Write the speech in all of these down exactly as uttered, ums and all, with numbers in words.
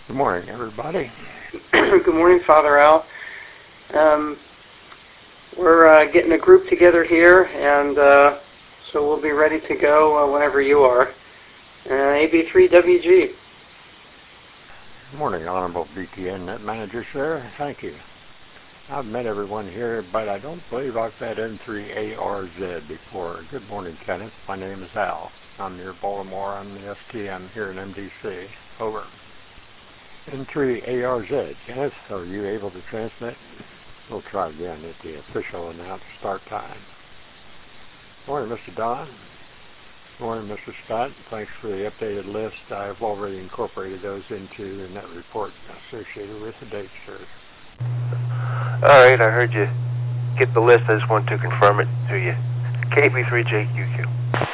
Good morning, everybody. Good morning, Father Al. Um, we're uh, getting a group together here, and uh, so we'll be ready to go uh, whenever you are. Uh, A B three W G. Good morning, Honorable B T N Net Manager, sir. Thank you. I've met everyone here, but I don't believe I've met N three A R Z before. Good morning, Kenneth. My name is Al. I'm near Baltimore. I'm the S T M here in M D C. Over. N three A R Z. Kenneth, are you able to transmit? We'll try again at the official announced start time. Morning, Mister Don. Morning, Mister Scott. Thanks for the updated list. I've already incorporated those into the net report associated with the date, sir. All right, I heard you get the list. I just want to confirm it to you. K B three J Q Q.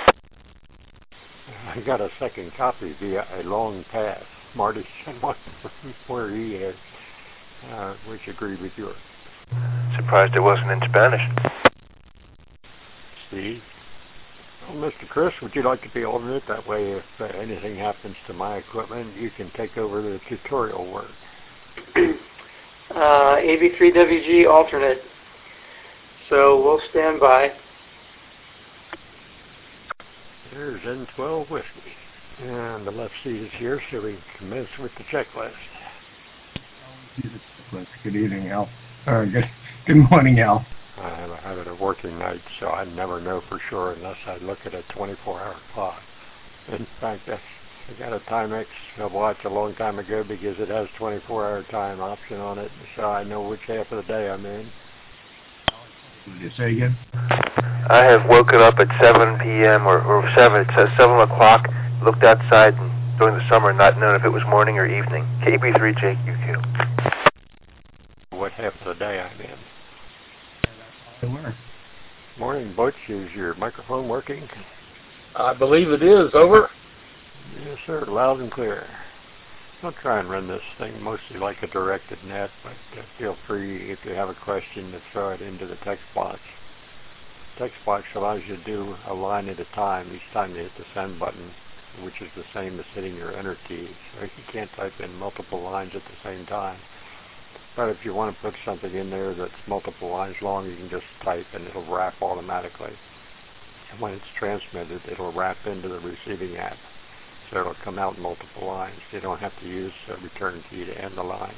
I got a second copy via a long pass. Marty sent one where he is, uh, which agreed with yours. Surprised it wasn't in Spanish. Steve? Well, Mister Chris, would you like to be alternate? That way, if uh, anything happens to my equipment, you can take over the tutorial work. uh, A B three W G alternate. So we'll stand by. There's N twelve whiskey. And the left seat is here, so we commence with the checklist. Good evening, Al. Or good, good morning, Al. I have a habit of working nights, so I never know for sure unless I look at a twenty-four hour clock. In fact, I got a Timex I watched a long time ago because it has twenty-four hour time option on it, so I know which half of the day I'm in. What did you say again? I have woken up at seven P M or, or seven. It says seven o'clock. Looked outside and, during the summer, not knowing if it was morning or evening. K B three J Q Q. What half of the day I'm in? They were. Morning, Butch. Is your microphone working? I believe it is. Over. Yes, sir. Loud and clear. I'll try and run this thing mostly like a directed net, but uh, feel free, if you have a question, to throw it into the text box. Text box allows you to do a line at a time each time you hit the send button, which is the same as hitting your enter key. So you can't type in multiple lines at the same time. But if you want to put something in there that's multiple lines long, you can just type and it'll wrap automatically. And when it's transmitted, it'll wrap into the receiving app. So it'll come out in multiple lines. You don't have to use a return key to end the line.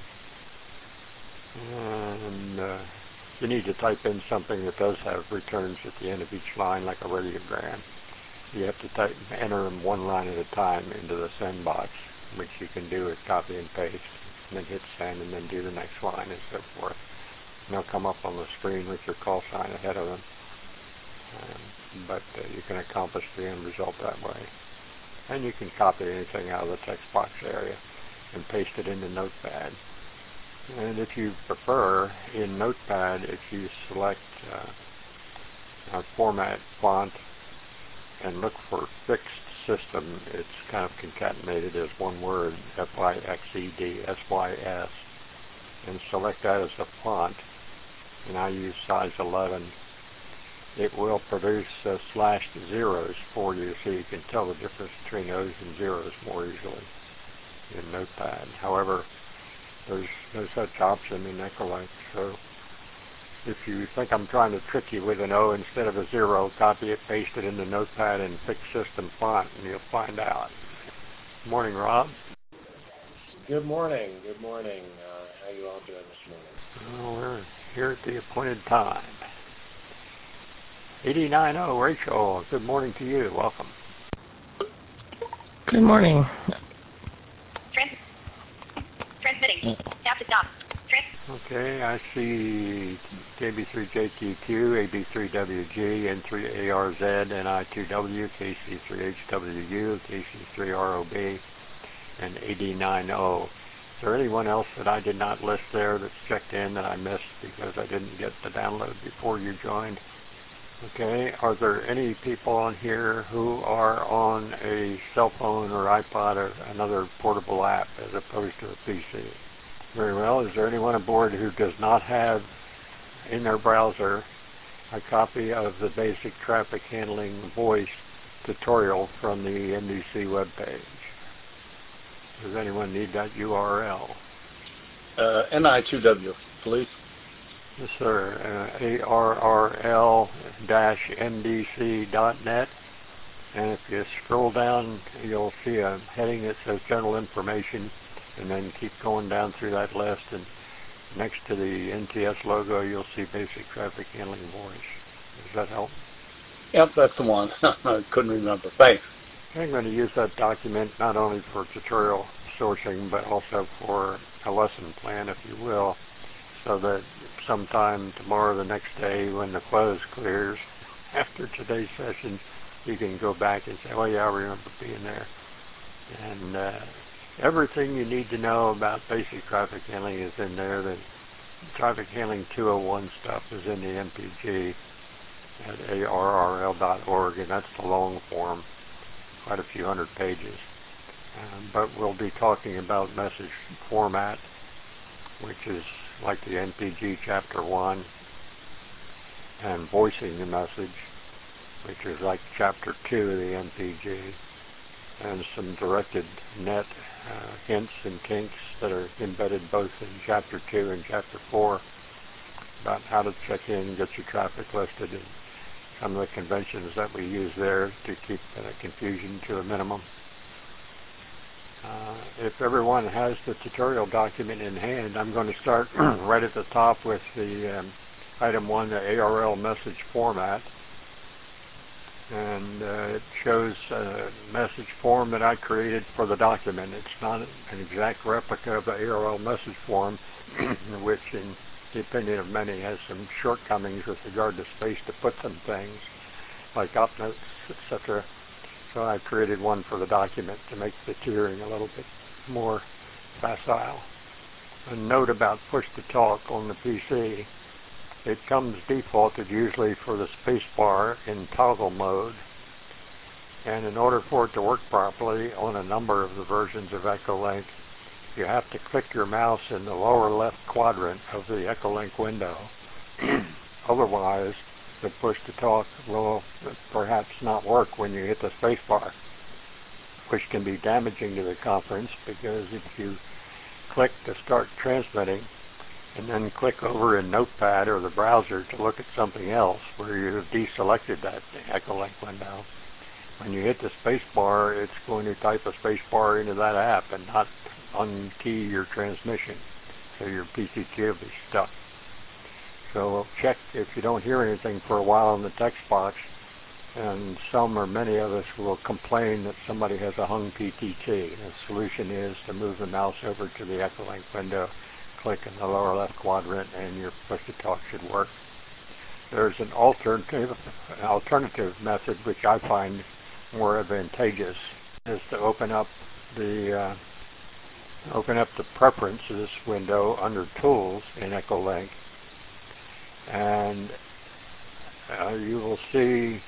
And uh, you need to type in something that does have returns at the end of each line, like a radiogram. You have to type, enter them one line at a time into the send box, which you can do with copy and paste, and then hit send, and then do the next line, and so forth. And they'll come up on the screen with your call sign ahead of them. Um, but uh, you can accomplish the end result that way. And you can copy anything out of the text box area and paste it into Notepad. And if you prefer, in Notepad, if you select uh, format font and look for fixed system, it's kind of concatenated as one word, F I X E D S Y S, and select that as a font, and I use size eleven. It will produce uh, slashed zeros for you, so you can tell the difference between those and zeros more easily in Notepad. However, there's no such option in Ecolink, so if you think I'm trying to trick you with an O instead of a zero, copy it, paste it into Notepad and fix system font, and you'll find out. Good morning, Rob. Good morning. Good morning. Uh, how you all doing this morning? Well, we're here at the appointed time. eighty-nine oh, Rachel, good morning to you. Welcome. Good morning. Trans transmitting. Tap to stop. Trans Okay, I see K B three J Q Q, A B three W G, N three A R Z, N I two W, K C three H W U, K C three R O B, and eighty-nine oh. Is there anyone else that I did not list there that's checked in that I missed because I didn't get the download before you joined? Okay, are there any people on here who are on a cell phone or iPod or another portable app as opposed to a P C? Very well. Is there anyone aboard who does not have in their browser a copy of the basic traffic handling voice tutorial from the N D C webpage? Does anyone need that U R L? Uh, N I two W, please. Yes, sir. Uh, A R R L M D C dot net. And if you scroll down, you'll see a heading that says General Information, and then keep going down through that list, and next to the N T S logo, you'll see Basic Traffic Handling Voice. Does that help? Yep, that's the one. I couldn't remember. Thanks. I'm going to use that document not only for tutorial sourcing, but also for a lesson plan, if you will, so that sometime tomorrow, the next day, when the close clears, after today's session, you can go back and say, oh yeah, I remember being there. And uh, everything you need to know about basic traffic handling is in there. The traffic handling two oh one stuff is in the M P G at A R R L dot org, and that's the long form, quite a few hundred pages. Um, but we'll be talking about message format, which is like the N P G chapter one, and voicing the message, which is like chapter two of the N P G, and some directed net uh, hints and kinks that are embedded both in chapter two and chapter four about how to check in, get your traffic listed, and some of the conventions that we use there to keep uh, confusion to a minimum. Uh, if everyone has the tutorial document in hand, I'm going to start right at the top with the um, item one, the A R L message format. And uh, it shows a message form that I created for the document. It's not an exact replica of the A R L message form, which in the opinion of many has some shortcomings with regard to space to put some things, like op notes, et cetera. So I created one for the document to make the tutoring a little bit more facile. A note about push-to-talk on the P C. It comes defaulted usually for the spacebar in toggle mode, and in order for it to work properly on a number of the versions of Echolink, you have to click your mouse in the lower left quadrant of the Echolink window. Otherwise, the push-to-talk will perhaps not work when you hit the spacebar, which can be damaging to the conference, because if you click to start transmitting and then click over in Notepad or the browser to look at something else where you have deselected that Echolink window, when you hit the spacebar, it's going to type a spacebar into that app and not unkey your transmission. So your P C T will be stuck. So check if you don't hear anything for a while in the text box, and some or many of us will complain that somebody has a hung P T T. The solution is to move the mouse over to the Echolink window, click in the lower left quadrant, and your push-to-talk should work. There's an alternative, an alternative method which I find more advantageous, is to open up the uh, open up the preferences window under Tools in Echolink, and uh, you will see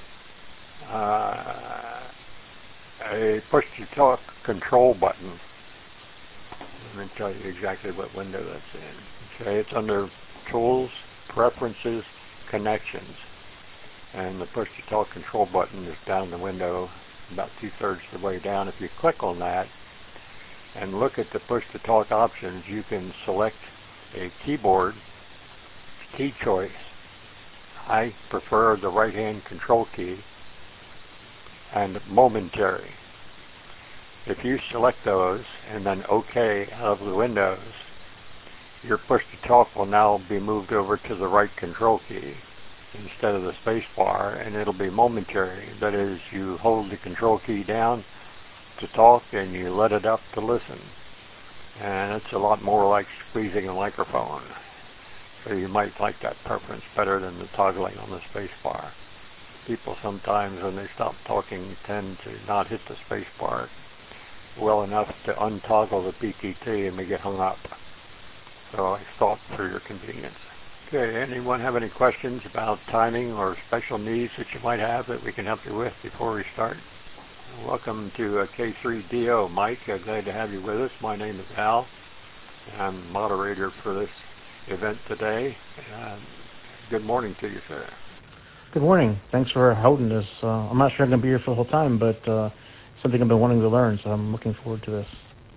uh, a push-to-talk control button. Let me tell you exactly what window that's in. Okay, it's under Tools, Preferences, Connections, and the push-to-talk control button is down the window about two-thirds of the way down. If you click on that and look at the push-to-talk options, you can select a keyboard key choice. I prefer the right-hand control key and momentary. If you select those and then OK out of the windows, your push-to-talk will now be moved over to the right control key instead of the space bar, and it'll be momentary. That is, you hold the control key down to talk and you let it up to listen. And it's a lot more like squeezing a microphone. So you might like that preference better than the toggling on the space bar. People sometimes, when they stop talking, tend to not hit the space bar well enough to untoggle the P T T and they get hung up. So I thought for your convenience. Okay, anyone have any questions about timing or special needs that you might have that we can help you with before we start? Welcome to uh, K three D O. Mike, uh, glad to have you with us. My name is Al. I'm moderator for this event today. Uh, good morning to you, sir. Good morning. Thanks for holding this. Uh, I'm not sure I'm going to be here for the whole time, but uh, something I've been wanting to learn, so I'm looking forward to this.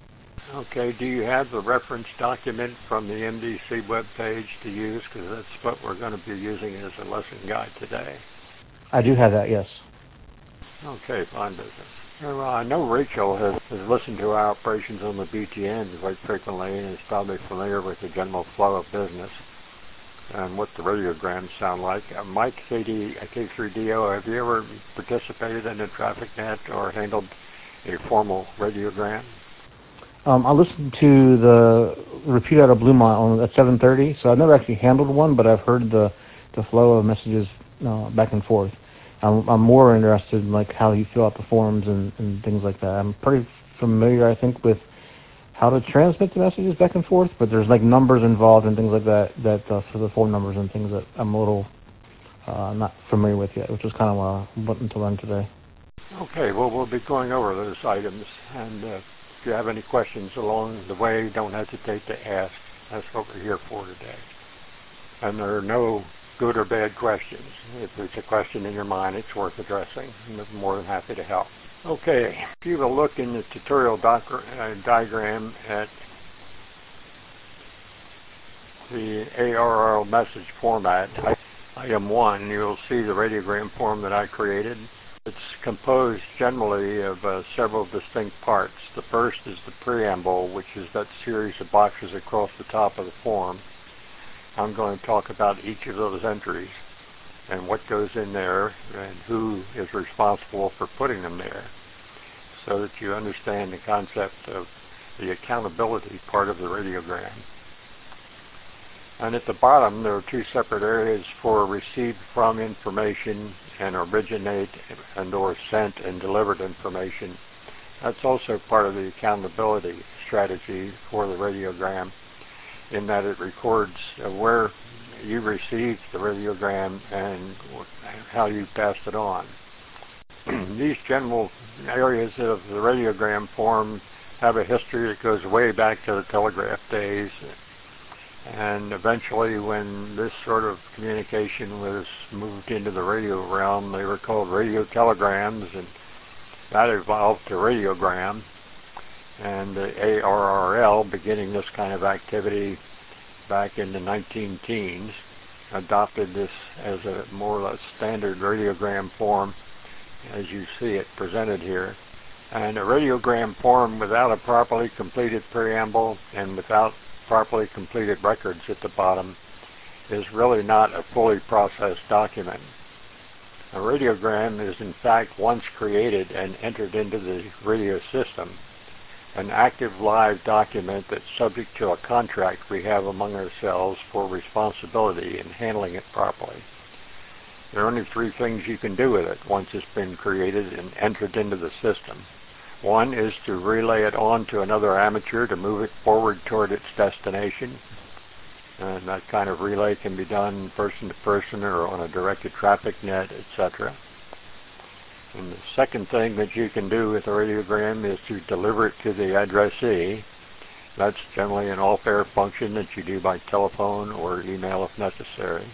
Okay, do you have the reference document from the M D C webpage to use? Because that's what we're going to be using as a lesson guide today. I do have that, yes. Okay, fine business. Well, I know Rachel has, has listened to our operations on the B T N quite frequently and is probably familiar with the general flow of business and what the radiograms sound like. Uh, Mike, K D, K three D O, have you ever participated in a traffic net or handled a formal radiogram? Um, I listened to the repeat out of Bluemont on at seven thirty, so I've never actually handled one, but I've heard the, the flow of messages uh, back and forth. I'm, I'm more interested in like how you fill out the forms and, and things like that. I'm pretty familiar, I think, with how to transmit the messages back and forth, but there's like numbers involved and things like that, that uh, for the phone numbers and things that I'm a little uh, not familiar with yet, which is kind of what I'm wanting to learn today. Okay, well, we'll be going over those items, and uh, if you have any questions along the way, don't hesitate to ask. That's what we're here for today. And there are no good or bad questions. If there's a question in your mind, it's worth addressing. I'm more than happy to help. Okay, if you will look in the tutorial doc uh, diagram at the A R R L message format, item one, you'll see the radiogram form that I created. It's composed generally of uh, several distinct parts. The first is the preamble, which is that series of boxes across the top of the form. I'm going to talk about each of those entries and what goes in there and who is responsible for putting them there, so that you understand the concept of the accountability part of the radiogram. And at the bottom, there are two separate areas for received from information and originate and or sent and delivered information. That's also part of the accountability strategy for the radiogram, in that it records uh, where you received the radiogram and how you passed it on. These general areas of the radiogram form have a history that goes way back to the telegraph days, and eventually when this sort of communication was moved into the radio realm, they were called radio telegrams, and that evolved to radiogram. And the A R R L, beginning this kind of activity back in the nineteen teens, adopted this as a more or less standard radiogram form as you see it presented here. And a radiogram form without a properly completed preamble and without properly completed records at the bottom is really not a fully processed document. A radiogram is in fact, once created and entered into the radio system, an active live document that's subject to a contract we have among ourselves for responsibility in handling it properly. There are only three things you can do with it once it's been created and entered into the system. One is to relay it on to another amateur to move it forward toward its destination. And that kind of relay can be done person to person or on a directed traffic net, et cetera. And the second thing that you can do with a radiogram is to deliver it to the addressee. That's generally an off-air function that you do by telephone or email if necessary.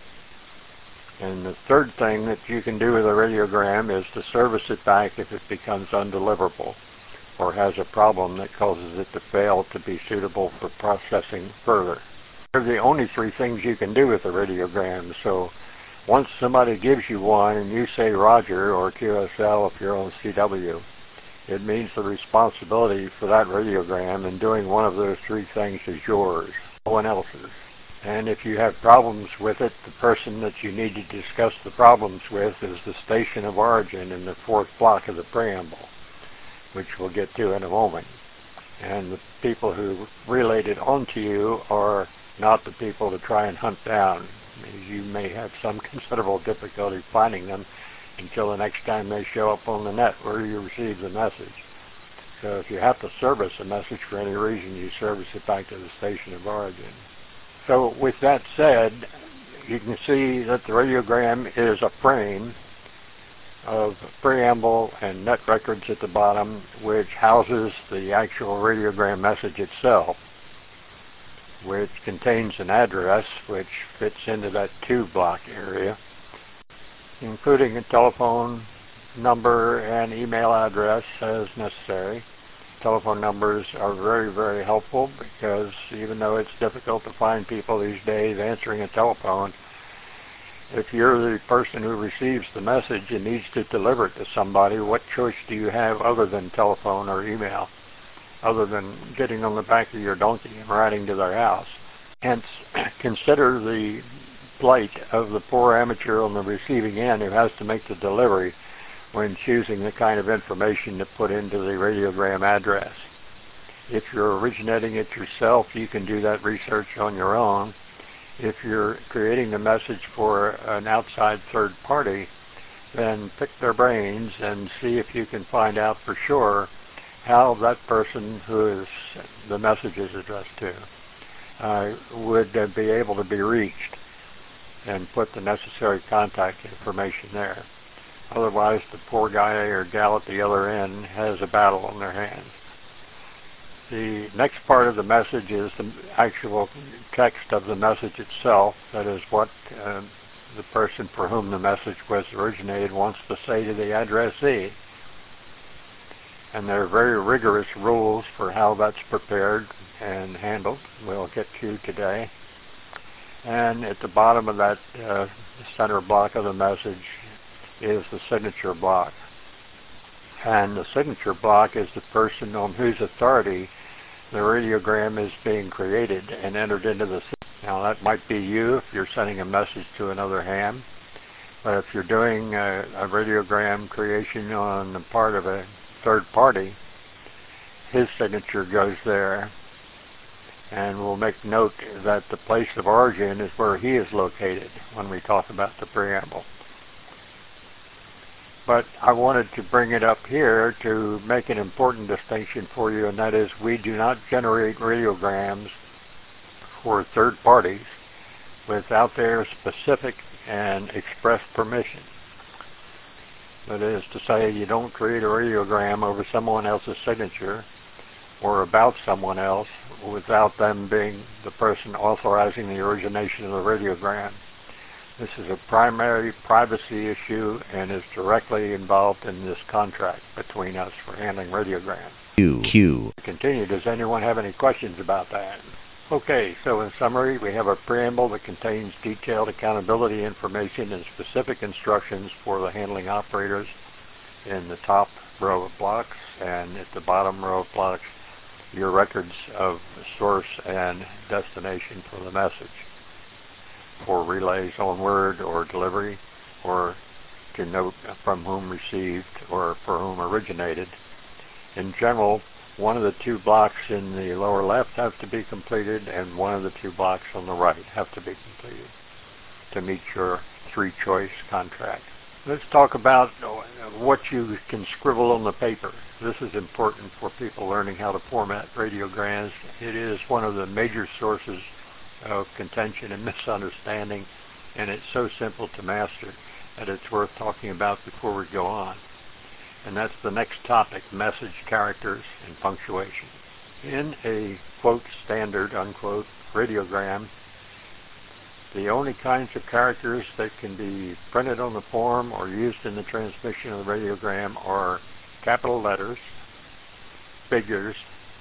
And the third thing that you can do with a radiogram is to service it back if it becomes undeliverable or has a problem that causes it to fail to be suitable for processing further. They're the only three things you can do with a radiogram. So once somebody gives you one and you say Roger or Q S L if you're on C W, it means the responsibility for that radiogram and doing one of those three things is yours, no one else's. And if you have problems with it, the person that you need to discuss the problems with is the station of origin in the fourth block of the preamble, which we'll get to in a moment. And the people who relayed it onto you are not the people to try and hunt down. You may have some considerable difficulty finding them until the next time they show up on the net where you receive the message. So if you have to service a message for any reason, you service it back to the station of origin. So with that said, you can see that the radiogram is a frame of preamble and net records at the bottom, which houses the actual radiogram message itself, which contains an address which fits into that two block area, including a telephone number and email address as necessary, telephone numbers are very, very helpful, because even though it's difficult to find people these days answering a telephone, if you're the person who receives the message and needs to deliver it to somebody, what choice do you have other than telephone or email, other than getting on the back of your donkey and riding to their house? Hence, consider the plight of the poor amateur on the receiving end who has to make the delivery when choosing the kind of information to put into the radiogram address. If you're originating it yourself, you can do that research on your own. If you're creating the message for an outside third party, then pick their brains and see if you can find out for sure how that person who is the message is addressed to uh, would uh, be able to be reached, and put the necessary contact information there. Otherwise, the poor guy or gal at the other end has a battle on their hands. The next part of the message is the actual text of the message itself. That is what uh, the person for whom the message was originated wants to say to the addressee. And there are very rigorous rules for how that's prepared and handled. We'll get to today. And at the bottom of that uh, center block of the message is the signature block. And the signature block is the person on whose authority the radiogram is being created and entered into the system. Now, that might be you if you're sending a message to another ham, but if you're doing a, a radiogram creation on the part of a third party, his signature goes there. And we'll make note that the place of origin is where he is located when we talk about the preamble. But I wanted to bring it up here to make an important distinction for you, and that is we do not generate radiograms for third parties without their specific and express permission. That is to say, you don't create a radiogram over someone else's signature or about someone else without them being the person authorizing the origination of the radiogram. This is a primary privacy issue and is directly involved in this contract between us for handling radiograms. Q. Q. Continue. Does anyone have any questions about that? Okay, so in summary, we have a preamble that contains detailed accountability information and specific instructions for the handling operators in the top row of blocks, and at the bottom row of blocks, your records of source and destination for the message, for relays on word or delivery, or to note from whom received or for whom originated. In general, one of the two blocks in the lower left have to be completed, and one of the two blocks on the right have to be completed to meet your three-choice contract. Let's talk about what you can scribble on the paper. This is important for people learning how to format radiograms. It is one of the major sources of contention and misunderstanding, and it's so simple to master that it's worth talking about before we go on. And that's the next topic, message characters and punctuation. In a, quote, standard, unquote, radiogram, the only kinds of characters that can be printed on the form or used in the transmission of the radiogram are capital letters, figures,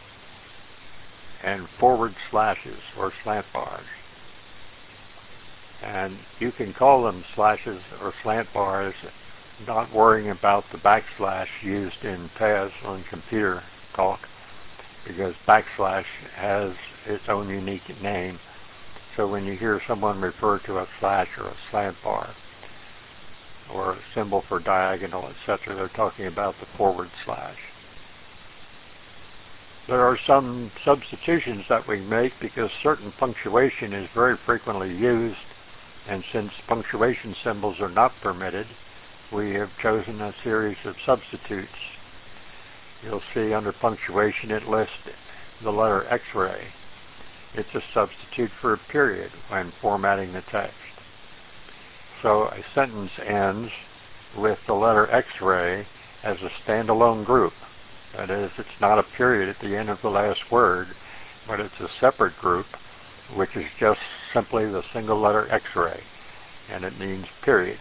and forward slashes or slant bars. And you can call them slashes or slant bars, not worrying about the backslash used in P A S on computer talk, because backslash has its own unique name. So when you hear someone refer to a slash or a slant bar or a symbol for diagonal, et cetera, they're talking about the forward slash. There are some substitutions that we make because certain punctuation is very frequently used, and since punctuation symbols are not permitted, we have chosen a series of substitutes. You'll see under punctuation it lists the letter X-ray. It's a substitute for a period when formatting the text. So a sentence ends with the letter X-ray as a standalone group. That is, it's not a period at the end of the last word, but it's a separate group, which is just simply the single letter X-ray, and it means period.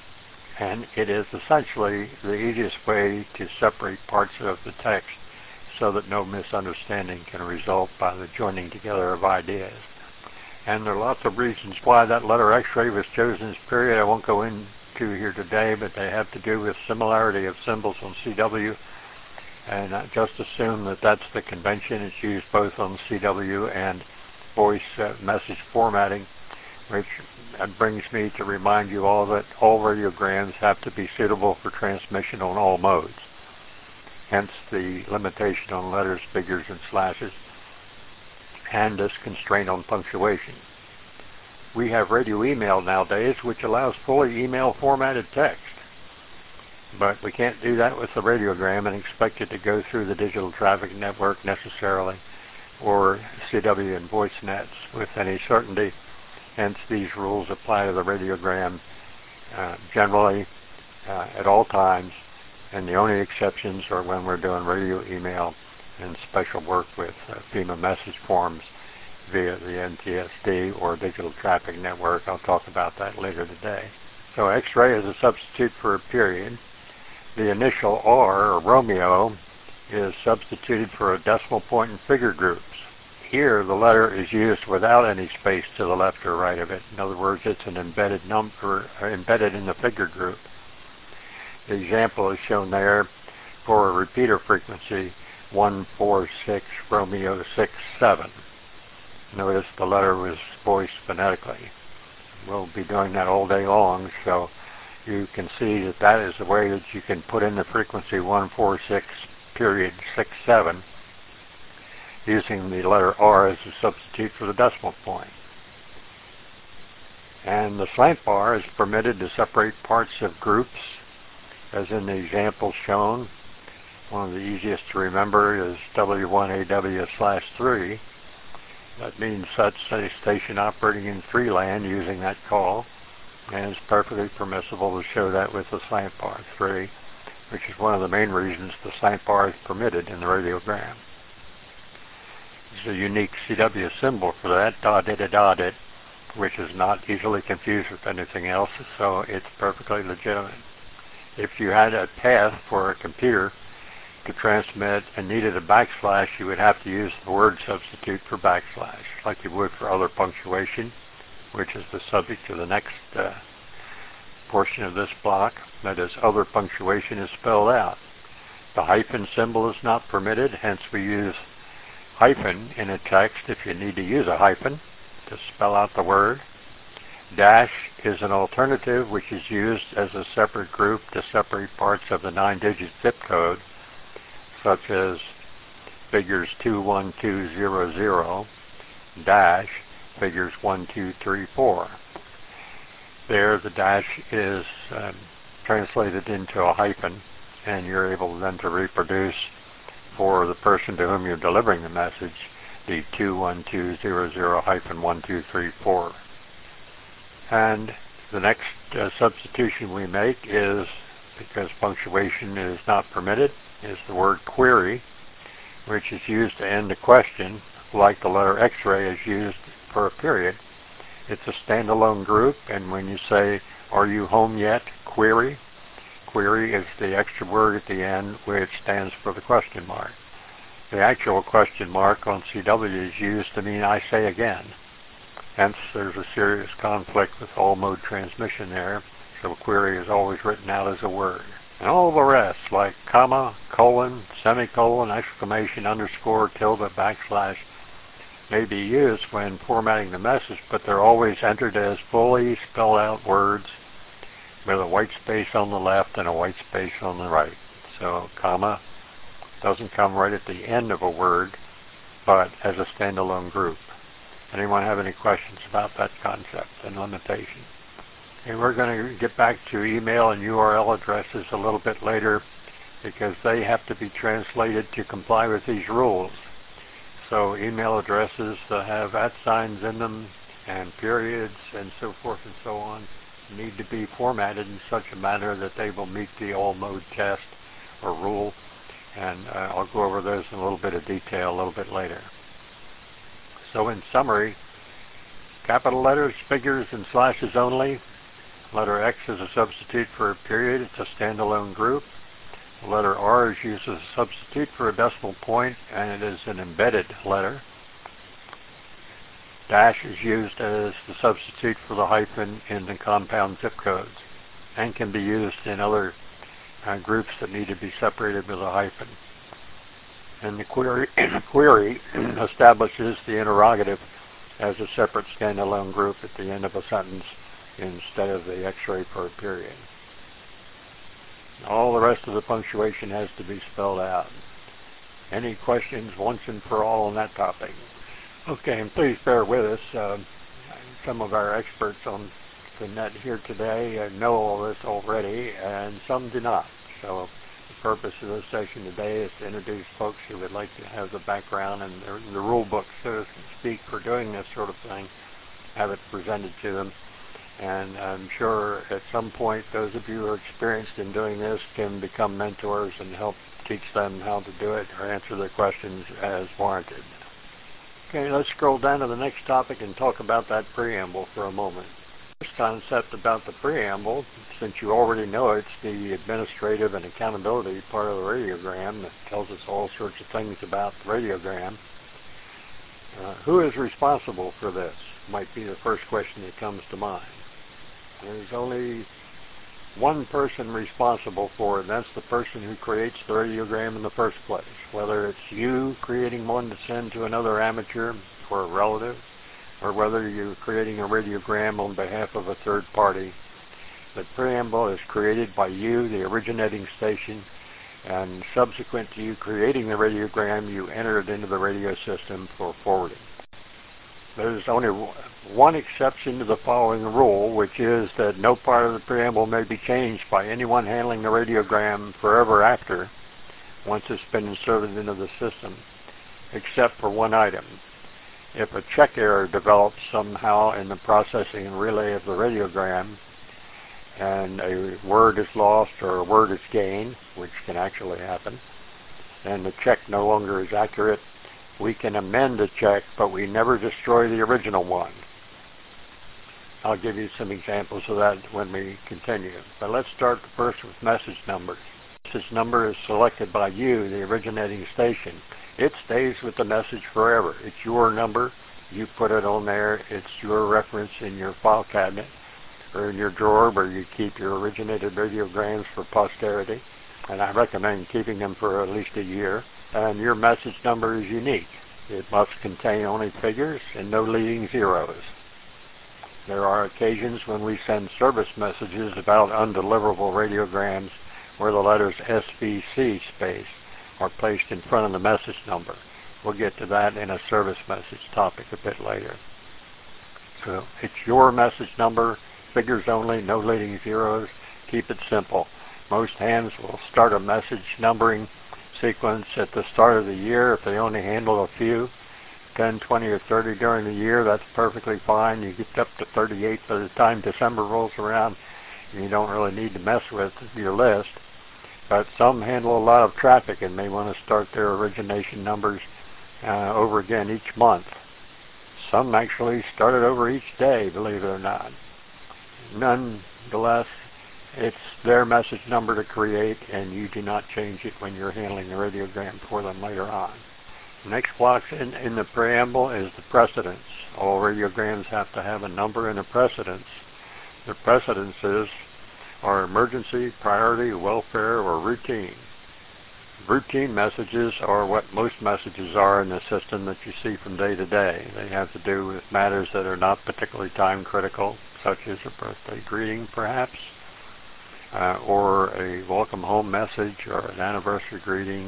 And it is essentially the easiest way to separate parts of the text so that no misunderstanding can result by the joining together of ideas. And there are lots of reasons why that letter X-ray was chosen as period. I won't go into here today, but they have to do with similarity of symbols on C W. And uh, just assume that that's the convention. It's used both on C W and voice uh, message formatting, which uh, brings me to remind you all that all radiograms have to be suitable for transmission on all modes. Hence the limitation on letters, figures, and slashes, and this constraint on punctuation. We have radio email nowadays, which allows fully email formatted text. But we can't do that with the radiogram and expect it to go through the digital traffic network necessarily, or C W and voice nets with any certainty. Hence these rules apply to the radiogram uh, generally uh, at all times, and the only exceptions are when we're doing radio email and special work with uh, FEMA message forms via the N T S D or digital traffic network. I'll talk about that later today. So X-ray is a substitute for a period. The initial R, or Romeo, is substituted for a decimal point in figure groups. Here the letter is used without any space to the left or right of it. In other words, it's an embedded number, uh, embedded in the figure group. The example is shown there for a repeater frequency one four six Romeo six seven. Notice the letter was voiced phonetically. We'll be doing that all day long, so you can see that that is the way that you can put in the frequency one four six period six seven using the letter R as a substitute for the decimal point. And the slant bar is permitted to separate parts of groups, as in the example shown. One of the easiest to remember is W one A W slash three. That means such a station operating in three land using that call, and it's perfectly permissible to show that with the slant bar three, which is one of the main reasons the slant bar is permitted in the radiogram. There's a unique C W symbol for that, dot-it-a-dot-it, which is not easily confused with anything else, so it's perfectly legitimate. If you had a path for a computer to transmit and needed a backslash, you would have to use the word substitute for backslash, like you would for other punctuation, which is the subject of the next uh, portion of this block. That is, other punctuation is spelled out. The hyphen symbol is not permitted, hence we use hyphen in a text if you need to use a hyphen to spell out the word. Dash is an alternative which is used as a separate group to separate parts of the nine-digit zip code, such as figures two one two zero zero dash figures one two three four. There the dash is um, translated into a hyphen, and you're able then to reproduce for the person to whom you're delivering the message the two one two zero zero hyphen one two three four. And the next uh, substitution we make is, because punctuation is not permitted, is the word query, which is used to end a question, like the letter X-ray is used for a period. It's a standalone group, and when you say, "Are you home yet?" query, query is the extra word at the end, which stands for the question mark. The actual question mark on C W is used to mean "I say again." Hence, there's a serious conflict with all mode transmission there, so query is always written out as a word. And all the rest, like comma, colon, semicolon, exclamation, underscore, tilde, backslash, may be used when formatting the message, but they're always entered as fully spelled out words with a white space on the left and a white space on the right. So comma doesn't come right at the end of a word, but as a standalone group. Anyone have any questions about that concept and limitation? And we're going to get back to email and U R L addresses a little bit later, because they have to be translated to comply with these rules. So email addresses that have at signs in them and periods and so forth and so on need to be formatted in such a manner that they will meet the all mode test or rule. And uh, I'll go over those in a little bit of detail a little bit later. So in summary, capital letters, figures, and slashes only. Letter X is a substitute for a period. It's a standalone group. The letter R is used as a substitute for a decimal point, and it is an embedded letter. Dash is used as the substitute for the hyphen in the compound zip codes, and can be used in other uh, groups that need to be separated with a hyphen. And the query, query establishes the interrogative as a separate standalone group at the end of a sentence instead of the X-ray for a period. All the rest of the punctuation has to be spelled out. Any questions once and for all on that topic? Okay, and please bear with us. Uh, some of our experts on the net here today uh, know all this already, and some do not. So the purpose of this session today is to introduce folks who would like to have the background and the, the rule book, so to speak, for doing this sort of thing, have it presented to them. And I'm sure at some point those of you who are experienced in doing this can become mentors and help teach them how to do it or answer their questions as warranted. Okay, let's scroll down to the next topic and talk about that preamble for a moment. This concept about the preamble, since you already know it's the administrative and accountability part of the radiogram that tells us all sorts of things about the radiogram. Uh, who is responsible for this? Might be the first question that comes to mind. There's only one person responsible for it, and that's the person who creates the radiogram in the first place. Whether it's you creating one to send to another amateur or a relative, or whether you're creating a radiogram on behalf of a third party, the preamble is created by you, the originating station, and subsequent to you creating the radiogram, you enter it into the radio system for forwarding. There's only one exception to the following rule, which is that no part of the preamble may be changed by anyone handling the radiogram forever after, once it's been inserted into the system, except for one item. If a check error develops somehow in the processing and relay of the radiogram, and a word is lost or a word is gained, which can actually happen, and the check no longer is accurate, we can amend the check, but we never destroy the original one. I'll give you some examples of that when we continue. But let's start first with message numbers. Message number is selected by you, the originating station. It stays with the message forever. It's your number. You put it on there. It's your reference in your file cabinet or in your drawer where you keep your originated radiograms for posterity. And I recommend keeping them for at least a year. And your message number is unique. It must contain only figures and no leading zeros. There are occasions when we send service messages about undeliverable radiograms where the letters S V C space are placed in front of the message number. We'll get to that in a service message topic a bit later. So it's your message number, figures only, no leading zeros. Keep it simple. Most hands will start a message numbering sequence at the start of the year. If they only handle a few, ten, twenty, or thirty during the year, that's perfectly fine. You get up to thirty-eight by the time December rolls around, and you don't really need to mess with your list. But some handle a lot of traffic and may want to start their origination numbers uh, over again each month. Some actually start it over each day, believe it or not. Nonetheless, it's their message number to create, and you do not change it when you're handling the radiogram for them later on. The next block in, in the preamble is the precedence. All radiograms have to have a number and a precedence. The precedences are emergency, priority, welfare, or routine. Routine messages are what most messages are in the system that you see from day to day. They have to do with matters that are not particularly time critical, such as a birthday greeting, perhaps, Uh, or a welcome home message, or an anniversary greeting,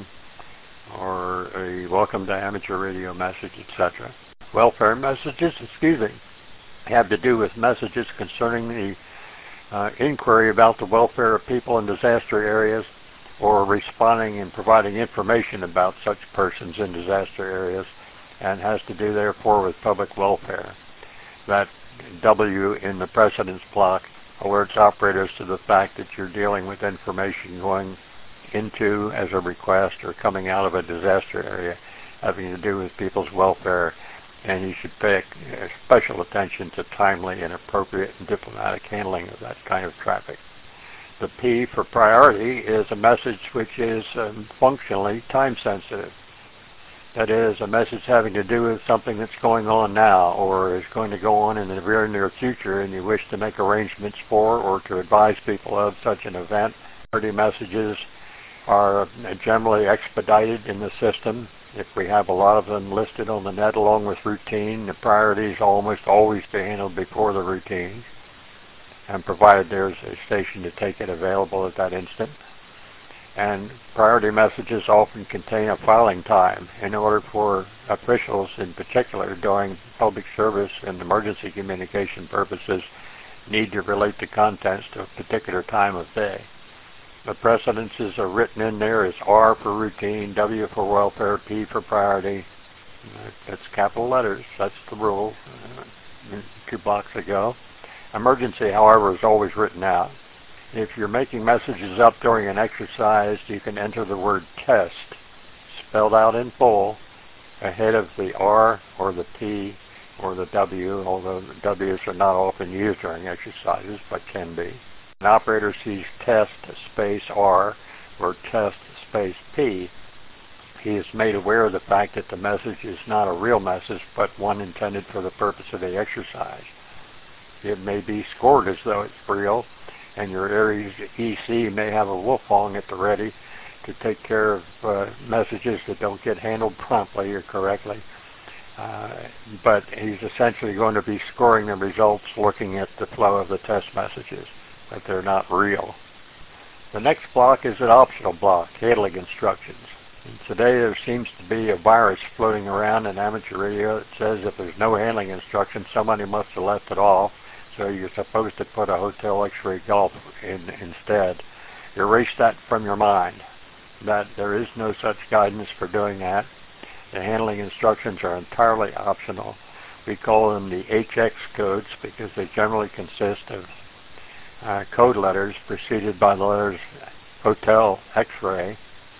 or a welcome to amateur radio message, et cetera. Welfare messages, excuse me, have to do with messages concerning the uh, inquiry about the welfare of people in disaster areas, or responding and providing information about such persons in disaster areas, and has to do therefore with public welfare. That W in the precedence block alerts operators to the fact that you're dealing with information going into as a request or coming out of a disaster area having to do with people's welfare, and you should pay special attention to timely and appropriate and diplomatic handling of that kind of traffic. The P for priority is a message which is um, functionally time sensitive. That is, a message having to do with something that's going on now or is going to go on in the very near future, and you wish to make arrangements for or to advise people of such an event. Priority messages are generally expedited in the system. If we have a lot of them listed on the net along with routine, the priorities almost always be handled before the routine, and provided there's a station to take it available at that instant. And priority messages often contain a filing time in order for officials in particular doing public service and emergency communication purposes need to relate the contents to a particular time of day. The precedences are written in there as R for routine, W for welfare, P for priority. That's capital letters. That's the rule uh, two blocks ago. Emergency, however, is always written out. If you're making messages up during an exercise, you can enter the word test, spelled out in full, ahead of the R or the P or the W, although the W's are not often used during exercises, but can be. An operator sees test space R or test space P. He is made aware of the fact that the message is not a real message, but one intended for the purpose of the exercise. It may be scored as though it's real, and your Aries E C may have a Wolfong at the ready to take care of uh, messages that don't get handled promptly or correctly. Uh, but he's essentially going to be scoring the results looking at the flow of the test messages, but they're not real. The next block is an optional block, handling instructions. And today there seems to be a virus floating around in amateur radio that says if there's no handling instructions, somebody must have left it all. So you're supposed to put a Hotel X-Ray Golf in instead. Erase that from your mind. That there is no such guidance for doing that. The handling instructions are entirely optional. We call them the H X codes because they generally consist of uh, code letters preceded by the letters Hotel X-Ray,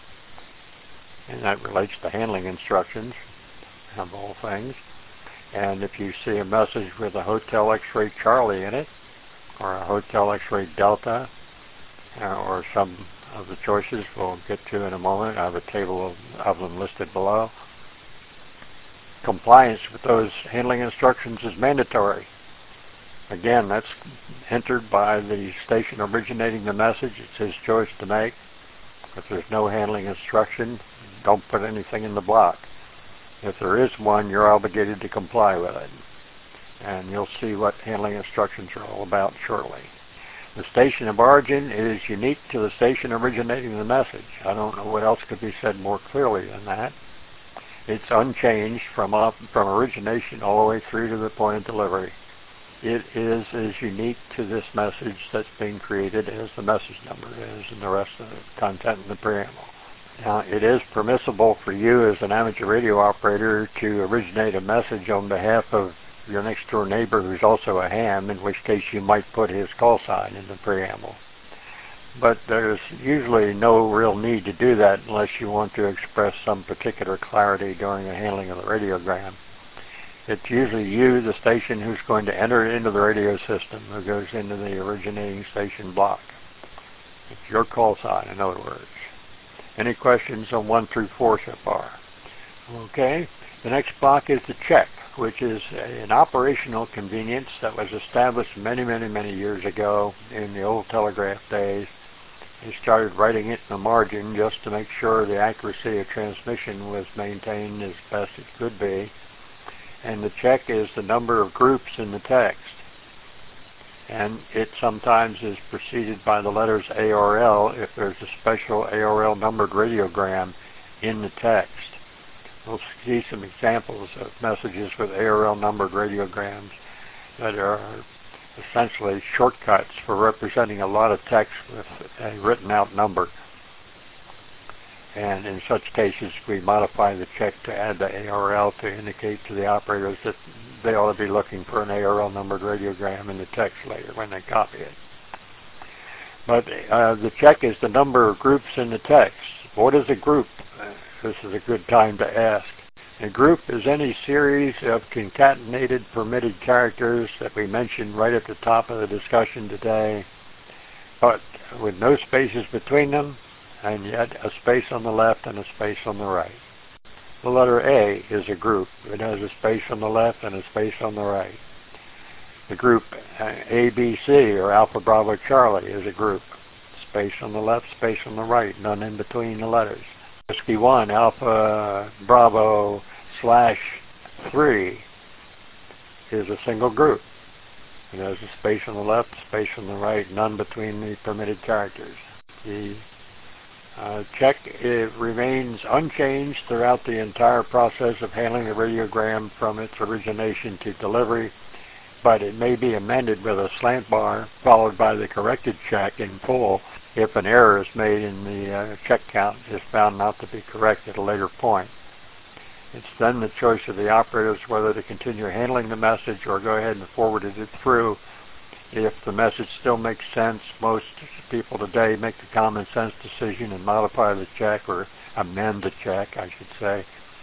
and that relates to handling instructions of all things. And if you see a message with a Hotel X-Ray Charlie in it, or a Hotel X-Ray Delta, uh, or some of the choices we'll get to in a moment, I have a table of, of them listed below. Compliance with those handling instructions is mandatory. Again, that's entered by the station originating the message. It's his choice to make. If there's no handling instruction, don't put anything in the block. If there is one, you're obligated to comply with it. And you'll see what handling instructions are all about shortly. The station of origin is unique to the station originating the message. I don't know what else could be said more clearly than that. It's unchanged from, up, from origination all the way through to the point of delivery. It is as unique to this message that's being created as the message number is and the rest of the content in the preamble. Now, it is permissible for you as an amateur radio operator to originate a message on behalf of your next door neighbor who's also a ham, in which case you might put his call sign in the preamble. But there's usually no real need to do that unless you want to express some particular clarity during the handling of the radiogram. It's usually you, the station, who's going to enter it into the radio system, who goes into the originating station block. It's your call sign, in other words. Any questions on one through four so far? Okay. The next block is the check, which is a, an operational convenience that was established many, many, many years ago in the old telegraph days. They started writing it in the margin just to make sure the accuracy of transmission was maintained as best it could be. And the check is the number of groups in the text. And it sometimes is preceded by the letters A R L if there's a special A R L numbered radiogram in the text. We'll see some examples of messages with A R L numbered radiograms that are essentially shortcuts for representing a lot of text with a written out number. And in such cases, we modify the check to add the A R L to indicate to the operators that they ought to be looking for an A R L numbered radiogram in the text later when they copy it. But uh, the check is the number of groups in the text. What is a group? This is a good time to ask. A group is any series of concatenated permitted characters that we mentioned right at the top of the discussion today but with no spaces between them, and yet a space on the left and a space on the right. The letter A is a group. It has a space on the left and a space on the right. The group A B C, or Alpha Bravo Charlie, is a group. Space on the left, space on the right, none in between the letters. Whiskey one, Alpha Bravo slash three, is a single group. It has a space on the left, space on the right, none between the permitted characters. The uh, check it remains unchanged throughout the entire process of handling the radiogram from its origination to delivery, but it may be amended with a slant bar followed by the corrected check in full if an error is made in the uh, check count is found not to be correct at a later point. It's then the choice of the operators whether to continue handling the message or go ahead and forward it through. If the message still makes sense, most people today make the common sense decision and modify the check, or amend the check, I should say,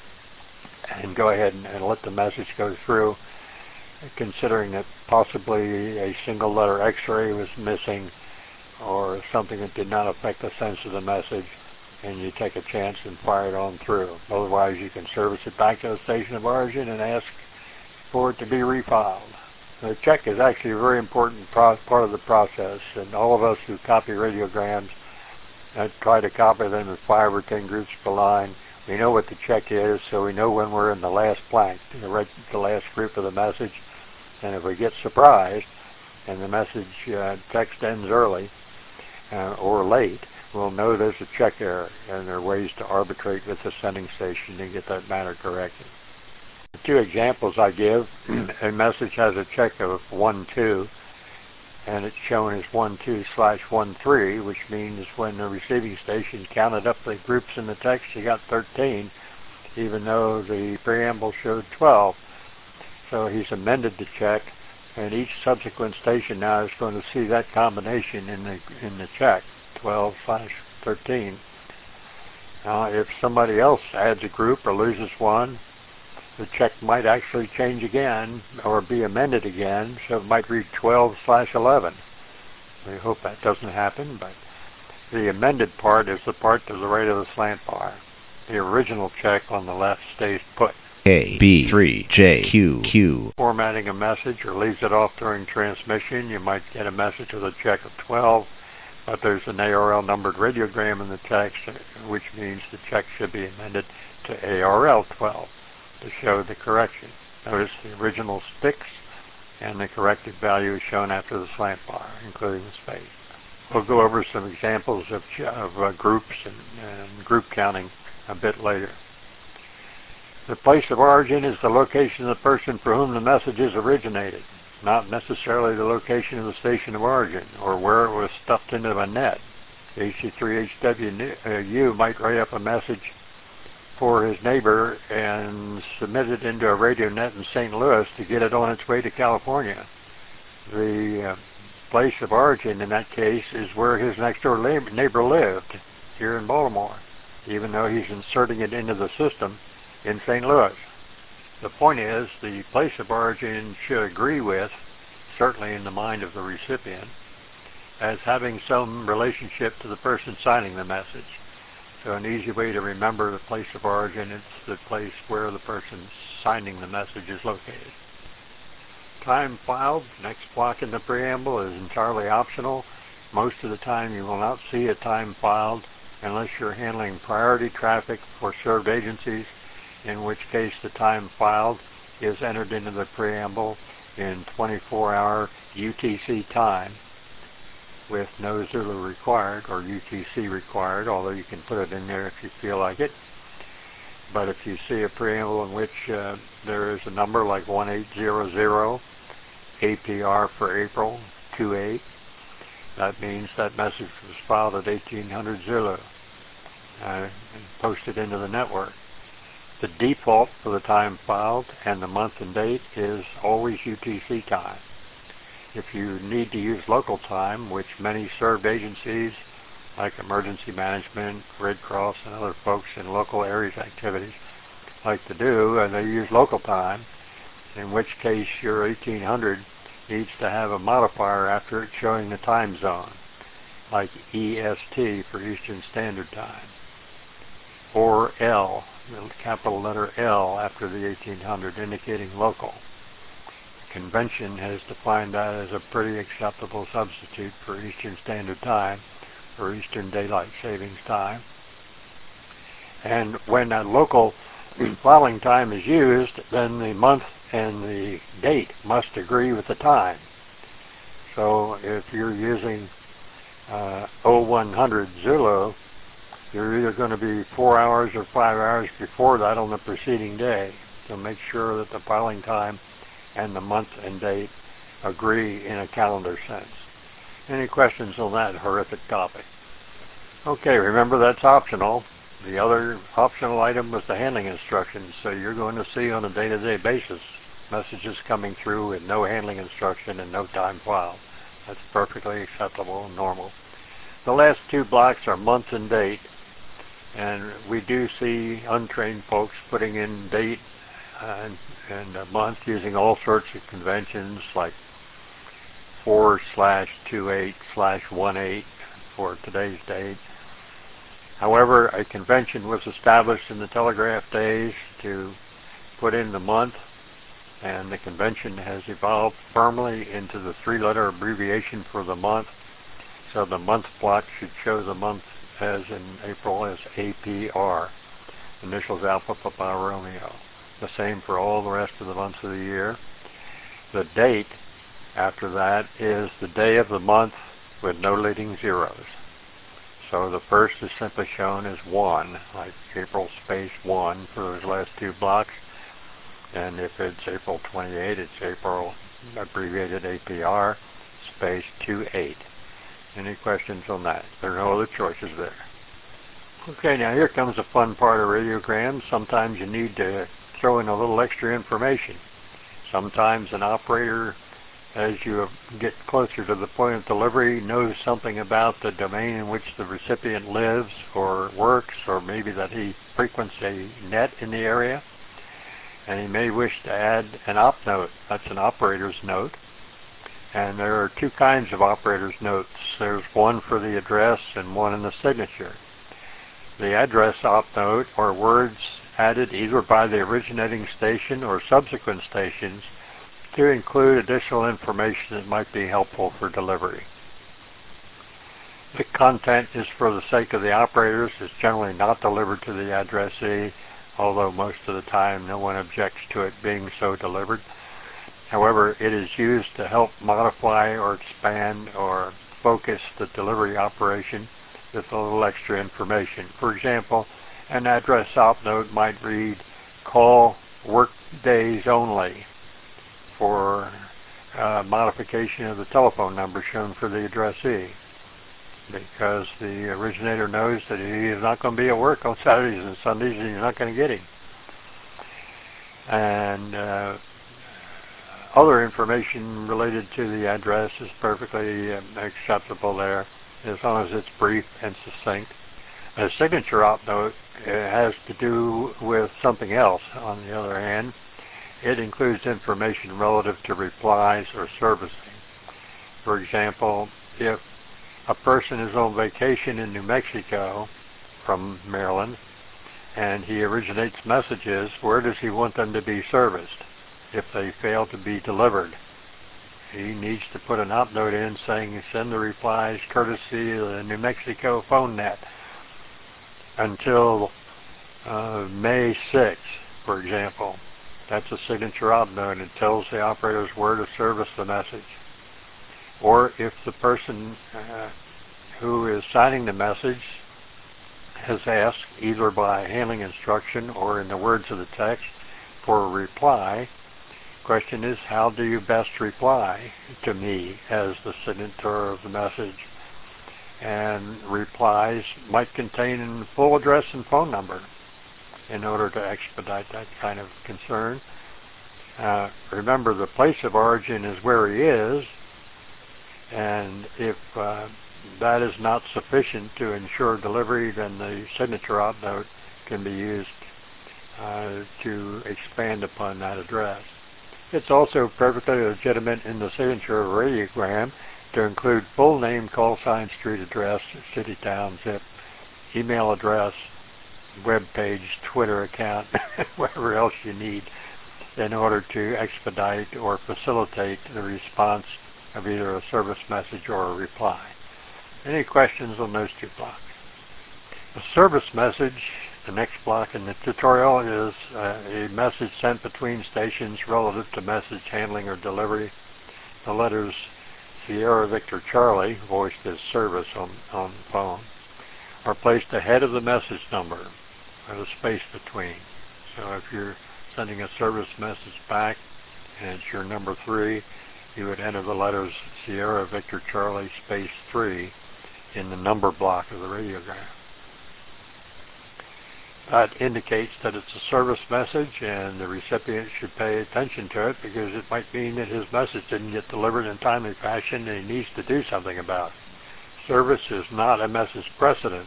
and go ahead and, and let the message go through, considering that possibly a single letter X-ray was missing or something that did not affect the sense of the message, and you take a chance and fire it on through. Otherwise, you can service it back to the station of origin and ask for it to be refiled. The check is actually a very important pro part of the process, and all of us who copy radiograms uh, try to copy them in five or ten groups per line. We know what the check is, so we know when we're in the last blank, the, the last group of the message. And if we get surprised and the message uh, text ends early uh, or late, we'll know there's a check error, and there are ways to arbitrate with the sending station to get that matter corrected. The two examples I give, a message has a check of one two, and it's shown as one two slash one three, which means when the receiving station counted up the groups in the text, you got thirteen, even though the preamble showed twelve. So he's amended the check, and each subsequent station now is going to see that combination in the in the check, twelve slash thirteen. Now, if somebody else adds a group or loses one, the check might actually change again or be amended again, so it might read twelve slash eleven. We hope that doesn't happen, but the amended part is the part to the right of the slant bar. The original check on the left stays put. A, B, three, J, Q, Q. Formatting a message or leaves it off during transmission, you might get a message with a check of twelve, but there's an A R L numbered radiogram in the text, which means the check should be amended to A R L twelve to show the correction. Notice the original sticks, and the corrected value is shown after the slant bar, including the space. We'll go over some examples of, of uh, groups and, and group counting a bit later. The place of origin is the location of the person for whom the message is originated, not necessarily the location of the station of origin or where it was stuffed into a net. H C three H W U might write up a message for his neighbor and submit it into a radio net in Saint Louis to get it on its way to California. The uh, place of origin in that case is where his next door neighbor lived, here in Baltimore, even though he's inserting it into the system in Saint Louis. The point is, the place of origin should agree with, certainly in the mind of the recipient, as having some relationship to the person signing the message. So an easy way to remember the place of origin is the place where the person signing the message is located. Time filed, next block in the preamble, is entirely optional. Most of the time you will not see a time filed unless you're handling priority traffic for served agencies, in which case the time filed is entered into the preamble in twenty-four hour U T C time with no Zulu required or U T C required, although you can put it in there if you feel like it. But if you see a preamble in which uh, there is a number like one eight zero zero, A P R for April two eight, that means that message was filed at eighteen hundred Zulu uh, and posted into the network. The default for the time filed and the month and date is always U T C time. If you need to use local time, which many served agencies like emergency management, Red Cross, and other folks in local areas activities like to do, and they use local time, in which case your eighteen hundred needs to have a modifier after it showing the time zone. like E S T for Eastern Standard Time, or L, the capital letter L after the eighteen hundred, indicating local. Convention has defined that as a pretty acceptable substitute for Eastern Standard Time or Eastern Daylight Savings Time. And when that local filing time is used, then the month and the date must agree with the time. So if you're using uh, oh one hundred Zulu, you're either going to be four hours or five hours before that on the preceding day. So make sure that the filing time and the month and date agree in a calendar sense. Any questions on that horrific topic? Okay, remember that's optional. The other optional item was the handling instructions. So you're going to see on a day-to-day basis messages coming through with no handling instruction and no time file. That's perfectly acceptable and normal. The last two blocks are month and date. And we do see untrained folks putting in date and, and a month using all sorts of conventions like four slash two eight slash one eight for today's date. However, a convention was established in the telegraph days to put in the month, and the convention has evolved firmly into the three-letter abbreviation for the month. So the month block should show the month as in April as A P R, initials Alpha Papa Romeo. The same for all the rest of the months of the year. The date after that is the day of the month with no leading zeros. So the first is simply shown as one, like April space one for those last two blocks. And if it's April twenty-eighth, it's April abbreviated A P R space two eight. Any questions on that? There are no other choices there. Okay, now here comes the fun part of radiograms. Sometimes you need to throw in a little extra information. Sometimes an operator, as you get closer to the point of delivery, knows something about the domain in which the recipient lives or works, or maybe that he frequents a net in the area, and he may wish to add an op note. That's an operator's note. And there are two kinds of operator's notes. There's one for the address and one in the signature. The address op note are words added either by the originating station or subsequent stations to include additional information that might be helpful for delivery. The content is for the sake of the operators. It's generally not delivered to the addressee, although most of the time no one objects to it being so delivered. However, it is used to help modify or expand or focus the delivery operation with a little extra information. For example, an address op note might read, call work days only, for uh, modification of the telephone number shown for the addressee, because the originator knows that he is not going to be at work on Saturdays and Sundays and you're not going to get him. And uh, other information related to the address is perfectly um, acceptable there, as long as it's brief and succinct. A signature op note uh, has to do with something else, on the other hand. It includes information relative to replies or servicing. For example, if a person is on vacation in New Mexico from Maryland and he originates messages, where does he want them to be serviced if they fail to be delivered? He needs to put an op note in saying send the replies courtesy of the New Mexico phone net until uh, May sixth, for example. That's a signature op note. It tells the operators where to service the message. Or if the person uh, who is signing the message has asked, either by handling instruction or in the words of the text, for a reply, question is, how do you best reply to me as the signator of the message? And replies might contain a full address and phone number in order to expedite that kind of concern. Uh, remember, the place of origin is where he is, and if uh, that is not sufficient to ensure delivery, then the signature op note can be used uh, to expand upon that address. It's also perfectly legitimate in the signature of a radiogram to include full name, call sign, street address, city, town, zip, email address, web page, Twitter account, whatever else you need in order to expedite or facilitate the response of either a service message or a reply. Any questions on those two blocks? A service message, the next block in the tutorial, is uh, a message sent between stations relative to message handling or delivery. The letters Sierra Victor Charlie, voiced as service on, on the phone, are placed ahead of the message number or the space between. So if you're sending a service message back and it's your number three, you would enter the letters Sierra Victor Charlie space three in the number block of the radiogram. That indicates that it's a service message and the recipient should pay attention to it because it might mean that his message didn't get delivered in a timely fashion and he needs to do something about it. Service is not a message precedence.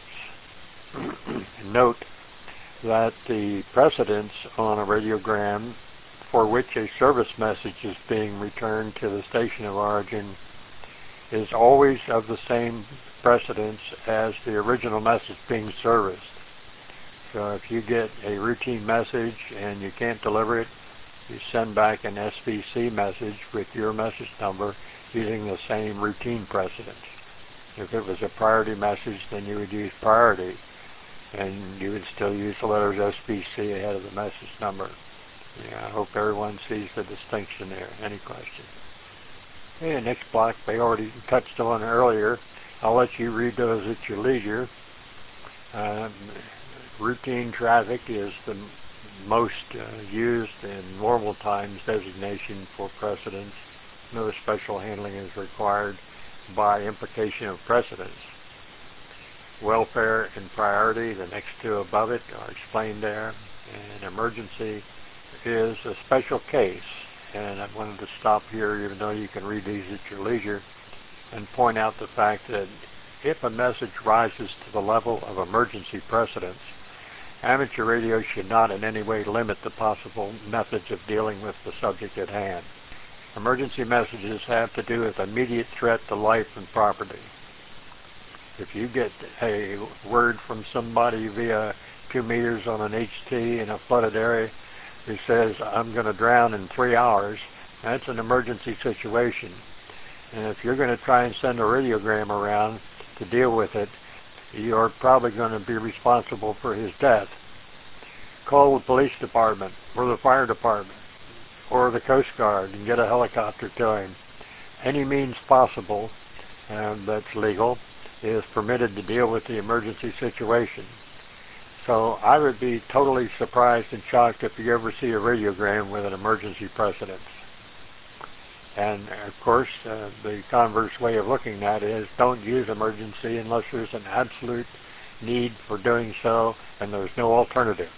Note that the precedence on a radiogram for which a service message is being returned to the station of origin is always of the same precedence as the original message being serviced. So if you get a routine message and you can't deliver it, you send back an S V C message with your message number using the same routine precedence. If it was a priority message, then you would use priority, and you would still use the letters S V C ahead of the message number. Yeah, I hope everyone sees the distinction there. Any questions? Okay, next block they already touched on earlier. I'll let you read those at your leisure. Um, routine traffic is the most uh, used in normal times designation for precedence. No special handling is required by implication of precedence. Welfare and priority, the next two above it, are explained there. And emergency is a special case. And I wanted to stop here, even though you can read these at your leisure, and point out the fact that if a message rises to the level of emergency precedence, amateur radio should not in any way limit the possible methods of dealing with the subject at hand. Emergency messages have to do with immediate threat to life and property. If you get a word from somebody via two meters on an H T in a flooded area who says, I'm going to drown in three hours, that's an emergency situation. And if you're going to try and send a radiogram around to deal with it, you're probably going to be responsible for his death. Call the police department or the fire department or the Coast Guard and get a helicopter to him. Any means possible uh, that's legal is permitted to deal with the emergency situation. So I would be totally surprised and shocked if you ever see a radiogram with an emergency precedence. And of course, uh, the converse way of looking at it is don't use emergency unless there's an absolute need for doing so and there's no alternative.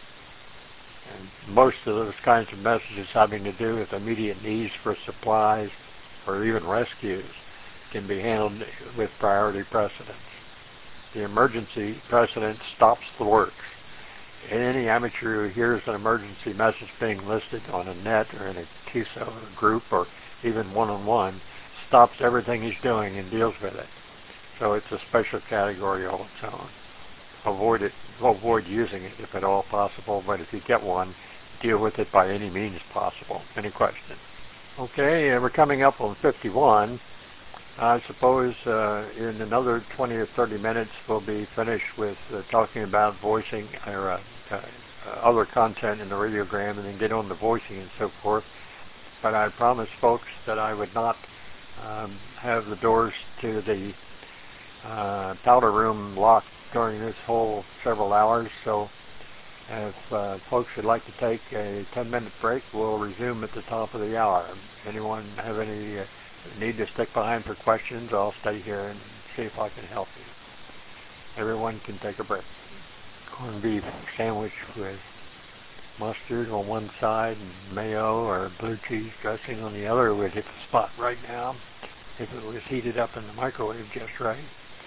And most of those kinds of messages having to do with immediate needs for supplies or even rescues can be handled with priority precedence. The emergency precedence stops the works. Any amateur who hears an emergency message being listed on a net or in a T S O or a group or even one-on-one stops everything he's doing and deals with it. So it's a special category all its own. Avoid it. Avoid using it if at all possible, but if you get one, deal with it by any means possible. Any questions? Okay, uh, we're coming up on fifty-one. I suppose uh, in another twenty or thirty minutes we'll be finished with uh, talking about voicing or uh, uh, other content in the radiogram and then get on the voicing and so forth. But I promised folks that I would not um, have the doors to the uh, powder room locked during this whole several hours. So if uh, folks would like to take a ten minute break, we'll resume at the top of the hour. Anyone have any uh, need to stick behind for questions? I'll stay here and see if I can help you. Everyone can take a break. Corned beef sandwich with mustard on one side and mayo or blue cheese dressing on the other would hit the spot right now if it was heated up in the microwave just right.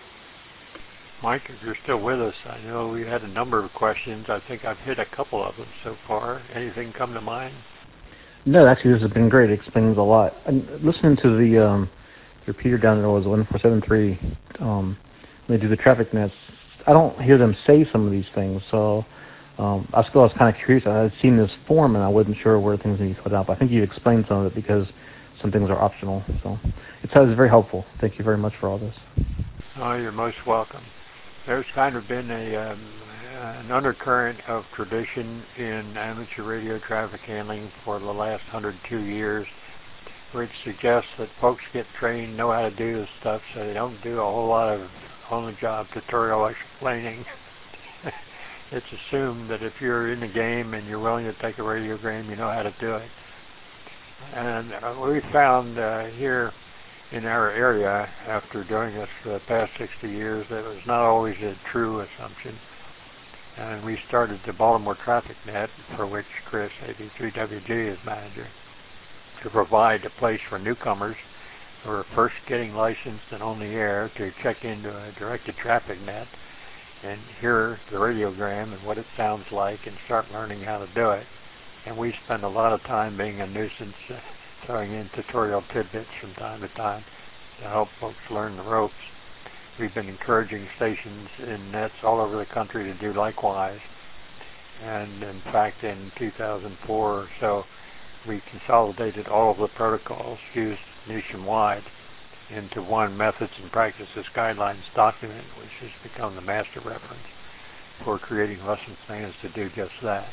Mike, if you're still with us, I know we had a number of questions. I think I've hit a couple of them so far. Anything come to mind? No, actually, this has been great. It explains a lot. And listening to the um, the repeater down there was one four seven three. Um, they do the traffic nets. I don't hear them say some of these things, so um, I still was kind of curious. I had seen this form, and I wasn't sure where things need to be put out. But I think you explained some of it because some things are optional. So it was very helpful. Thank you very much for all this. Oh, you're most welcome. There's kind of been a um, an undercurrent of tradition in amateur radio traffic handling for the last one hundred two years, which suggests that folks get trained, know how to do this stuff, so they don't do a whole lot of on-the-job tutorial explaining. It's assumed that if you're in the game and you're willing to take a radiogram, you know how to do it. And uh, we found uh, here in our area, after doing this for the past sixty years, that it was not always a true assumption. And we started the Baltimore Traffic Net, for which Chris, A B three W G, is manager, to provide a place for newcomers who are first getting licensed and on the air to check into a directed traffic net and hear the radiogram and what it sounds like and start learning how to do it. And we spend a lot of time being a nuisance, uh, throwing in tutorial tidbits from time to time to help folks learn the ropes. We've been encouraging stations in nets all over the country to do likewise. And in fact, in two thousand four or so, we consolidated all of the protocols used nationwide into one Methods and Practices Guidelines document, which has become the master reference for creating lesson plans to do just that.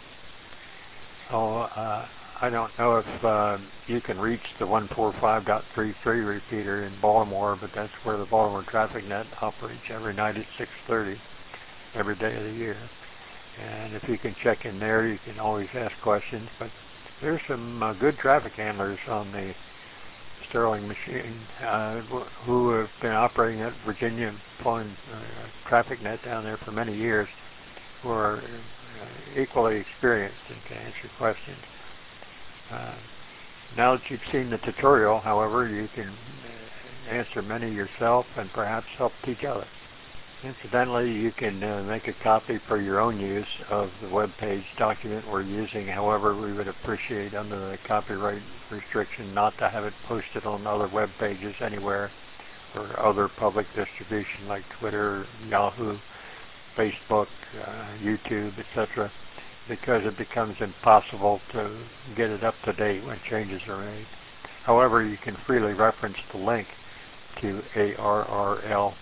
So uh, I don't know if uh, you can reach the one forty-five point thirty-three repeater in Baltimore, but that's where the Baltimore Traffic Net operates every night at six thirty, every day of the year. And if you can check in there, you can always ask questions. But there's some uh, good traffic handlers on the Sterling machine uh, who have been operating at Virginia Point uh, Traffic Net down there for many years, who are uh, equally experienced and can answer questions. Uh, now that you've seen the tutorial, however, you can answer many yourself and perhaps help teach others. Incidentally, you can uh, make a copy for your own use of the web page document we're using. However, we would appreciate, under the copyright restriction, not to have it posted on other web pages anywhere or other public distribution like Twitter, Yahoo, Facebook, uh, YouTube, et cetera, because it becomes impossible to get it up to date when changes are made. However, you can freely reference the link to A R R L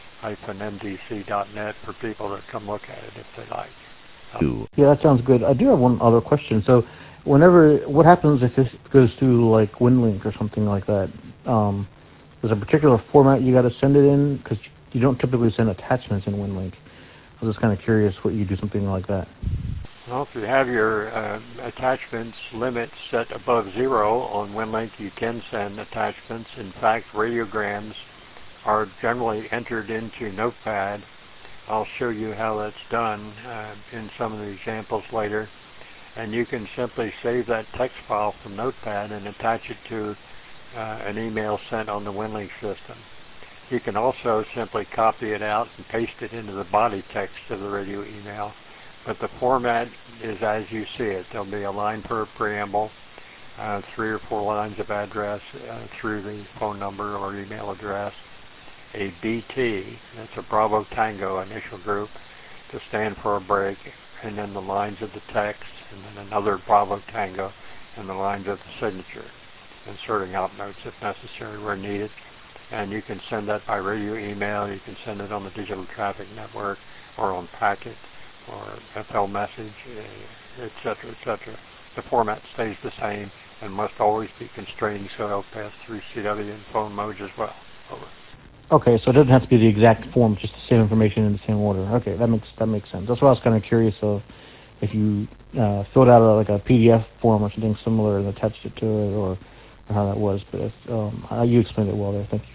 M D C dot net for people to come look at it if they like. Um, yeah, that sounds good. I do have one other question. So, whenever, what happens if this goes through like WinLink or something like that? Um, there's a particular format you got to send it in, because you don't typically send attachments in WinLink. I was just kind of curious what you do something like that. Well, if you have your uh, attachments limit set above zero on WinLink, you can send attachments. In fact, radiograms are generally entered into Notepad. I'll show you how that's done uh, in some of the examples later. And you can simply save that text file from Notepad and attach it to uh, an email sent on the WinLink system. You can also simply copy it out and paste it into the body text of the radio email. But the format is as you see it. There'll be a line for a preamble, uh, three or four lines of address uh, through the phone number or email address, a B T, that's a Bravo Tango initial group, to stand for a break, and then the lines of the text, and then another Bravo Tango, and the lines of the signature, inserting out notes if necessary where needed. And you can send that by radio email, you can send it on the Digital Traffic Network, or on packet, or F L message, et cetera, et cetera. The format stays the same and must always be constrained so it'll pass through C W and phone modes as well. Over. Okay, so it doesn't have to be the exact form, just the same information in the same order. Okay, that makes that makes sense. That's why I was kind of curious of if you uh, filled out a, like a P D F form or something similar and attached it to it, or, or how that was. But if, um, you explained it well there. Thank you.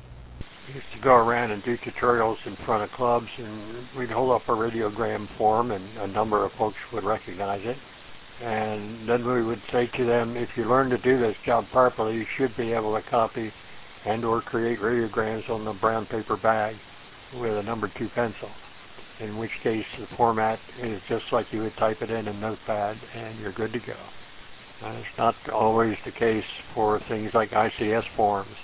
We used to go around and do tutorials in front of clubs, and we'd hold up a radiogram form, and a number of folks would recognize it. And then we would say to them, if you learn to do this job properly, you should be able to copy and or create radiograms on the brown paper bag with a number two pencil, in which case the format is just like you would type it in a notepad, and you're good to go. Uh, it's not always the case for things like I C S forms.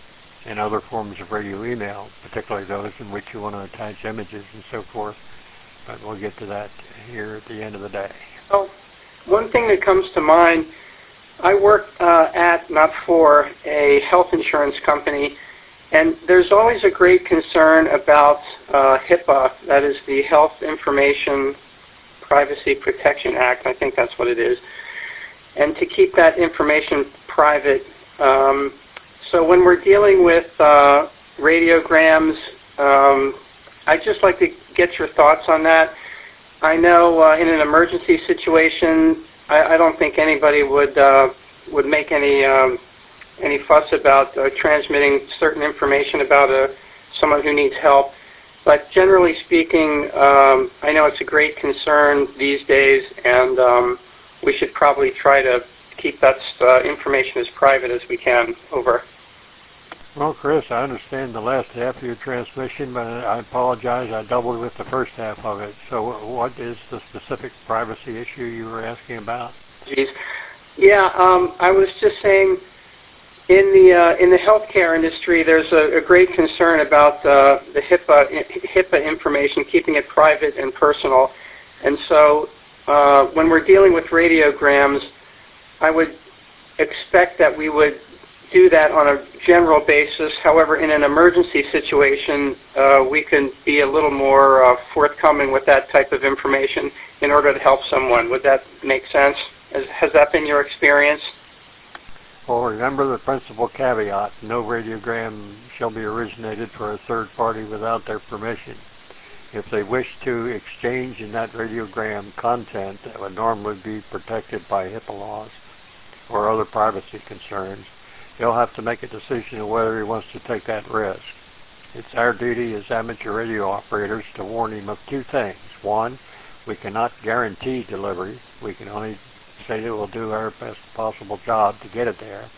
and other forms of radio email, particularly those in which you want to attach images and so forth. But we'll get to that here at the end of the day. Oh, one thing that comes to mind, I work uh, at, not for, a health insurance company, and there's always a great concern about uh, HIPAA, that is the Health Information Privacy Protection Act, I think that's what it is, and to keep that information private. Um, so when we're dealing with uh, radiograms, um, I'd just like to get your thoughts on that. I know uh, in an emergency situation, I, I don't think anybody would uh, would make any um, any fuss about uh, transmitting certain information about uh, someone who needs help. But generally speaking, um, I know it's a great concern these days, and um, we should probably try to keep that uh, information as private as we can. Over. Well, Chris, I understand the last half of your transmission, but I apologize. I doubled with the first half of it. So what is the specific privacy issue you were asking about? Geez. Yeah, um, I was just saying, in the uh, in the healthcare industry, there's a, a great concern about uh, the HIPAA HIPAA information, keeping it private and personal. And so, uh, when we're dealing with radiograms, I would expect that we would do that on a general basis. However, in an emergency situation, uh, we can be a little more uh, forthcoming with that type of information in order to help someone. Would that make sense? Has, has that been your experience? Well, remember the principal caveat: no radiogram shall be originated for a third party without their permission. If they wish to exchange in that radiogram content that would normally be protected by HIPAA laws or other privacy concerns, he'll have to make a decision of whether he wants to take that risk. It's our duty as amateur radio operators to warn him of two things. One, we cannot guarantee delivery. We can only say that we'll do our best possible job to get it there.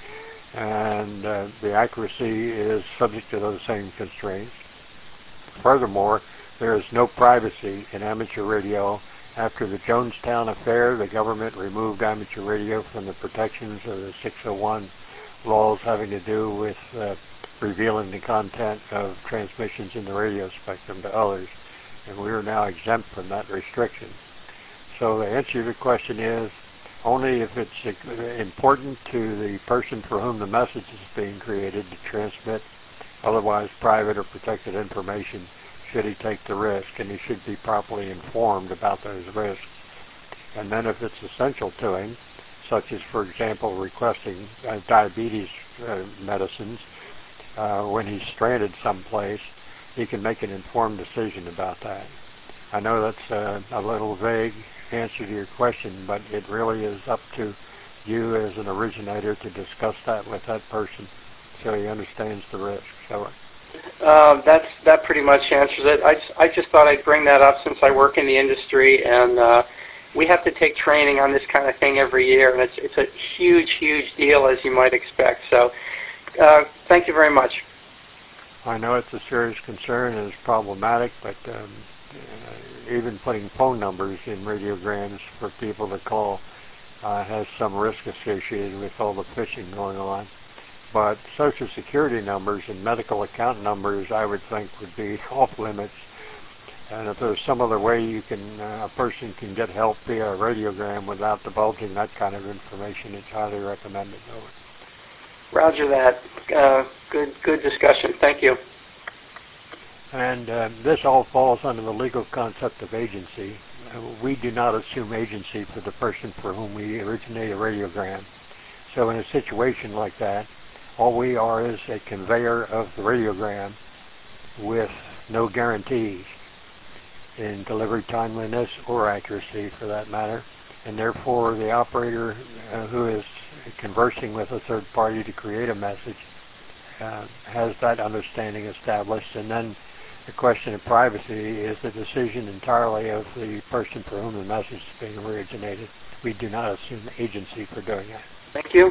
And uh, the accuracy is subject to those same constraints. Furthermore, there is no privacy in amateur radio. After the Jonestown affair, the government removed amateur radio from the protections of the six oh one laws having to do with uh, revealing the content of transmissions in the radio spectrum to others, and we are now exempt from that restriction. So the answer to the question is, only if it's important to the person for whom the message is being created to transmit otherwise private or protected information should he take the risk, and he should be properly informed about those risks. And then if it's essential to him, such as, for example, requesting uh, diabetes uh, medicines uh, when he's stranded someplace, he can make an informed decision about that. I know that's uh, a little vague answer to your question, but it really is up to you as an originator to discuss that with that person so he understands the risk. So, uh, that's, that pretty much answers it. I, I just thought I'd bring that up since I work in the industry, and uh, we have to take training on this kind of thing every year, and it's, it's a huge, huge deal, as you might expect. So uh, thank you very much. I know it's a serious concern and it's problematic, but um, uh, even putting phone numbers in radiograms for people to call uh, has some risk associated with all the phishing going on. But Social Security numbers and medical account numbers, I would think, would be off limits. And if there's some other way you can, uh, a person can get help via a radiogram without divulging that kind of information, it's highly recommended. Roger that. Uh, good, good discussion. Thank you. And uh, this all falls under the legal concept of agency. Uh, we do not assume agency for the person for whom we originate a radiogram. So in a situation like that, all we are is a conveyor of the radiogram with no guarantees in delivery timeliness or accuracy, for that matter. And therefore, the operator uh, who is conversing with a third party to create a message uh, has that understanding established. And then the question of privacy is the decision entirely of the person for whom the message is being originated. We do not assume agency for doing that. Thank you.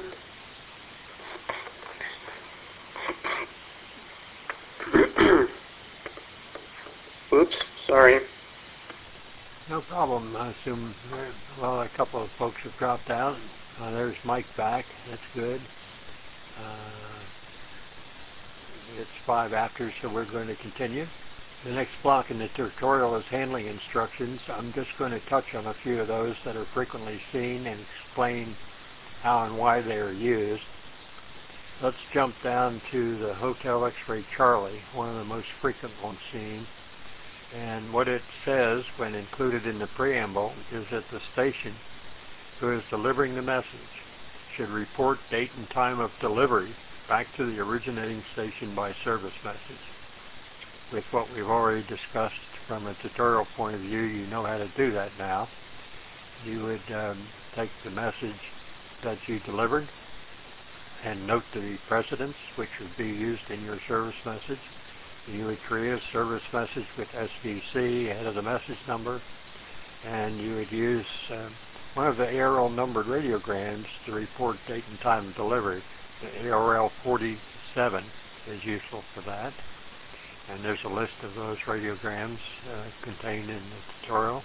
Oops, sorry. No problem. I assume, well, a couple of folks have dropped out. Uh, there's Mike back. That's good. Uh, it's five after, so we're going to continue. The next block in the tutorial is handling instructions. I'm just going to touch on a few of those that are frequently seen and explain how and why they are used. Let's jump down to the Hotel X-Ray Charlie, one of the most frequent ones seen. And what it says when included in the preamble is that the station who is delivering the message should report date and time of delivery back to the originating station by service message. With what we've already discussed from a tutorial point of view, you know how to do that now. You would um, take the message that you delivered and note the precedence, which would be used in your service message. You would create a service message with S V C ahead of the message number, and you would use um, one of the A R L numbered radiograms to report date and time of delivery. The A R L forty-seven is useful for that, and there's a list of those radiograms uh, contained in the tutorial.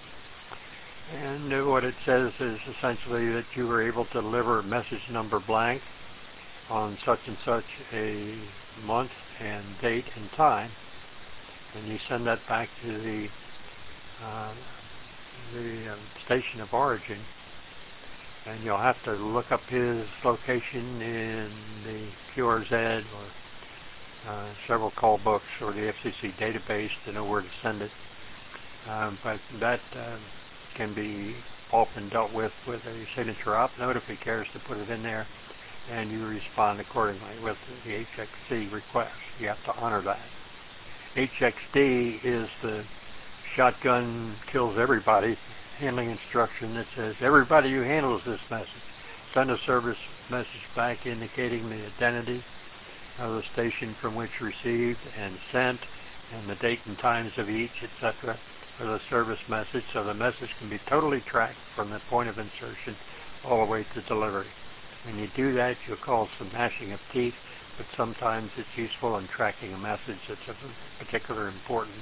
And uh, what it says is essentially that you were able to deliver message number blank on such and such a month and date and time, and you send that back to the uh, the um, station of origin, and you'll have to look up his location in the Q R Z or uh, several call books or the F C C database to know where to send it. Um, but that uh, can be often dealt with with a signature op note if he cares to put it in there, and you respond accordingly with the H X D request. You have to honor that. H X D is the shotgun kills everybody handling instruction that says everybody who handles this message send a service message back indicating the identity of the station from which received and sent and the date and times of each, et cetera for the service message, so the message can be totally tracked from the point of insertion all the way to delivery. When you do that, you'll call some gnashing of teeth, but sometimes it's useful in tracking a message that's of particular importance.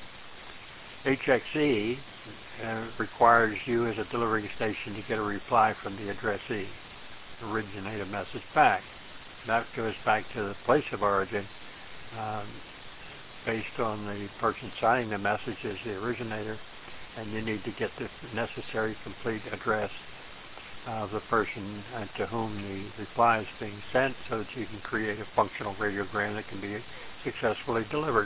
H X E uh, requires you as a delivering station to get a reply from the addressee, originate a message back. That goes back to the place of origin um, based on the person signing the message as the originator, and you need to get the necessary complete address of the person uh, to whom the reply is being sent so that you can create a functional radiogram that can be successfully delivered.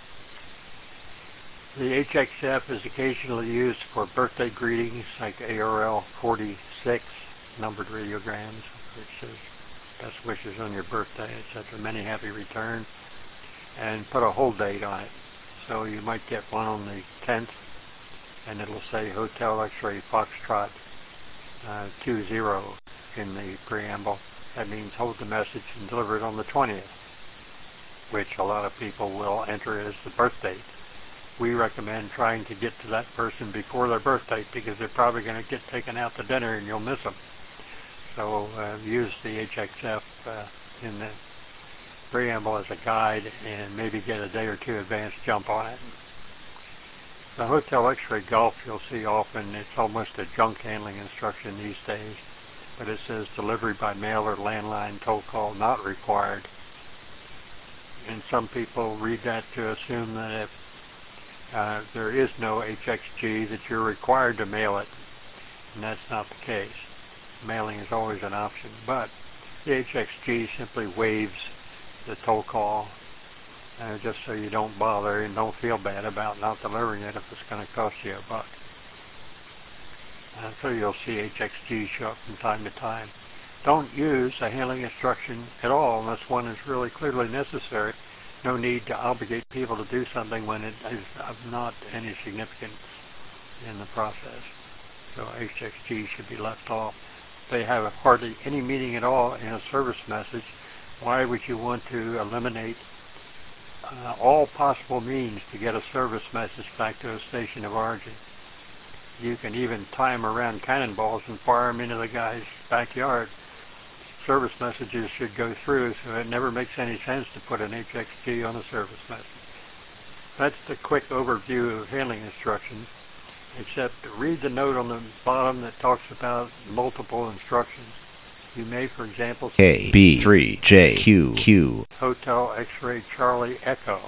The H X F is occasionally used for birthday greetings like A R L forty-six, numbered radiograms, which says best wishes on your birthday, et cetera, many happy returns, and put a hold date on it. So you might get one on the tenth, and it'll say Hotel X-Ray Foxtrot uh, two zero in the preamble. That means hold the message and deliver it on the twentieth, which a lot of people will enter as the birth date. We recommend trying to get to that person before their birth date because they're probably going to get taken out to dinner and you'll miss them. So uh, use the H X F uh, in the preamble as a guide and maybe get a day or two advance jump on it. The Hotel X-Ray Golf you'll see often, it's almost a junk handling instruction these days, but it says delivery by mail or landline toll call not required. And some people read that to assume that if uh, there is no H X G that you're required to mail it, and that's not the case. Mailing is always an option, but the H X G simply waives the toll call uh, just so you don't bother and don't feel bad about not delivering it if it's going to cost you a buck. Uh, so you'll see H X G show up from time to time. Don't use a handling instruction at all unless one is really clearly necessary. No need to obligate people to do something when it is of not any significance in the process. So H X G should be left off. They have hardly any meaning at all in a service message. Why would you want to eliminate uh, all possible means to get a service message back to a station of origin? You can even tie them around cannonballs and fire them into the guy's backyard. Service messages should go through, so it never makes any sense to put an H X G on a service message. That's the quick overview of handling instructions, except read the note on the bottom that talks about multiple instructions. You may, for example, A B three J Q Q Hotel X-Ray Charlie Echo.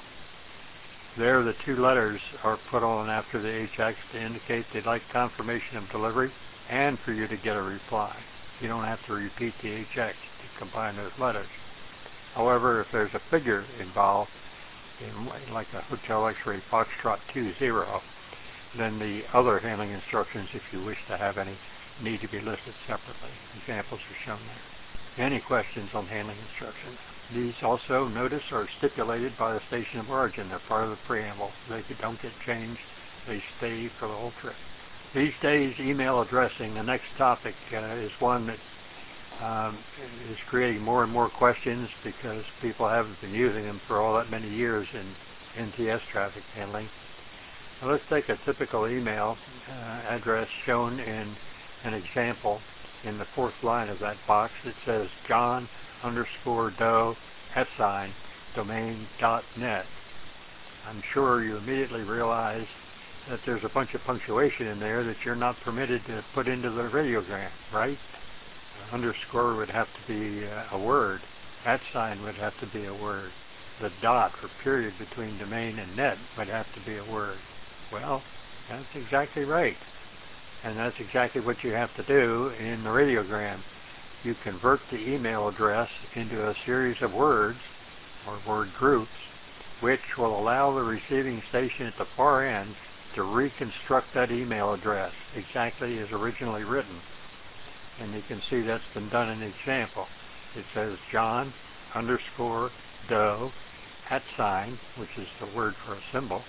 There, the two letters are put on after the H X to indicate they'd like confirmation of delivery and for you to get a reply. You don't have to repeat the H X to combine those letters. However, if there's a figure involved, in like a Hotel X-Ray Foxtrot two zero, then the other handling instructions, if you wish to have any, need to be listed separately. Examples are shown there. Any questions on handling instructions? These also, notice, are stipulated by the station of origin. They're part of the preamble. They don't get changed. They stay for the whole trip. These days, email addressing, the next topic, uh, is one that um, is creating more and more questions because people haven't been using them for all that many years in N T S traffic handling. Now let's take a typical email uh, address shown in an example in the fourth line of that box. It says John underscore Doe at sign domain dot net. I'm sure you immediately realize that there's a bunch of punctuation in there that you're not permitted to put into the radiogram, right? Uh, underscore would have to be uh, a word. At sign would have to be a word. The dot or period between domain and net would have to be a word. Well, that's exactly right. And that's exactly what you have to do in the radiogram. You convert the email address into a series of words, or word groups, which will allow the receiving station at the far end to reconstruct that email address exactly as originally written. And you can see that's been done in the example. It says John underscore Doe at sign, which is the word for a symbol,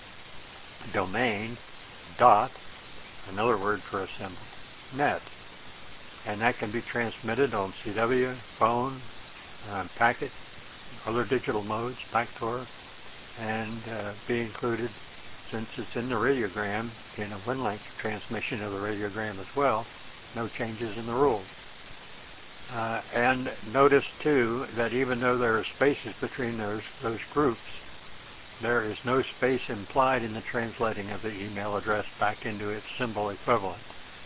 domain dot, another word for a symbol, net. And that can be transmitted on C W, phone, uh, packet, other digital modes, Pactor, and uh, be included, since it's in the radiogram, in a WinLink transmission of the radiogram as well. No changes in the rules. Uh, and notice too that even though there are spaces between those those groups, there is no space implied in the translating of the email address back into its symbol equivalent.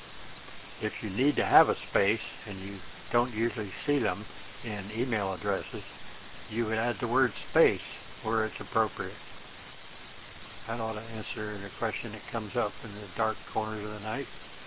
If you need to have a space, and you don't usually see them in email addresses, you would add the word space where it's appropriate. That ought to answer the question that comes up in the dark corners of the night.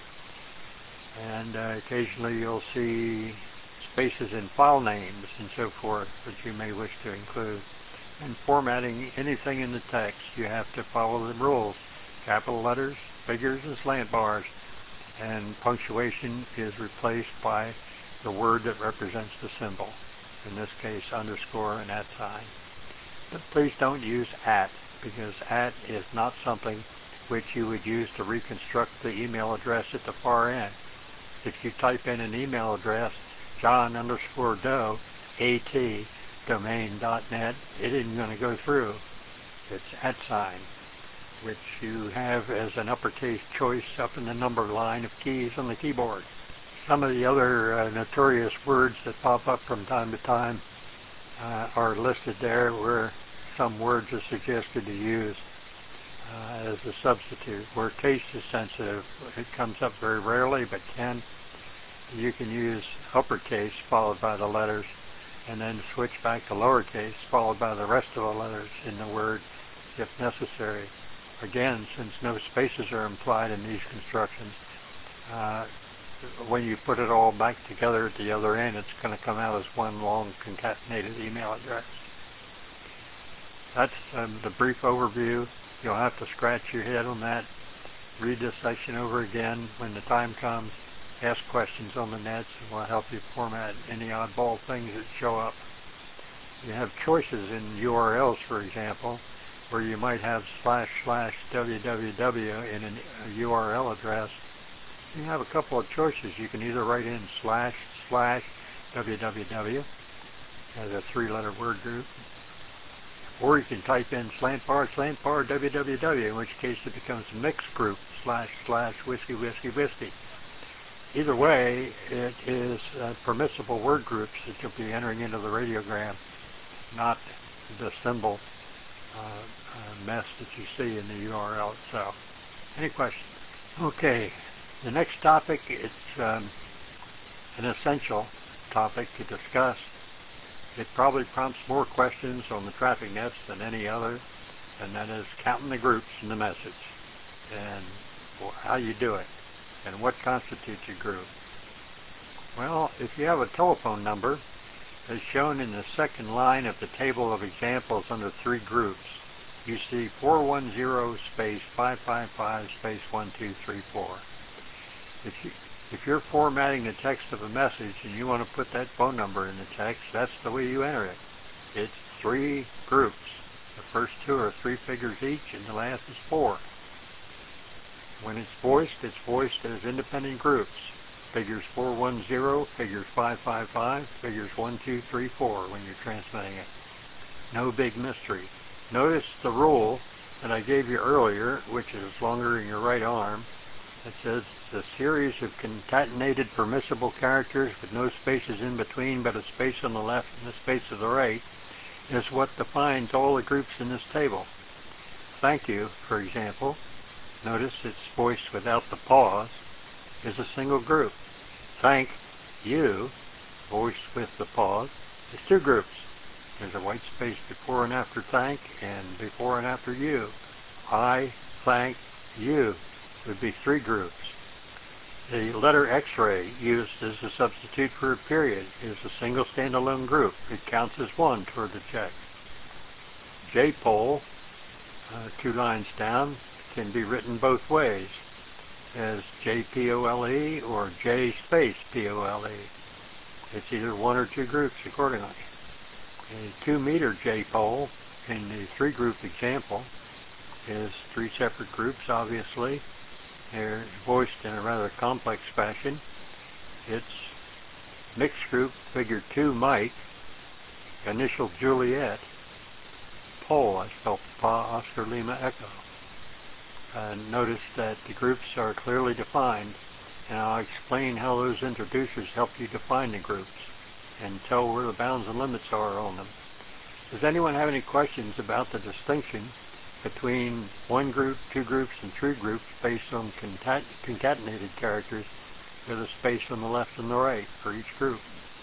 And uh, occasionally you'll see spaces in file names and so forth that you may wish to include. And formatting anything in the text, you have to follow the rules. Capital letters, figures, and slant bars. And punctuation is replaced by the word that represents the symbol. In this case, underscore and at sign. But please don't use at, because at is not something which you would use to reconstruct the email address at the far end. If you type in an email address, John underscore Doe, at, domain dot net, it isn't going to go through. It's at sign, which you have as an uppercase choice up in the number line of keys on the keyboard. Some of the other uh, notorious words that pop up from time to time uh, are listed there, where some words are suggested to use uh, as a substitute. Where taste is sensitive, it comes up very rarely, but can. You can use uppercase followed by the letters, and then switch back to lowercase followed by the rest of the letters in the word if necessary. Again, since no spaces are implied in these constructions, uh, when you put it all back together at the other end, it's going to come out as one long concatenated email address. That's um, the brief overview. You'll have to scratch your head on that, read this section over again when the time comes, ask questions on the nets, and we'll help you format any oddball things that show up. You have choices in U R Ls, for example, where you might have slash slash www in an, a U R L address. You have a couple of choices. You can either write in slash slash www as a three-letter word group, or you can type in slant bar slant bar www, in which case it becomes mixed group slash slash whiskey whiskey whiskey. Either way, it is uh, permissible word groups that you'll be entering into the radiogram, not the symbol uh, uh, mess that you see in the U R L itself. Any questions? Okay, the next topic, it's um, an essential, topic to discuss. It probably prompts more questions on the traffic nets than any other, and that is counting the groups in the message, and well, how you do it, and what constitutes a group. Well, if you have a telephone number, as shown in the second line of the table of examples under three groups, you see four one zero space five five five space one two three four. If, you, if you're formatting the text of a message and you want to put that phone number in the text, that's the way you enter it. It's three groups. The first two are three figures each, and the last is four. When it's voiced, it's voiced as independent groups. Figures four one zero, figures five five five, figures one two three four when you're transmitting it. No big mystery. Notice the rule that I gave you earlier, which is longer in your right arm. It says the series of concatenated permissible characters with no spaces in between but a space on the left and a space to the right is what defines all the groups in this table. Thank you, for example. Notice it's voiced without the pause, is a single group. Thank you, voiced with the pause, is two groups. There's a white space before and after thank and before and after you. I thank you would be three groups. The letter X-ray, used as a substitute for a period, is a single standalone group. It counts as one toward the check. J-pole, uh, two lines down, can be written both ways, as J P O L E or J space P O L E. It's either one or two groups accordingly. A two meter J-pole in the three group example is three separate groups, obviously. They're voiced in a rather complex fashion. It's mixed group, figure two Mike, initial Juliet, pole, I spelled Pa, Oscar, Lima, Echo. Uh, notice that the groups are clearly defined, and I'll explain how those introducers help you define the groups and tell where the bounds and limits are on them. Does anyone have any questions about the distinction between one group, two groups, and three groups based on concat concatenated characters with a space on the left and the right for each group?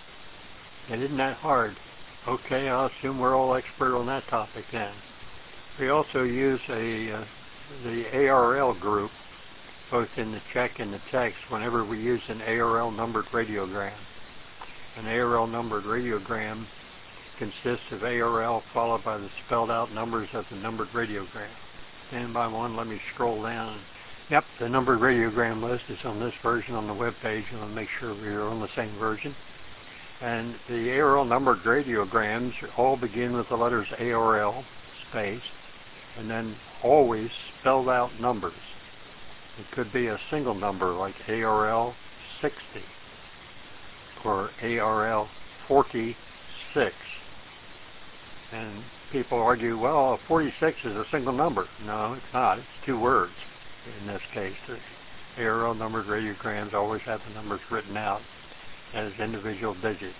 It isn't that hard. Okay, I'll assume we're all expert on that topic then. We also use a uh, the A R L group, both in the check and the text, whenever we use an A R L numbered radiogram. An A R L numbered radiogram consists of A R L followed by the spelled out numbers of the numbered radiogram. Stand by one, let me scroll down. Yep, the numbered radiogram list is on this version on the web page, and I'll make sure we're on the same version. And the A R L numbered radiograms all begin with the letters A R L, space, and then always spelled out numbers. It could be a single number like A R L sixty or A R L forty-six. And people argue, well, forty-six is a single number. No, it's not. It's two words in this case. The A R L numbered radiograms always have the numbers written out as individual digits.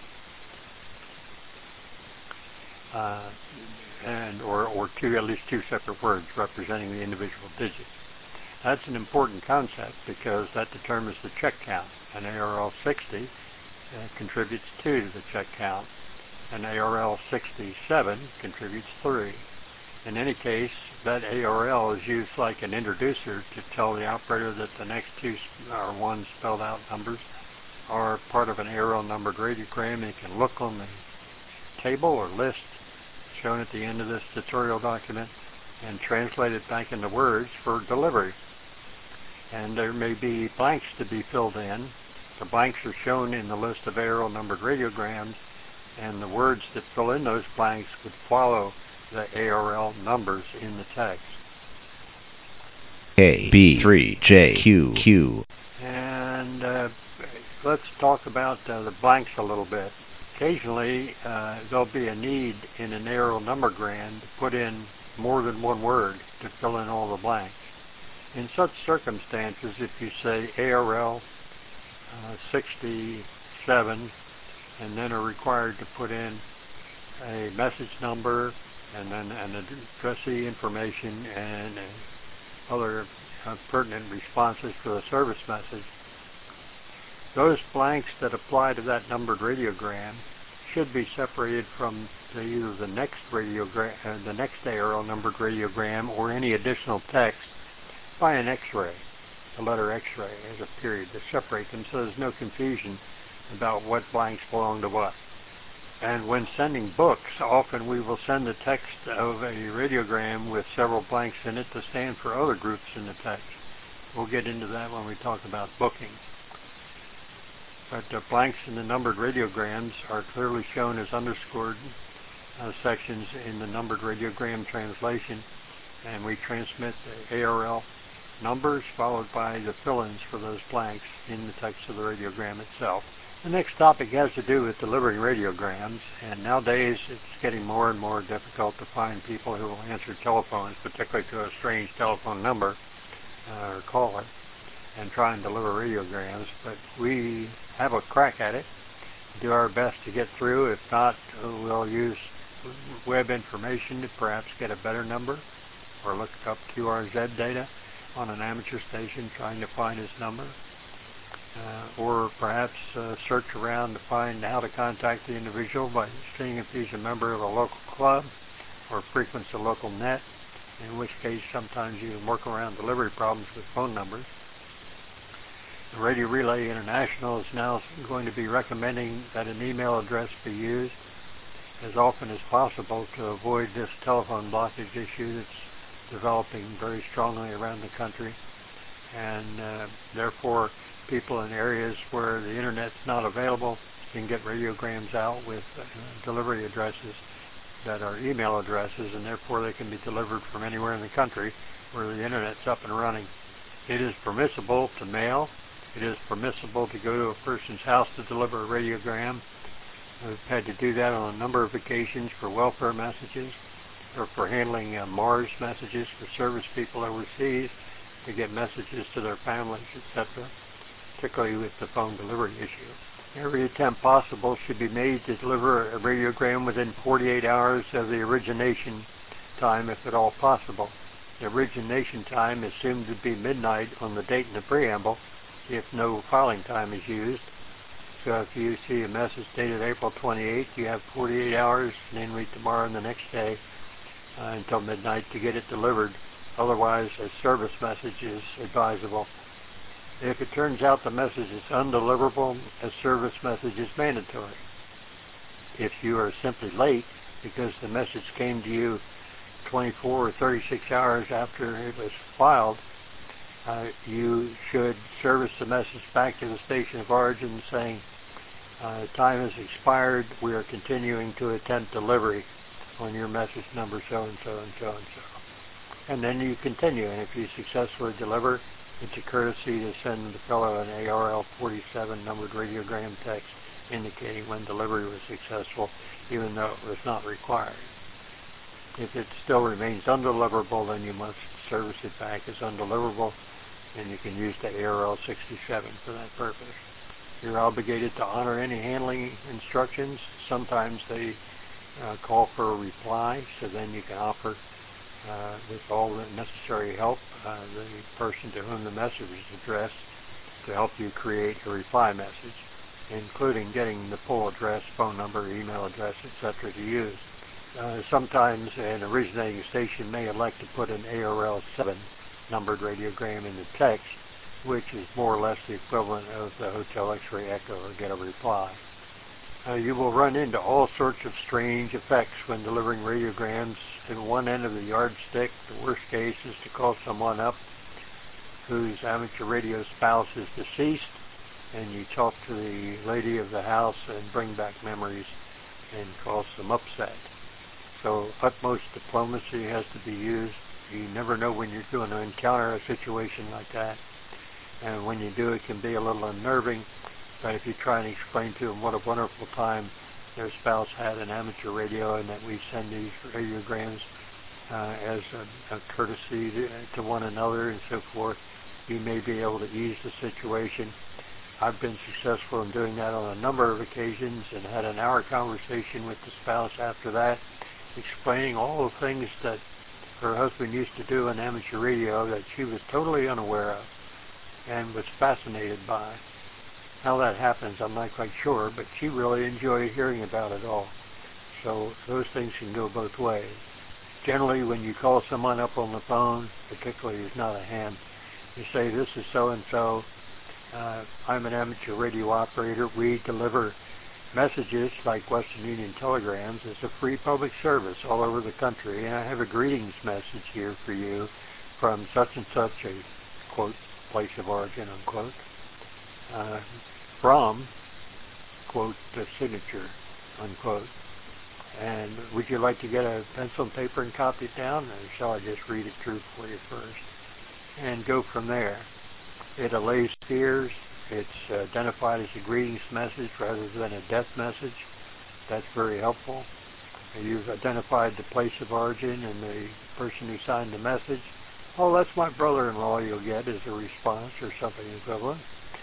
Uh, and or, or two, at least two separate words representing the individual digits. That's an important concept because that determines the check count. An A R L sixty uh, contributes two to the check count. An A R L sixty-seven contributes three. In any case, that A R L is used like an introducer to tell the operator that the next two or one spelled out numbers are part of an A R L numbered radiogram. You can look on the table or list shown at the end of this tutorial document and translate it back into words for delivery. And there may be blanks to be filled in. The blanks are shown in the list of A R L numbered radiograms, and the words that fill in those blanks would follow the A R L numbers in the text. A, B, three, J, Q, Q. And uh, let's talk about uh, the blanks a little bit. Occasionally, uh, there'll be a need in an A R L numbergram to put in more than one word to fill in all the blanks. In such circumstances, if you say A R L uh, sixty-seven and then are required to put in a message number and then an addressee information and uh, other uh, pertinent responses to the service message, Those blanks that apply to that numbered radiogram should be separated from the, either the next radiogram, uh, the next A R L numbered radiogram, or any additional text by an X-ray. The letter X-ray as a period to separate them, so there's no confusion about what blanks belong to what. And when sending books, often we will send the text of a radiogram with several blanks in it to stand for other groups in the text. We'll get into that when we talk about booking. But the blanks in the numbered radiograms are clearly shown as underscored uh, sections in the numbered radiogram translation, and we transmit the A R L numbers followed by the fill-ins for those blanks in the text of the radiogram itself. The next topic has to do with delivering radiograms, and nowadays it's getting more and more difficult to find people who will answer telephones, particularly to a strange telephone number uh, or caller, and try and deliver radiograms, but we have a crack at it, do our best to get through. If not, we'll use web information to perhaps get a better number, or look up Q R Z data on an amateur station trying to find his number, uh, or perhaps uh, search around to find how to contact the individual by seeing if he's a member of a local club or frequents a local net, in which case sometimes you can work around delivery problems with phone numbers. The Radio Relay International is now going to be recommending that an email address be used as often as possible to avoid this telephone blockage issue that's developing very strongly around the country, and uh, therefore people in areas where the internet's not available can get radiograms out with uh, delivery addresses that are email addresses, and therefore they can be delivered from anywhere in the country where the internet's up and running. It is permissible to mail. It is permissible to go to a person's house to deliver a radiogram. We've had to do that on a number of occasions for welfare messages, or for handling uh, Mars messages for service people overseas to get messages to their families, et cetera, particularly with the phone delivery issue. Every attempt possible should be made to deliver a radiogram within forty-eight hours of the origination time, if at all possible. The origination time is assumed to be midnight on the date in the preamble, if no filing time is used. So if you see a message dated April twenty-eighth, you have forty-eight hours, namely tomorrow and the next day, Uh, until midnight to get it delivered. Otherwise, a service message is advisable. If it turns out the message is undeliverable, a service message is mandatory. If you are simply late because the message came to you twenty-four or thirty-six hours after it was filed, uh, you should service the message back to the station of origin saying, uh, time has expired, we are continuing to attempt delivery on your message number so-and-so and so-and-so. And then you continue, and if you successfully deliver, it's a courtesy to send the fellow an A R L forty-seven numbered radiogram text indicating when delivery was successful, even though it was not required. If it still remains undeliverable, then you must service it back as undeliverable, and you can use the A R L sixty-seven for that purpose. You're obligated to honor any handling instructions. Sometimes they Uh, call for a reply, so then you can offer, uh, with all the necessary help, uh, the person to whom the message is addressed to help you create a reply message, including getting the full address, phone number, email address, et cetera to use. Uh, sometimes an originating station may elect to put an A R L seven numbered radiogram in the text, which is more or less the equivalent of the Hotel X-ray Echo, or get a reply. Uh, you will run into all sorts of strange effects when delivering radiograms. At one end of the yardstick, the worst case is to call someone up whose amateur radio spouse is deceased, and you talk to the lady of the house and bring back memories and cause some upset. So utmost diplomacy has to be used. You never know when you're going to encounter a situation like that, and when you do, it can be a little unnerving. But if you try and explain to them what a wonderful time their spouse had an amateur radio, and that we send these radiograms uh, as a, a courtesy to, to one another and so forth, you may be able to ease the situation. I've been successful in doing that on a number of occasions, and had an hour conversation with the spouse after that, explaining all the things that her husband used to do on amateur radio that she was totally unaware of and was fascinated by. How that happens, I'm not quite sure, but she really enjoyed hearing about it all. So those things can go both ways. Generally, when you call someone up on the phone, particularly who's not a ham, you say, this is so-and-so. Uh, I'm an amateur radio operator. We deliver messages like Western Union telegrams as a free public service all over the country. And I have a greetings message here for you from such and such a, quote, place of origin, unquote, uh, from, quote, the signature, unquote. And would you like to get a pencil and paper and copy it down, or shall I just read it through for you first? And go from there. It allays fears. It's identified as a greetings message rather than a death message. That's very helpful. You've identified the place of origin and the person who signed the message. Oh, that's my brother-in-law you'll get as a response or something equivalent.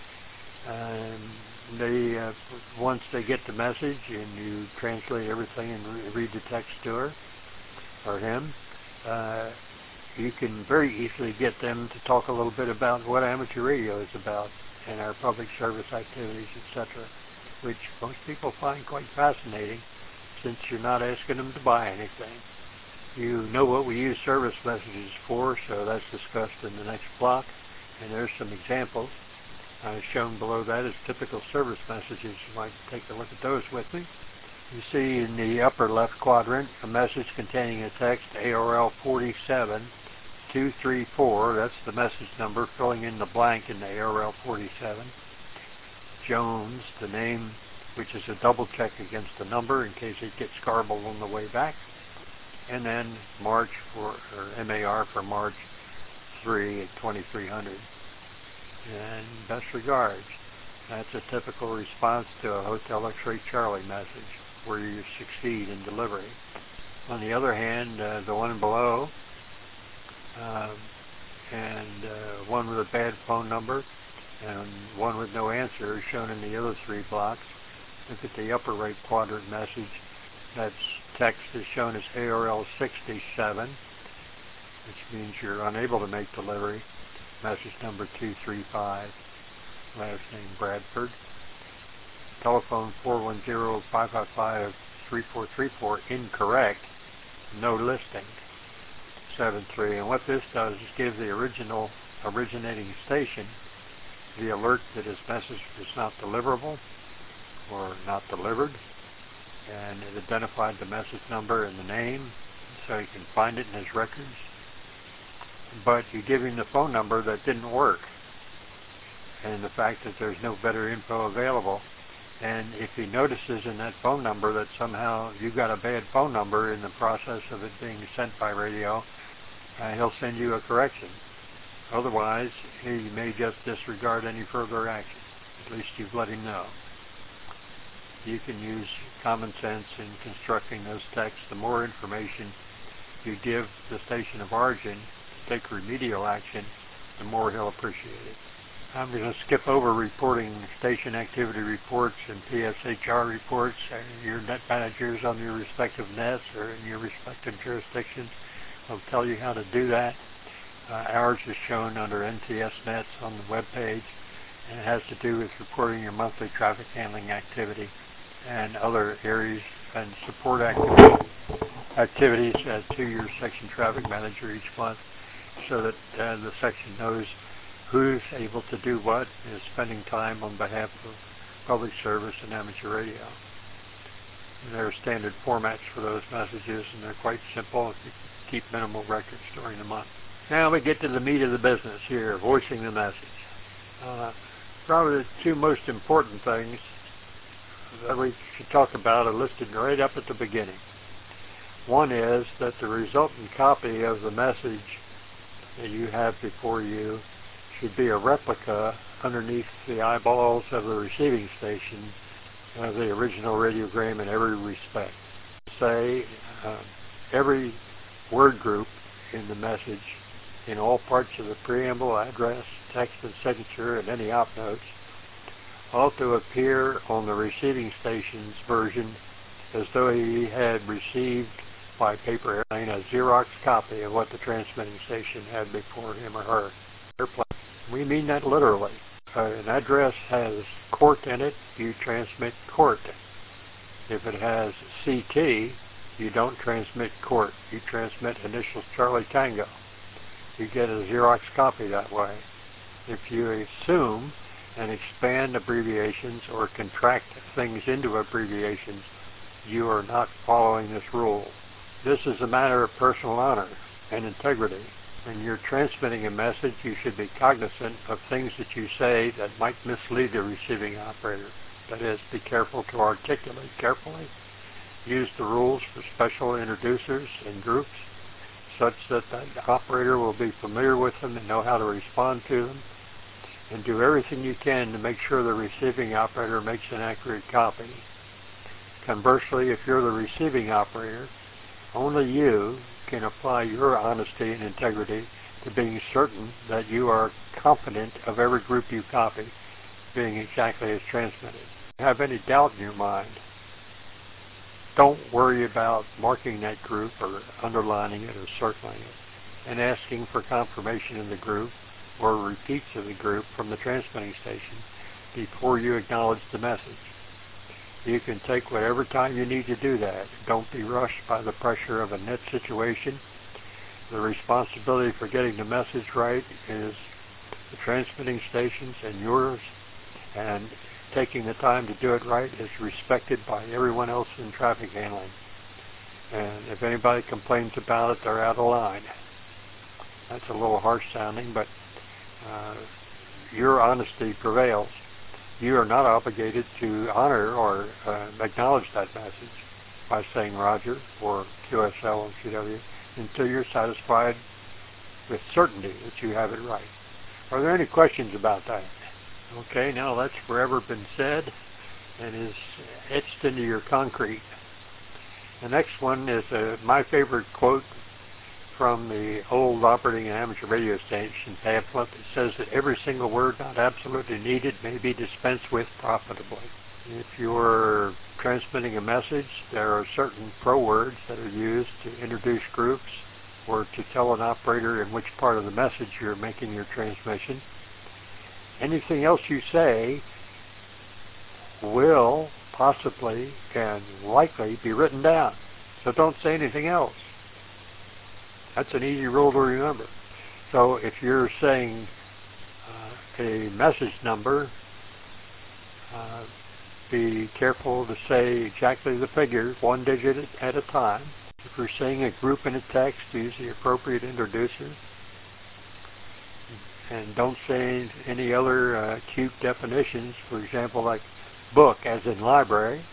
And they, uh, once they get the message and you translate everything and re read the text to her or him, uh, you can very easily get them to talk a little bit about what amateur radio is about and our public service activities, et cetera, which most people find quite fascinating since you're not asking them to buy anything. You know what we use service messages for, so that's discussed in the next block, and there's some examples. Uh, shown below that is typical service messages. You might take a look at those with me. You see in the upper left quadrant a message containing a text A R L forty-seven two three four. That's the message number, filling in the blank in the A R L forty-seven. Jones, the name, which is a double check against the number in case it gets garbled on the way back. And then March for, or M A R for March three at twenty-three hundred. And best regards. That's a typical response to a Hotel X-Ray Charlie message where you succeed in delivery. On the other hand, uh, the one below, um, and uh, one with a bad phone number and one with no answer is shown in the other three blocks. Look at the upper right quadrant message. That's text is shown as A R L sixty-seven, which means you're unable to make delivery. Message number two three five, last name Bradford. Telephone four one zero, five five five, three four three four, incorrect, no listing, seven three. And what this does is give the original originating station the alert that his message is not deliverable or not delivered. And it identified the message number and the name so you can find it in his records. But you give him the phone number that didn't work, and the fact that there's no better info available. And if he notices in that phone number that somehow you got a bad phone number in the process of it being sent by radio, uh, he'll send you a correction. Otherwise, he may just disregard any further action. At least you've let him know. You can use common sense in constructing those texts. The more information you give the station of origin, take remedial action, the more he'll appreciate it. I'm going to skip over reporting station activity reports and P S H R reports. Your net managers on your respective nets or in your respective jurisdictions will tell you how to do that. Uh, ours is shown under N T S nets on the web page, and it has to do with reporting your monthly traffic handling activity and other areas and support activity, activities uh, to your section traffic manager each month, so that uh, the section knows who's able to do what, is spending time on behalf of public service and amateur radio. And there are standard formats for those messages, and they're quite simple if you keep minimal records during the month. Now we get to the meat of the business here, voicing the message. Uh, probably the two most important things that we should talk about are listed right up at the beginning. One is that the resultant copy of the message that you have before you should be a replica underneath the eyeballs of the receiving station of the original radiogram in every respect. Say uh, every word group in the message in all parts of the preamble, address, text, and signature, and any op notes ought to appear on the receiving station's version as though he had received by paper airplane a Xerox copy of what the transmitting station had before him or her. We mean that literally. uh, an address has court in it, you transmit court. If it has C T, you don't transmit court. You transmit initials Charlie Tango. You get a Xerox copy that way. If you assume and expand abbreviations or contract things into abbreviations, you are not following this rule. This is a matter of personal honor and integrity. When you're transmitting a message, you should be cognizant of things that you say that might mislead the receiving operator. That is, be careful to articulate carefully. Use the rules for special introducers and groups such that the operator will be familiar with them and know how to respond to them. And do everything you can to make sure the receiving operator makes an accurate copy. Conversely, if you're the receiving operator, only you can apply your honesty and integrity to being certain that you are confident of every group you copy being exactly as transmitted. If you have any doubt in your mind, don't worry about marking that group or underlining it or circling it and asking for confirmation in the group or repeats of the group from the transmitting station before you acknowledge the message. You can take whatever time you need to do that. Don't be rushed by the pressure of a net situation. The responsibility for getting the message right is the transmitting stations and yours, and taking the time to do it right is respected by everyone else in traffic handling. And if anybody complains about it, they're out of line. That's a little harsh sounding, but uh, your honesty prevails. You are not obligated to honor or uh, acknowledge that message by saying Roger or Q S L or C W until you're satisfied with certainty that you have it right. Are there any questions about that? Okay, now that's forever been said and is etched into your concrete. The next one is uh, my favorite quote from the old operating and amateur radio station pamphlet. It says that every single word not absolutely needed may be dispensed with profitably. If you're transmitting a message, there are certain pro words that are used to introduce groups or to tell an operator in which part of the message you're making your transmission. Anything else you say will possibly and likely be written down. So don't say anything else. That's an easy rule to remember. So if you're saying uh, a message number, uh, be careful to say exactly the figure, one digit at a time. If you're saying a group in a text, use the appropriate introducer. And don't say any other uh, cute definitions, for example, like book, as in library.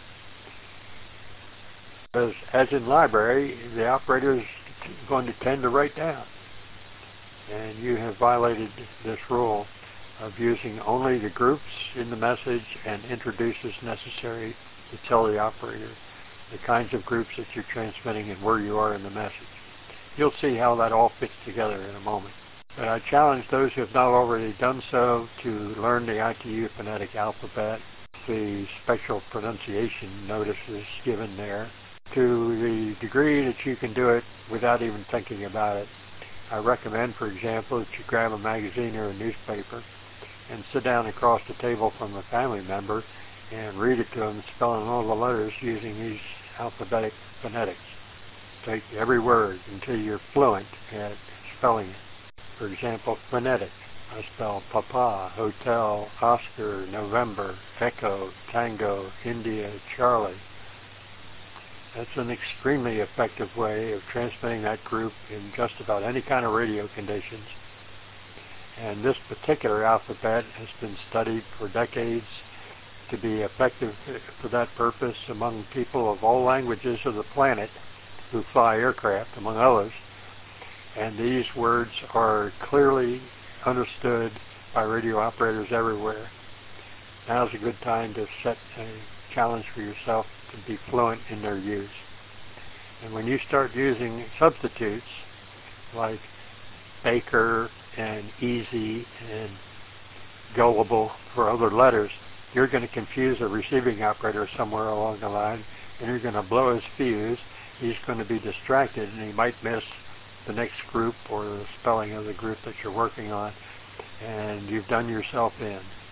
Because as in library, the operator is going to tend to write down. And you have violated this rule of using only the groups in the message and introducers necessary to tell the operator the kinds of groups that you're transmitting and where you are in the message. You'll see how that all fits together in a moment. But I challenge those who have not already done so to learn the I T U phonetic alphabet, the special pronunciation notices given there, to the degree that you can do it without even thinking about it. I recommend, for example, that you grab a magazine or a newspaper and sit down across the table from a family member and read it to them, spelling all the letters using these alphabetic phonetics. Take every word until you're fluent at spelling it. For example, phonetic. I spell Papa, Hotel, Oscar, November, Echo, Tango, India, Charlie. That's an extremely effective way of transmitting that group in just about any kind of radio conditions. And this particular alphabet has been studied for decades to be effective for that purpose among people of all languages of the planet who fly aircraft, among others. And these words are clearly understood by radio operators everywhere. Now's a good time to set a challenge for yourself to be fluent in their use. And when you start using substitutes like Baker and Easy and Gullible for other letters, you're going to confuse a receiving operator somewhere along the line, and you're going to blow his fuse. He's going to be distracted, and he might miss the next group or the spelling of the group that you're working on, and you've done yourself in.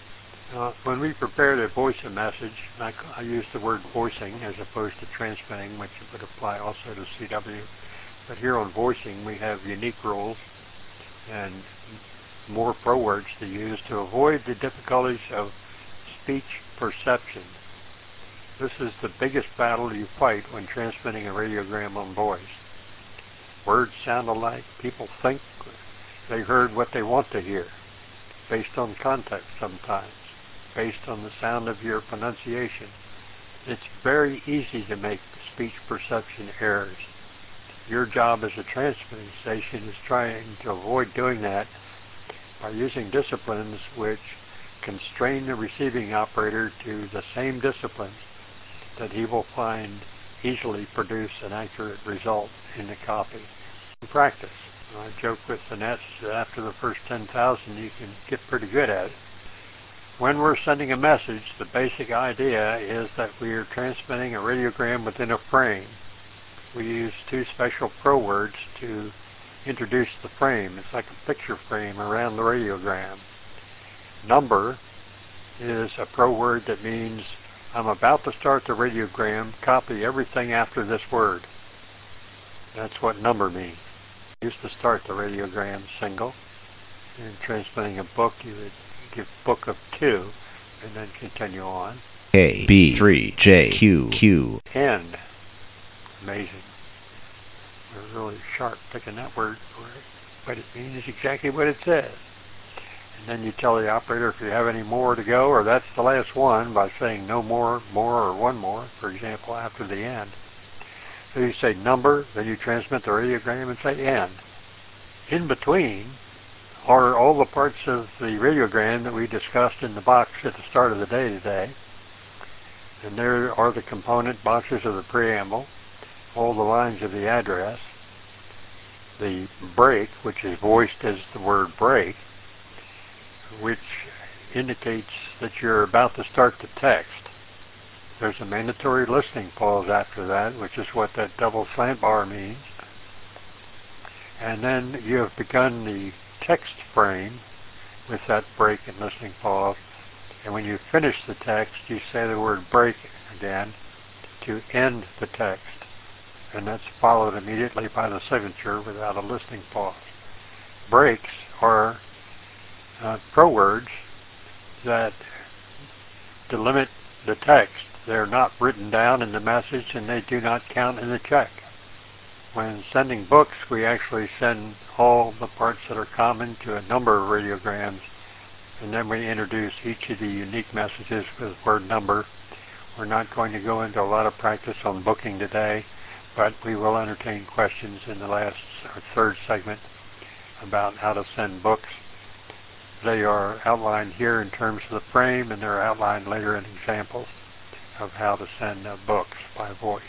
Uh, when we prepare to voice a message, I, I use the word voicing as opposed to transmitting, which would apply also to C W. But here on voicing, we have unique rules and more pro words to use to avoid the difficulties of speech perception. This is the biggest battle you fight when transmitting a radiogram on voice. Words sound alike. People think they heard what they want to hear, based on context sometimes, based on the sound of your pronunciation. It's very easy to make speech perception errors. Your job as a transmitting station is trying to avoid doing that by using disciplines which constrain the receiving operator to the same disciplines that he will find easily produce an accurate result in the copy. In practice, I joke with the nets that after the first ten thousand you can get pretty good at it. When we're sending a message, the basic idea is that we are transmitting a radiogram within a frame. We use two special pro words to introduce the frame. It's like a picture frame around the radiogram. Number is a pro word that means I'm about to start the radiogram, copy everything after this word. That's what number means. I used to start the radiogram single. In transmitting a book, you would give book of two and then continue on. A, B, three, J, Q, Q. N. Amazing. We're really sharp picking that word for it. But it means exactly what it says. And then you tell the operator if you have any more to go, or that's the last one, by saying no more, more, or one more, for example, after the end. So you say number, then you transmit the radiogram and say end. In between are all the parts of the radiogram that we discussed in the box at the start of the day today. And there are the component boxes of the preamble, all the lines of the address, the break, which is voiced as the word break, which indicates that you're about to start the text. There's a mandatory listening pause after that, which is what that double slant bar means. And then you have begun the text frame with that break and listening pause. And when you finish the text, you say the word break again to end the text. And that's followed immediately by the signature without a listening pause. Breaks are uh, pro words that delimit the text. They're not written down in the message and they do not count in the check. When sending books, we actually send all the parts that are common to a number of radiograms, and then we introduce each of the unique messages with word number. We're not going to go into a lot of practice on booking today, but we will entertain questions in the last or third segment about how to send books. They are outlined here in terms of the frame, and they're outlined later in examples of how to send uh, books by voice.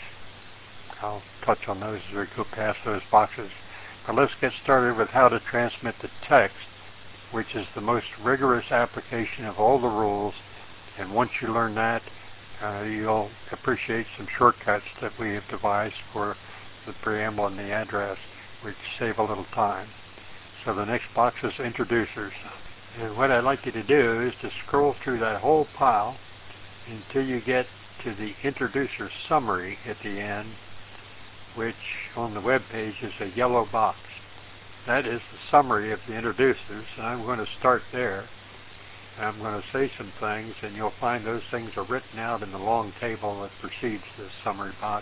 I'll touch on those as we go past those boxes. But let's get started with how to transmit the text, which is the most rigorous application of all the rules. And once you learn that, uh, you'll appreciate some shortcuts that we have devised for the preamble and the address, which save a little time. So the next box is introducers. And what I'd like you to do is to scroll through that whole pile until you get to the introducer summary at the end, which on the web page is a yellow box. That is the summary of the introducers, and I'm going to start there. And I'm going to say some things, and you'll find those things are written out in the long table that precedes this summary box,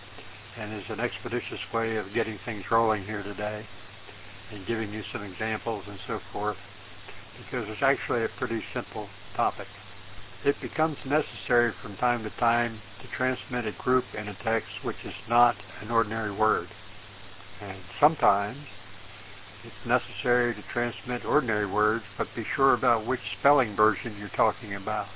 and is an expeditious way of getting things rolling here today and giving you some examples and so forth, because it's actually a pretty simple topic. It becomes necessary from time to time to transmit a group in a text which is not an ordinary word. And sometimes it's necessary to transmit ordinary words, but be sure about which spelling version you're talking about.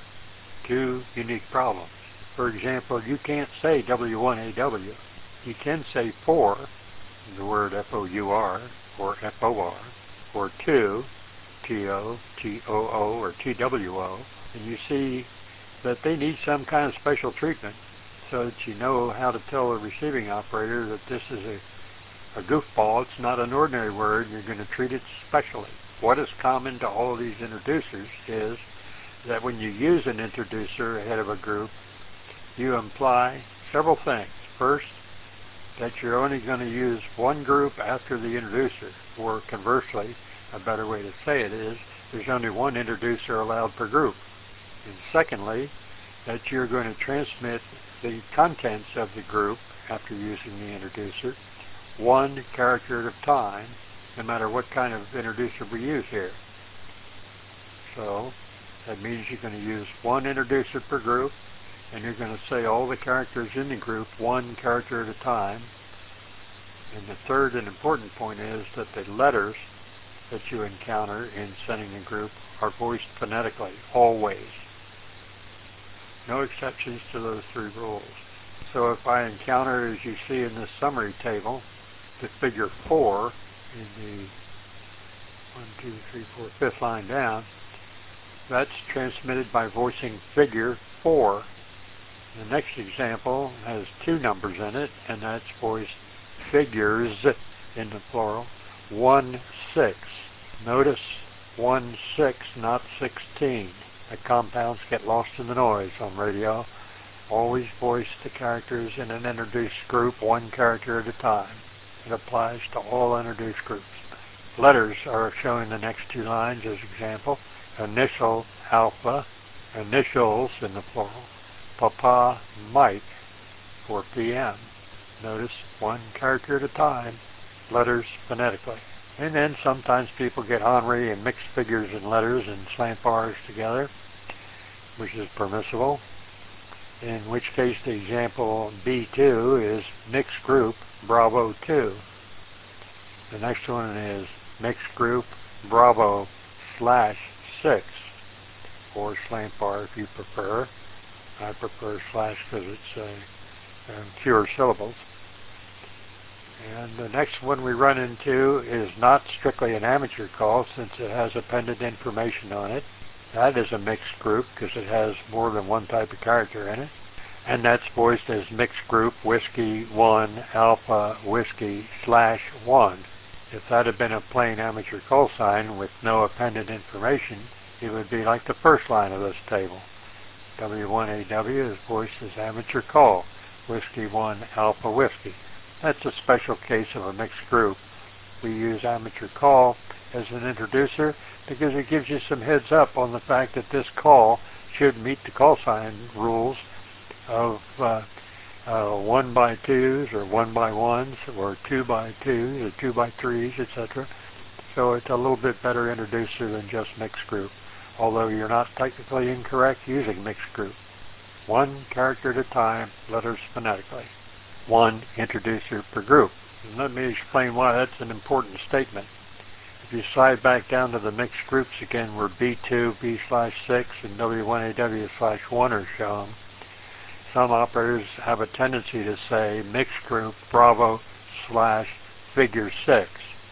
Two unique problems. For example, you can't say W one A W. You can say for, the word F O U R, or F O R, or two, T O, T O O, or T W O. And you see that they need some kind of special treatment so that you know how to tell the receiving operator that this is a, a goofball. It's not an ordinary word. You're going to treat it specially. What is common to all of these introducers is that when you use an introducer ahead of a group, you imply several things. First, that you're only going to use one group after the introducer, or conversely, a better way to say it is, there's only one introducer allowed per group. And secondly, that you're going to transmit the contents of the group after using the introducer one character at a time, no matter what kind of introducer we use here. So that means you're going to use one introducer per group, and you're going to say all the characters in the group one character at a time. And the third and important point is that the letters that you encounter in sending a group are voiced phonetically, always. No exceptions to those three rules. So if I encounter, as you see in this summary table, the figure four in the one, two, three, four, fifth line down, that's transmitted by voicing figure four. The next example has two numbers in it, and that's voiced figures in the plural, one, six. Notice one, six, not sixteen. The compounds get lost in the noise on radio. Always voice the characters in an introduced group one character at a time. It applies to all introduced groups. Letters are shown in the next two lines as example. Initial, alpha, initials in the plural, Papa, Mike, for P M. Notice one character at a time, letters phonetically. And then sometimes people get ornery and mix figures and letters and slant bars together, which is permissible. In which case the example B two is mixed group Bravo two. The next one is mixed group Bravo slash six, or slant bar if you prefer. I prefer slash because it's uh, um, fewer syllables. And the next one we run into is not strictly an amateur call since it has appended information on it. That is a mixed group because it has more than one type of character in it. And that's voiced as mixed group Whiskey one Alpha Whiskey slash one. If that had been a plain amateur call sign with no appended information, it would be like the first line of this table. W one A W is voiced as amateur call, Whiskey one Alpha Whiskey. That's a special case of a mixed group. We use amateur call as an introducer because it gives you some heads up on the fact that this call should meet the call sign rules of uh, uh, one by twos or one by ones or two by twos or two by threes, et cetera. So it's a little bit better introducer than just mixed group, although you're not technically incorrect using mixed group. One character at a time, letters phonetically. One introducer per group. And let me explain why that's an important statement. If you slide back down to the mixed groups again where B two, B slash six, and W one A W slash one are shown, some operators have a tendency to say mixed group Bravo slash figure six.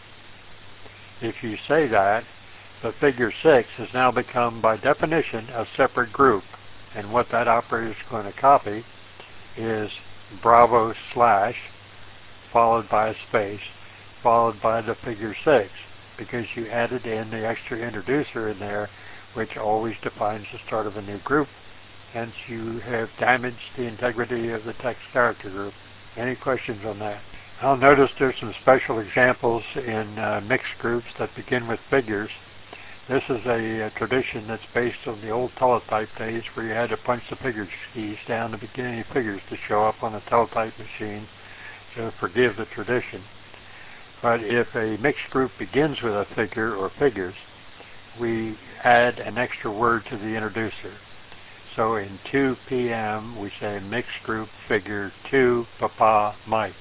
If you say that, the figure six has now become by definition a separate group, and what that operator is going to copy is Bravo slash followed by a space followed by the figure six, because you added in the extra introducer in there, which always defines the start of a new group. Hence you have damaged the integrity of the text character group. Any questions on that? I'll notice there's some special examples in uh, mixed groups that begin with figures. This is a, a tradition that's based on the old teletype days where you had to punch the figure keys down to begin any figures to show up on a teletype machine. So forgive the tradition. But if a mixed group begins with a figure or figures, we add an extra word to the introducer. So in two P M we say mixed group figure two Papa Mike.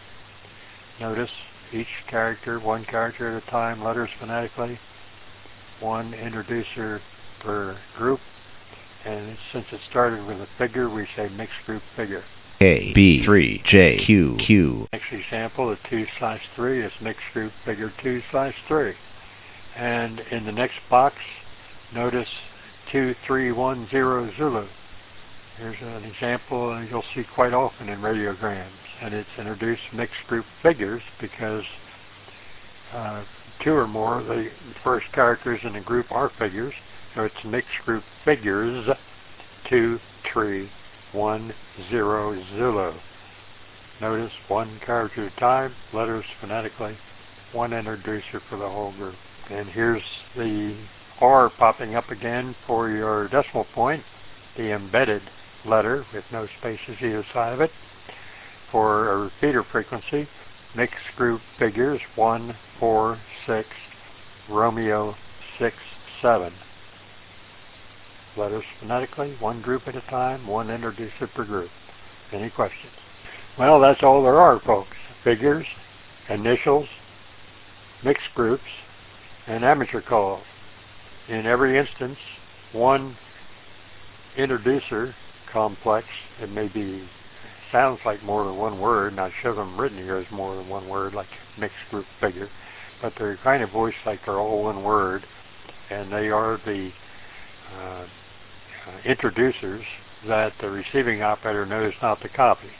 Notice each character, one character at a time, letters phonetically. One introducer per group, and since it started with a figure, we say mixed group figure. A, B, three, J, Q, Q. Next example, the two slash three is mixed group figure two slash three. And in the next box, notice two three one zero Zulu. Here's an example you'll see quite often in radiograms, and it's introduced mixed group figures because uh, two or more, the first characters in the group are figures. So it's mixed group figures, two, three, one, zero, Zulu. Notice one character at a time, letters phonetically, one introducer for the whole group. And here's the R popping up again for your decimal point, the embedded letter with no spaces either side of it. For a repeater frequency, mixed group figures, one, four, six, Romeo, six, seven. Letters phonetically, one group at a time, one introducer per group. Any questions? Well, that's all there are, folks. Figures, initials, mixed groups, and amateur calls. In every instance, one introducer complex, it may be, sounds like more than one word, and I show them written here as more than one word, like mixed group figure, but they're kind of voiced like they're all one word, and they are the uh, uh, introducers that the receiving operator knows not to copy.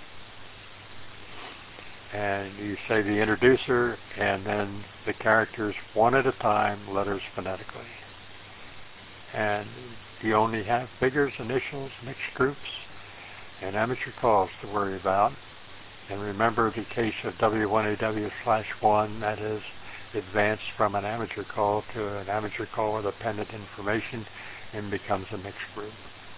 And you say the introducer and then the characters one at a time, letters phonetically. And you only have figures, initials, mixed groups, and amateur calls to worry about. And remember the case of W one A W slash one, that is advanced from an amateur call to an amateur call with appended information and becomes a mixed group.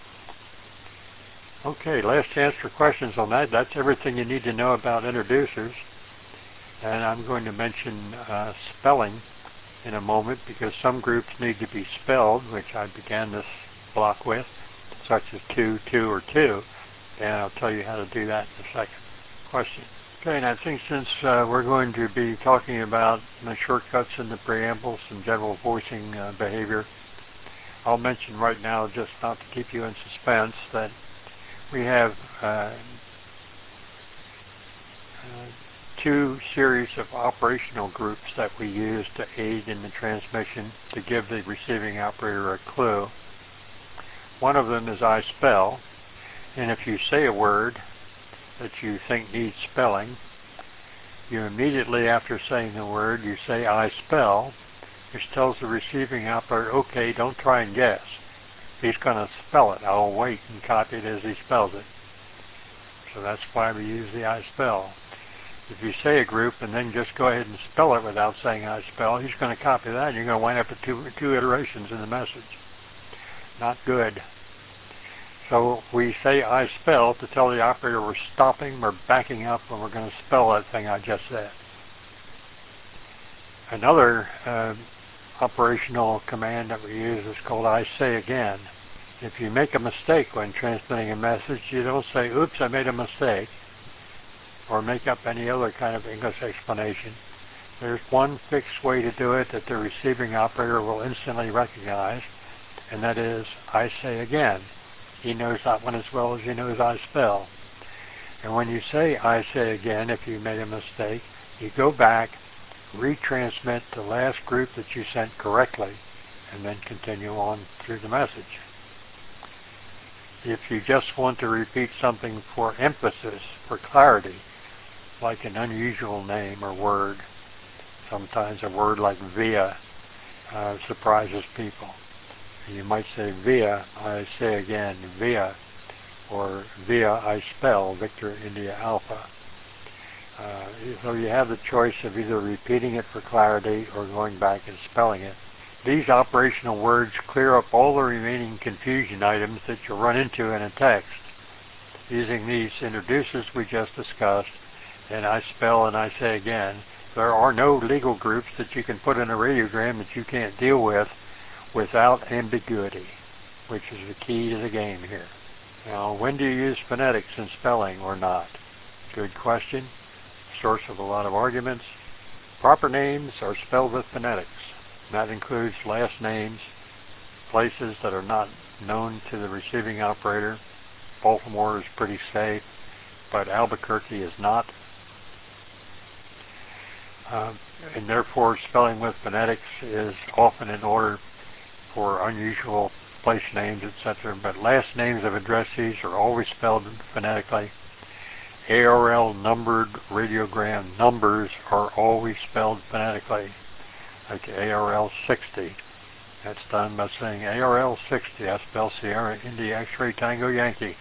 Okay, last chance for questions on that. That's everything you need to know about introducers. And I'm going to mention uh, spelling in a moment because some groups need to be spelled, which I began this block with, such as two, two, or two. And I'll tell you how to do that in a second. Question. Okay, and I think since uh, we're going to be talking about the shortcuts in the preambles and general voicing uh, behavior, I'll mention right now, just not to keep you in suspense, that we have uh, uh, two series of operational groups that we use to aid in the transmission to give the receiving operator a clue. One of them is I spell, and if you say a word that you think needs spelling, you immediately after saying the word, you say I spell, which tells the receiving operator, okay, don't try and guess. He's going to spell it. I'll wait and copy it as he spells it. So that's why we use the I spell. If you say a group and then just go ahead and spell it without saying I spell, he's going to copy that and you're going to wind up with two, two iterations in the message. Not good. So we say I spell to tell the operator we're stopping, we're backing up, and we're going to spell that thing I just said. Another uh, operational command that we use is called I say again. If you make a mistake when transmitting a message, you don't say, oops, I made a mistake, or make up any other kind of English explanation. There's one fixed way to do it that the receiving operator will instantly recognize, and that is I say again. He knows that one as well as he knows I spell. And when you say I say again, if you made a mistake, you go back, retransmit the last group that you sent correctly, and then continue on through the message. If you just want to repeat something for emphasis, for clarity, like an unusual name or word, sometimes a word like via uh, surprises people. And you might say via, I say again, via, or via, I spell, Victor India Alpha. Uh, so you have the choice of either repeating it for clarity or going back and spelling it. These operational words clear up all the remaining confusion items that you run into in a text. Using these introducers we just discussed, and I spell and I say again, there are no legal groups that you can put in a radiogram that you can't deal with without ambiguity, which is the key to the game here. Now, when do you use phonetics in spelling or not? Good question. Source of a lot of arguments. Proper names are spelled with phonetics. That includes last names, places that are not known to the receiving operator. Baltimore is pretty safe, but Albuquerque is not. Uh, and therefore, spelling with phonetics is often in order for unusual place names, et cetera. But last names of addressees are always spelled phonetically. A R L numbered radiogram numbers are always spelled phonetically. like A R L sixty. That's done by saying A R L sixty. I spell Sierra India X-ray Tango Yankee.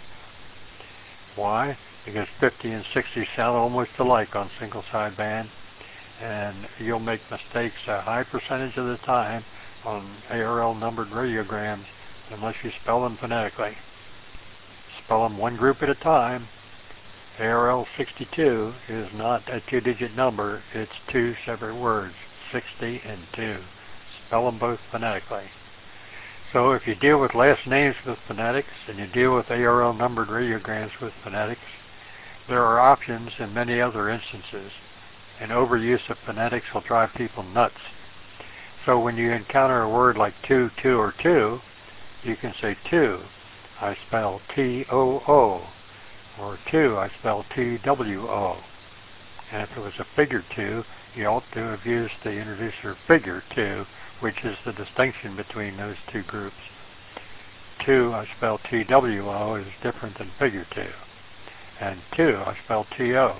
Why? Because fifty and sixty sound almost alike on single sideband, and you'll make mistakes a high percentage of the time on A R L numbered radiograms unless you spell them phonetically. Spell them one group at a time. A R L sixty-two is not a two-digit number, it's two separate words, sixty and two. Spell them both phonetically. So if you deal with last names with phonetics and you deal with A R L numbered radiograms with phonetics, there are options in many other instances, and overuse of phonetics will drive people nuts. So when you encounter a word like two, two, or two, you can say two, I spell T O O, or two, I spell T W O. And if it was a figure two, you ought to have used the introducer figure two, which is the distinction between those two groups. Two, I spell T W O, is different than figure two. And two, I spell T O.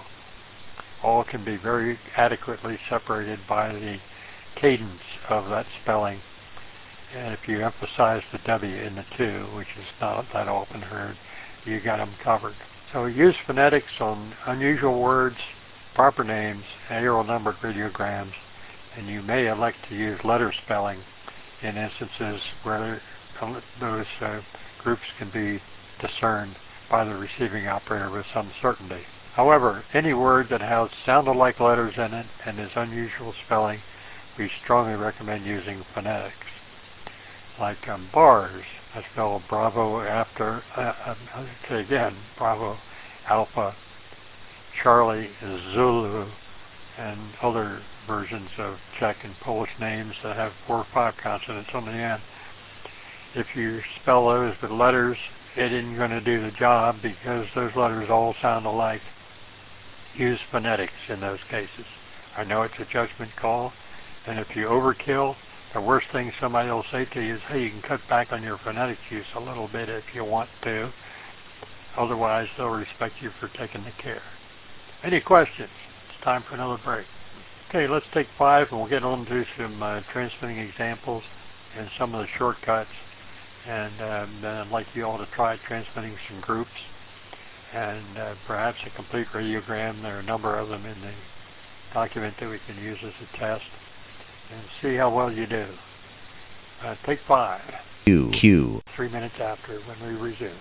All can be very adequately separated by the cadence of that spelling. And if you emphasize the W in the two, which is not that often heard, you got them covered. So use phonetics on unusual words, proper names, A R L numbered radiograms, and you may elect to use letter spelling in instances where those uh, groups can be discerned by the receiving operator with some certainty. However, any word that has sound-alike letters in it and is unusual spelling, we strongly recommend using phonetics. Like um, bars, I spell Bravo after, uh, I'll say again, Bravo, Alpha, Charlie, Zulu, and other versions of Czech and Polish names that have four or five consonants on the end. If you spell those with letters, it isn't going to do the job because those letters all sound alike. Use phonetics in those cases. I know it's a judgment call, and if you overkill, the worst thing somebody will say to you is, hey, you can cut back on your phonetics use a little bit if you want to. Otherwise, they'll respect you for taking the care. Any questions? It's time for another break. Okay, let's take five, and we'll get on to some uh, transmitting examples and some of the shortcuts. And um, then I'd like you all to try transmitting some groups and uh, perhaps a complete radiogram. There are a number of them in the document that we can use as a test, and see how well you do. Uh, take five. Q. Q. Three minutes after when we resume.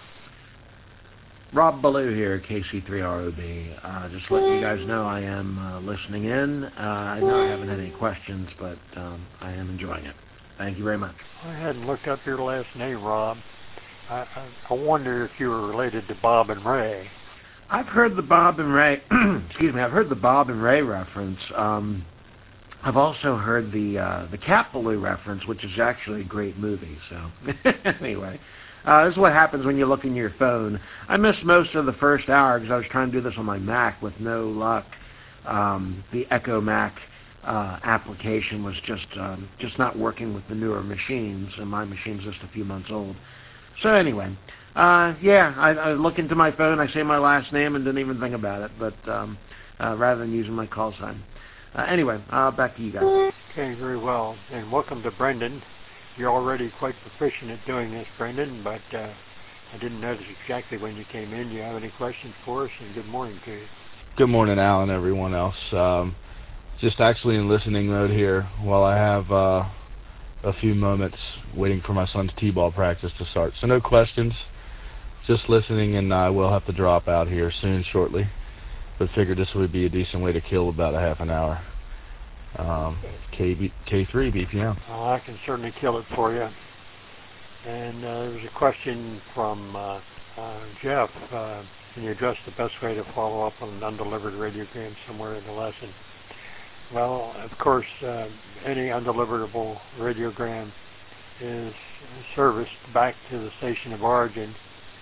Rob Ballou here, K C three R O B. Uh, just letting you guys know I am uh, listening in. Uh, I know I haven't had any questions, but um, I am enjoying it. Thank you very much. I hadn't looked up your last name, Rob. I, I, I wonder if you were related to Bob and Ray. I've heard the Bob and Ray, excuse me, I've heard the Bob and Ray reference. Um, I've also heard the uh, the Cat Ballou reference, which is actually a great movie. So anyway, uh, this is what happens when you look in your phone. I missed most of the first hour because I was trying to do this on my Mac with no luck. Um, the Echo Mac uh, application was just um, just not working with the newer machines, and my machine's just a few months old. So anyway, uh, yeah, I, I look into my phone, I say my last name, and didn't even think about it, but um, uh, rather than using my call sign. Uh, anyway, uh, back to you guys. Okay, very well. And welcome to Brendan. You're already quite proficient at doing this, Brendan, but uh, I didn't notice exactly when you came in. Do you have any questions for us? And good morning to you. Good morning, Al, and everyone else. Um, just actually in listening mode here while I have uh, a few moments waiting for my son's t-ball practice to start. So no questions, just listening, and I will have to drop out here soon, shortly. But figured this would be a decent way to kill about a half an hour. Um, K B, K three B P M. Uh, I can certainly kill it for you. And uh, there was a question from uh, uh, Jeff. Uh, can you address the best way to follow up on an undelivered radiogram somewhere in the lesson? Well, of course, uh, any undeliverable radiogram is serviced back to the station of origin,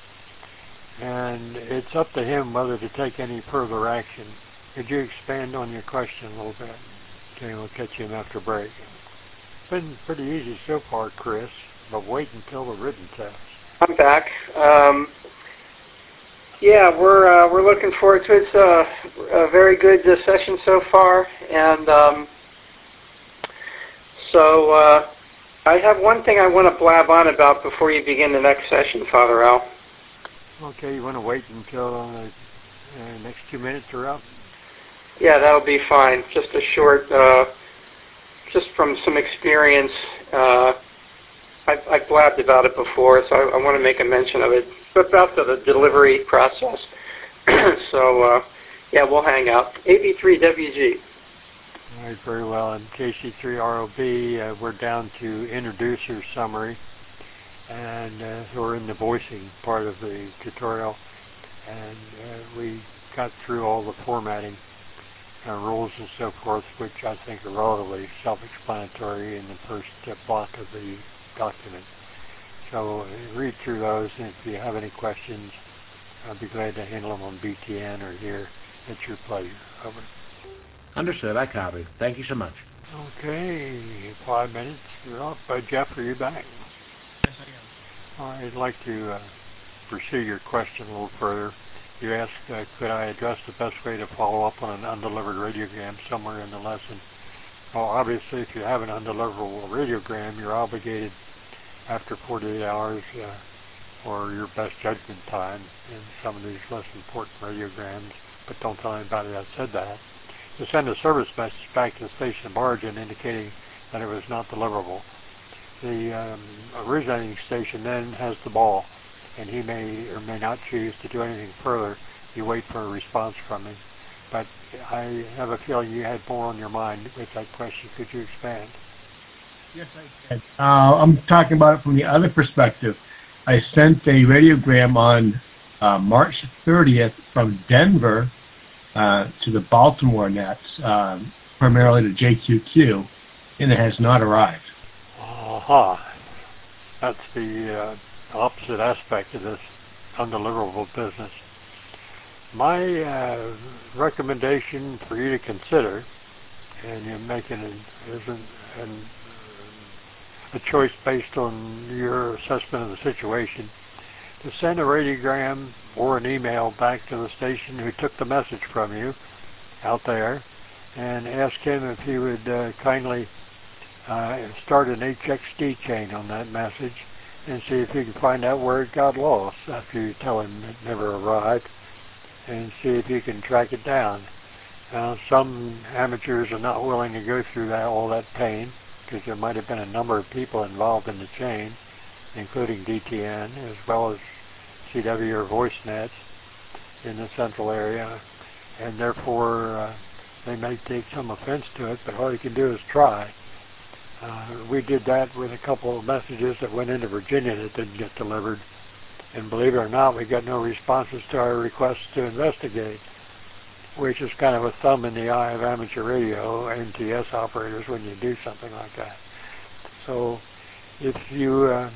and it's up to him whether to take any further action. Could you expand on your question a little bit? Okay, we'll catch you after break. It's been pretty easy so far, Chris, but wait until the written test. I'm back. Um, yeah, we're uh, we're looking forward to it. It's a, a very good uh, session so far, and um, So uh, I have one thing I want to blab on about before you begin the next session, Father Al. Okay, you want to wait until uh, the next two minutes are up? Yeah, that'll be fine. Just a short, uh, just from some experience. Uh, I've, I've blabbed about it before, so I, I want to make a mention of it. About the, the delivery process. so, uh, yeah, we'll hang out. A B three W G. All right, very well. In K C three R O B, uh, we're down to introducer summary, and uh, so we're in the voicing part of the tutorial, and uh, we got through all the formatting uh, rules and so forth, which I think are relatively self-explanatory in the first uh, block of the document. So uh, read through those, and if you have any questions, I'll be glad to handle them on B T N or here. It's your pleasure. Over. Understood. I copied. Thank you so much. Okay, five minutes. You're off. Uh, Jeff, are you back? Yes, I am. All right, I'd like to uh, pursue your question a little further. You asked, uh, could I address the best way to follow up on an undelivered radiogram somewhere in the lesson? Well, obviously, if you have an undeliverable radiogram, you're obligated after forty-eight hours uh, or your best judgment time in some of these less important radiograms, but don't tell anybody I said that, to send a service message back to the station of origin indicating that it was not deliverable. The um, originating station then has the ball, and he may or may not choose to do anything further. You wait for a response from him. But I have a feeling you had more on your mind with that question. Could you expand? Yes, I can. Uh, I'm talking about it from the other perspective. I sent a radiogram on uh, March thirtieth from Denver uh, to the Baltimore nets, um, primarily to J Q Q, and it has not arrived. Aha. Uh-huh. That's the uh, opposite aspect of this undeliverable business. My uh, recommendation for you to consider, and you're making an, isn't an, a choice based on your assessment of the situation, to send a radiogram or an email back to the station who took the message from you out there and ask him if he would uh, kindly uh, start an H X D chain on that message and see if you can find out where it got lost after you tell him it never arrived, and see if you can track it down. Now, some amateurs are not willing to go through that all that pain because there might have been a number of people involved in the chain, including D T N as well as C W or VoiceNet in the central area, and therefore uh, they may take some offense to it, but all you can do is try. Uh, we did that with a couple of messages that went into Virginia that didn't get delivered, and believe it or not, we got no responses to our requests to investigate, which is kind of a thumb in the eye of amateur radio, N T S operators, when you do something like that. So if you uh,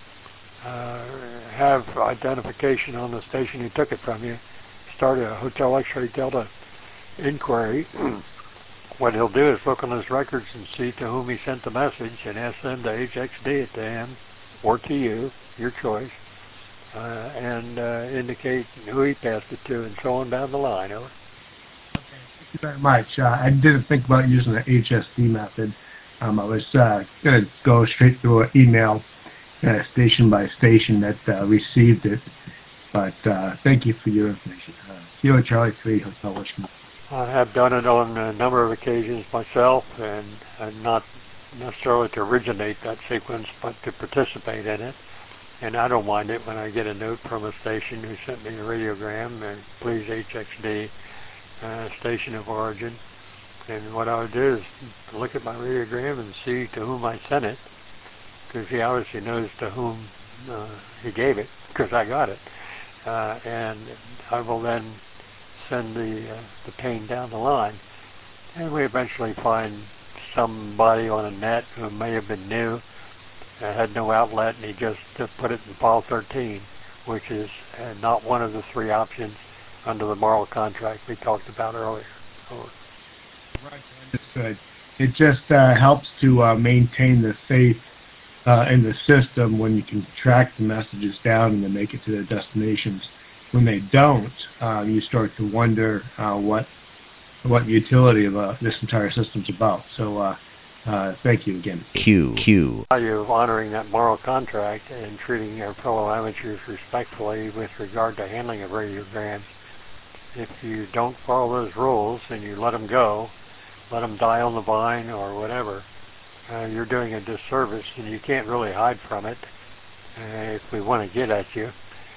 uh, have identification on the station who took it from you, start a Hotel X-ray Delta inquiry. What he'll do is look on his records and see to whom he sent the message and ask them to H X D it to him or to you, your choice, uh, and uh, indicate who he passed it to and so on down the line. Over. Thank you very much. Uh, I didn't think about using the H S D method. Um, I was uh, going to go straight through an email uh, station by station that uh, received it, but uh, thank you for your information. Uh, Kilo Charlie three, Hotel Washington. I have done it on a number of occasions myself, and, and not necessarily to originate that sequence, but to participate in it. And I don't mind it when I get a note from a station who sent me a radiogram, and please H X D, uh, station of origin. And what I would do is look at my radiogram and see to whom I sent it, because he obviously knows to whom uh, he gave it, because I got it. Uh, and I will then send the uh, the pain down the line, and we eventually find somebody on a net who may have been new, uh, had no outlet, and he just uh, put it in file thirteen, which is uh, not one of the three options under the moral contract we talked about earlier. Over. Right, understood. It just uh, helps to uh, maintain the faith uh, in the system when you can track the messages down and then make it to their destinations. When they don't, um, you start to wonder uh, what what the utility of uh, this entire system's about. So uh, Uh, thank you again. Q, Q. Value of honoring that moral contract and treating your fellow amateurs respectfully with regard to handling of radiograms. If you don't follow those rules and you let them go, let them die on the vine or whatever, uh, you're doing a disservice, and you can't really hide from it uh, if we want to get at you.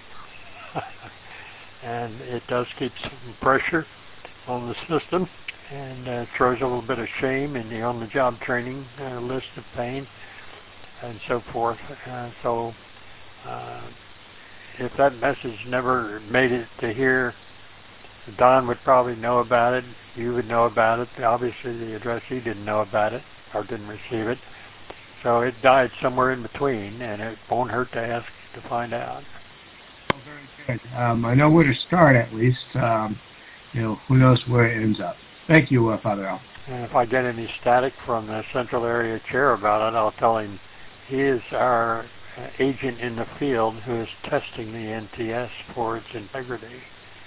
And it does keep some pressure on the system, and uh, throws a little bit of shame in the on-the-job training uh, list of pain and so forth. Uh, so uh, if that message never made it to here, Don would probably know about it. You would know about it. Obviously, the addressee didn't know about it or didn't receive it. So it died somewhere in between, and it won't hurt to ask to find out. Oh, very good. Um, I know where to start, at least. Um, you know, who knows where it ends up. Thank you, uh, Father Al. And if I get any static from the Central Area Chair about it, I'll tell him he is our uh, agent in the field who is testing the N T S for its integrity.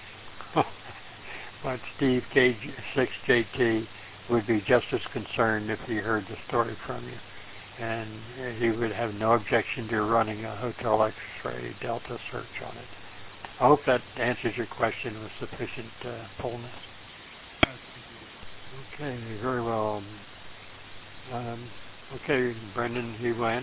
But Steve K six J T would be just as concerned if he heard the story from you. And he would have no objection to running a Hotel X-ray Delta search on it. I hope that answers your question with sufficient uh, fullness. Okay, very well. Um, okay, Brendan, he went.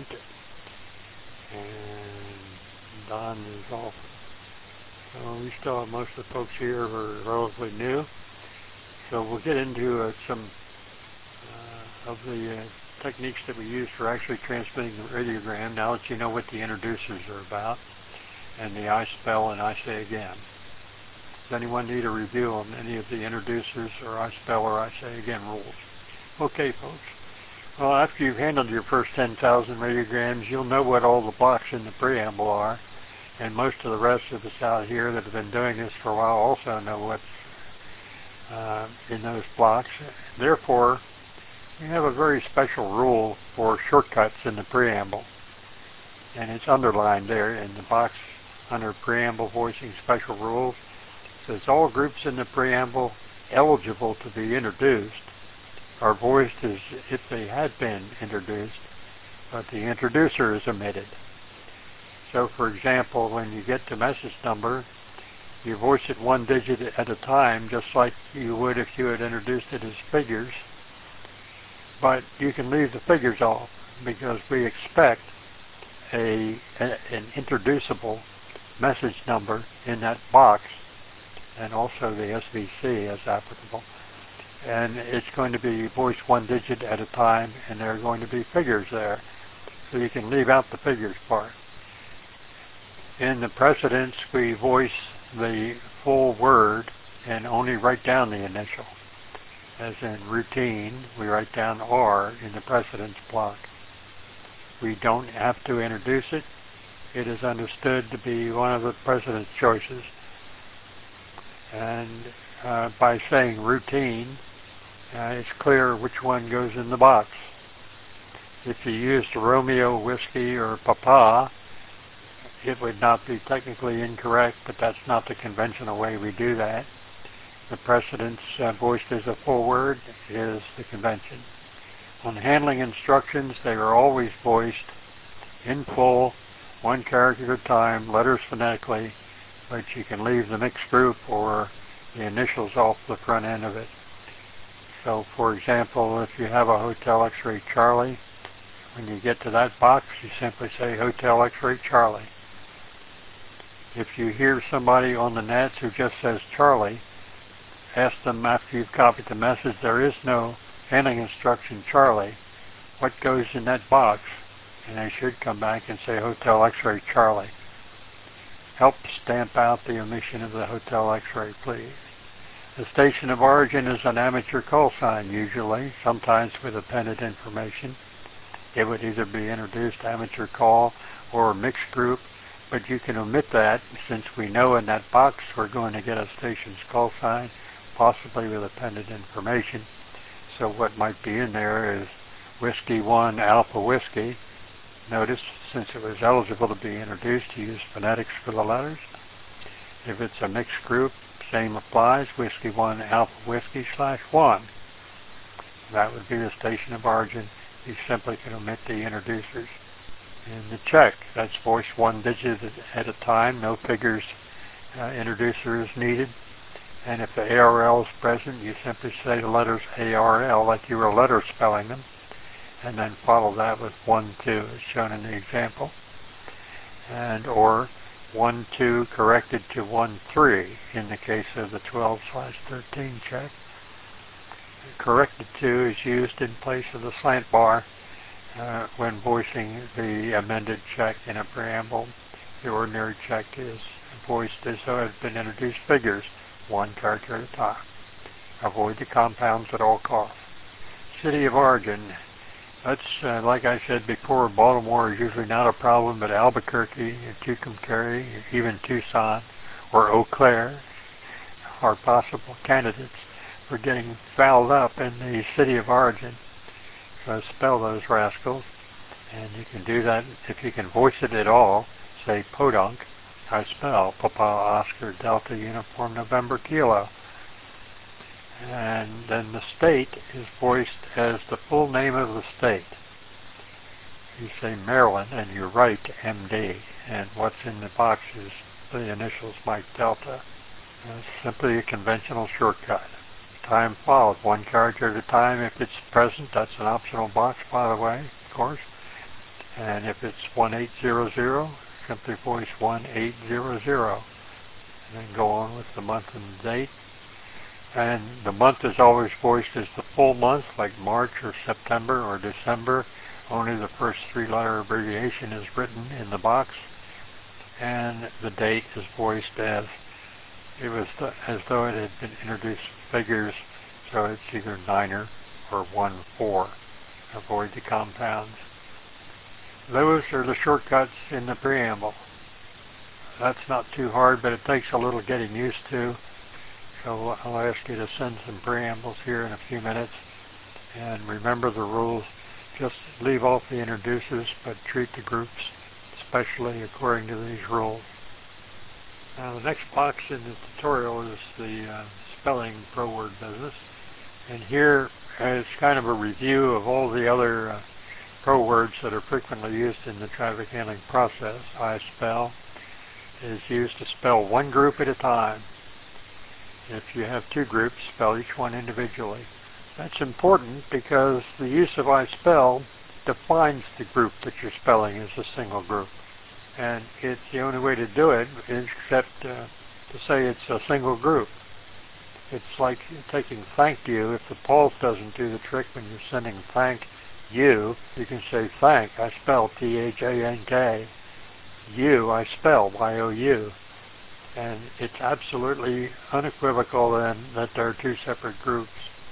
And Don is off. So we still have most of the folks here who are relatively new. So we'll get into uh, some uh, of the uh, techniques that we use for actually transmitting the radiogram, now that you know what the introducers are about, and the I spell and I say again. Does anyone need a review on any of the introducers or I spell or I say again rules? Okay, folks. Well, after you've handled your first ten thousand radiograms, you'll know what all the blocks in the preamble are. And most of the rest of us out here that have been doing this for a while also know what's uh, in those blocks. Therefore, we have a very special rule for shortcuts in the preamble. And it's underlined there in the box under Preamble Voicing Special Rules. It says all groups in the preamble eligible to be introduced are voiced as if they had been introduced, but the introducer is omitted. So, for example, when you get to message number, you voice it one digit at a time, just like you would if you had introduced it as figures. But you can leave the figures off because we expect a, a an introducible message number in that box, and also the S V C as applicable. And it's going to be voiced one digit at a time, and there are going to be figures there. So you can leave out the figures part. In the precedence, we voice the full word and only write down the initial. As in routine, we write down R in the precedence block. We don't have to introduce it. It is understood to be one of the precedence choices. And uh, by saying routine, uh, it's clear which one goes in the box. If you used Romeo, Whiskey, or Papa, it would not be technically incorrect, but that's not the conventional way we do that. The precedence uh, voiced as a full word is the convention. On handling instructions, they are always voiced in full, one character at a time, letters phonetically, but you can leave the mixed group or the initials off the front end of it. So, for example, if you have a Hotel X-ray Charlie, when you get to that box, you simply say Hotel X-ray Charlie. If you hear somebody on the net who just says Charlie, ask them after you've copied the message, there is no handling instruction Charlie, what goes in that box? And they should come back and say Hotel X-ray Charlie. Help stamp out the omission of the Hotel X-ray, please. The station of origin is an amateur call sign usually, sometimes with appended information. It would either be introduced amateur call or mixed group, but you can omit that since we know in that box we're going to get a station's call sign, possibly with appended information. So what might be in there is Whiskey one Alpha Whiskey. Notice, since it was eligible to be introduced, you use phonetics for the letters. If it's a mixed group, same applies, Whiskey one Alpha Whiskey slash one. That would be the station of origin you simply can omit the introducers. And the check, that's voiced one digit at a time, no figures uh, introducer is needed. And if the A R L is present, you simply say the letters A R L like you were letter spelling them, and then follow that with one two as shown in the example. And or one two corrected to one three in the case of the twelve slash thirteen check. Corrected to is used in place of the slant bar uh, when voicing the amended check in a preamble. The ordinary check is voiced as though it had been introduced figures, one character at a time. Avoid the compounds at all costs. City of origin. That's, uh, like I said before, Baltimore is usually not a problem, but Albuquerque, Tucumcari, even Tucson, or Eau Claire are possible candidates for getting fouled up in the city of origin. So spell those rascals, and you can do that if you can voice it at all. Say Podunk. I spell Papa Oscar Delta Uniform November Kilo. And then the state is voiced as the full name of the state. You say Maryland and you write M D, and what's in the box is the initials Mike Delta. It's simply a conventional shortcut. Time followed, one character at a time. If it's present, that's an optional box, by the way, of course. And if it's one eight zero zero, simply voice one eight zero zero, and then go on with the month and date. And the month is always voiced as the full month, like March or September or December. Only the first three-letter abbreviation is written in the box, and the date is voiced as it was th as though it had been introduced figures, so it's either niner or one four. Avoid the compounds. Those are the shortcuts in the preamble. That's not too hard, but it takes a little getting used to. So I'll ask you to send some preambles here in a few minutes. And remember the rules. Just leave off the introducers, but treat the groups especially according to these rules. Now the next box in the tutorial is the uh, spelling pro word business. And here is kind of a review of all the other uh, pro words that are frequently used in the traffic handling process. I spell is used to spell one group at a time. If you have two groups, spell each one individually. That's important because the use of I spell defines the group that you're spelling as a single group. And it's the only way to do it is except uh, to say it's a single group. It's like taking thank you. If the pulse doesn't do the trick when you're sending thank you, you can say thank. I spell T H A N K. You, I spell Y O U. And it's absolutely unequivocal then that there are two separate groups.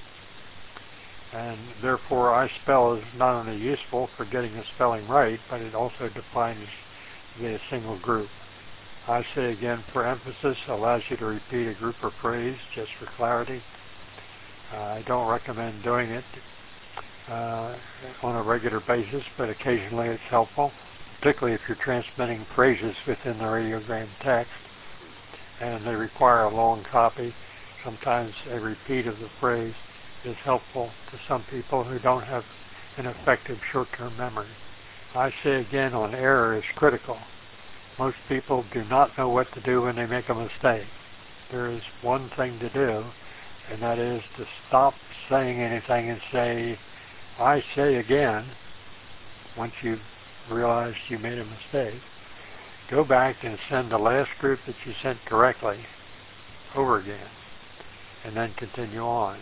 And therefore I spell is not only useful for getting the spelling right, but it also defines the single group. I say again for emphasis, allows you to repeat a group or phrase just for clarity. Uh, I don't recommend doing it uh, on a regular basis, but occasionally it's helpful, particularly if you're transmitting phrases within the radiogram text and they require a long copy. Sometimes a repeat of the phrase is helpful to some people who don't have an effective short-term memory. I say again, on error is critical. Most people do not know what to do when they make a mistake. There is one thing to do, and that is to stop saying anything and say, I say again, once you've realized you made a mistake. Go back and send the last group that you sent correctly over again, and then continue on.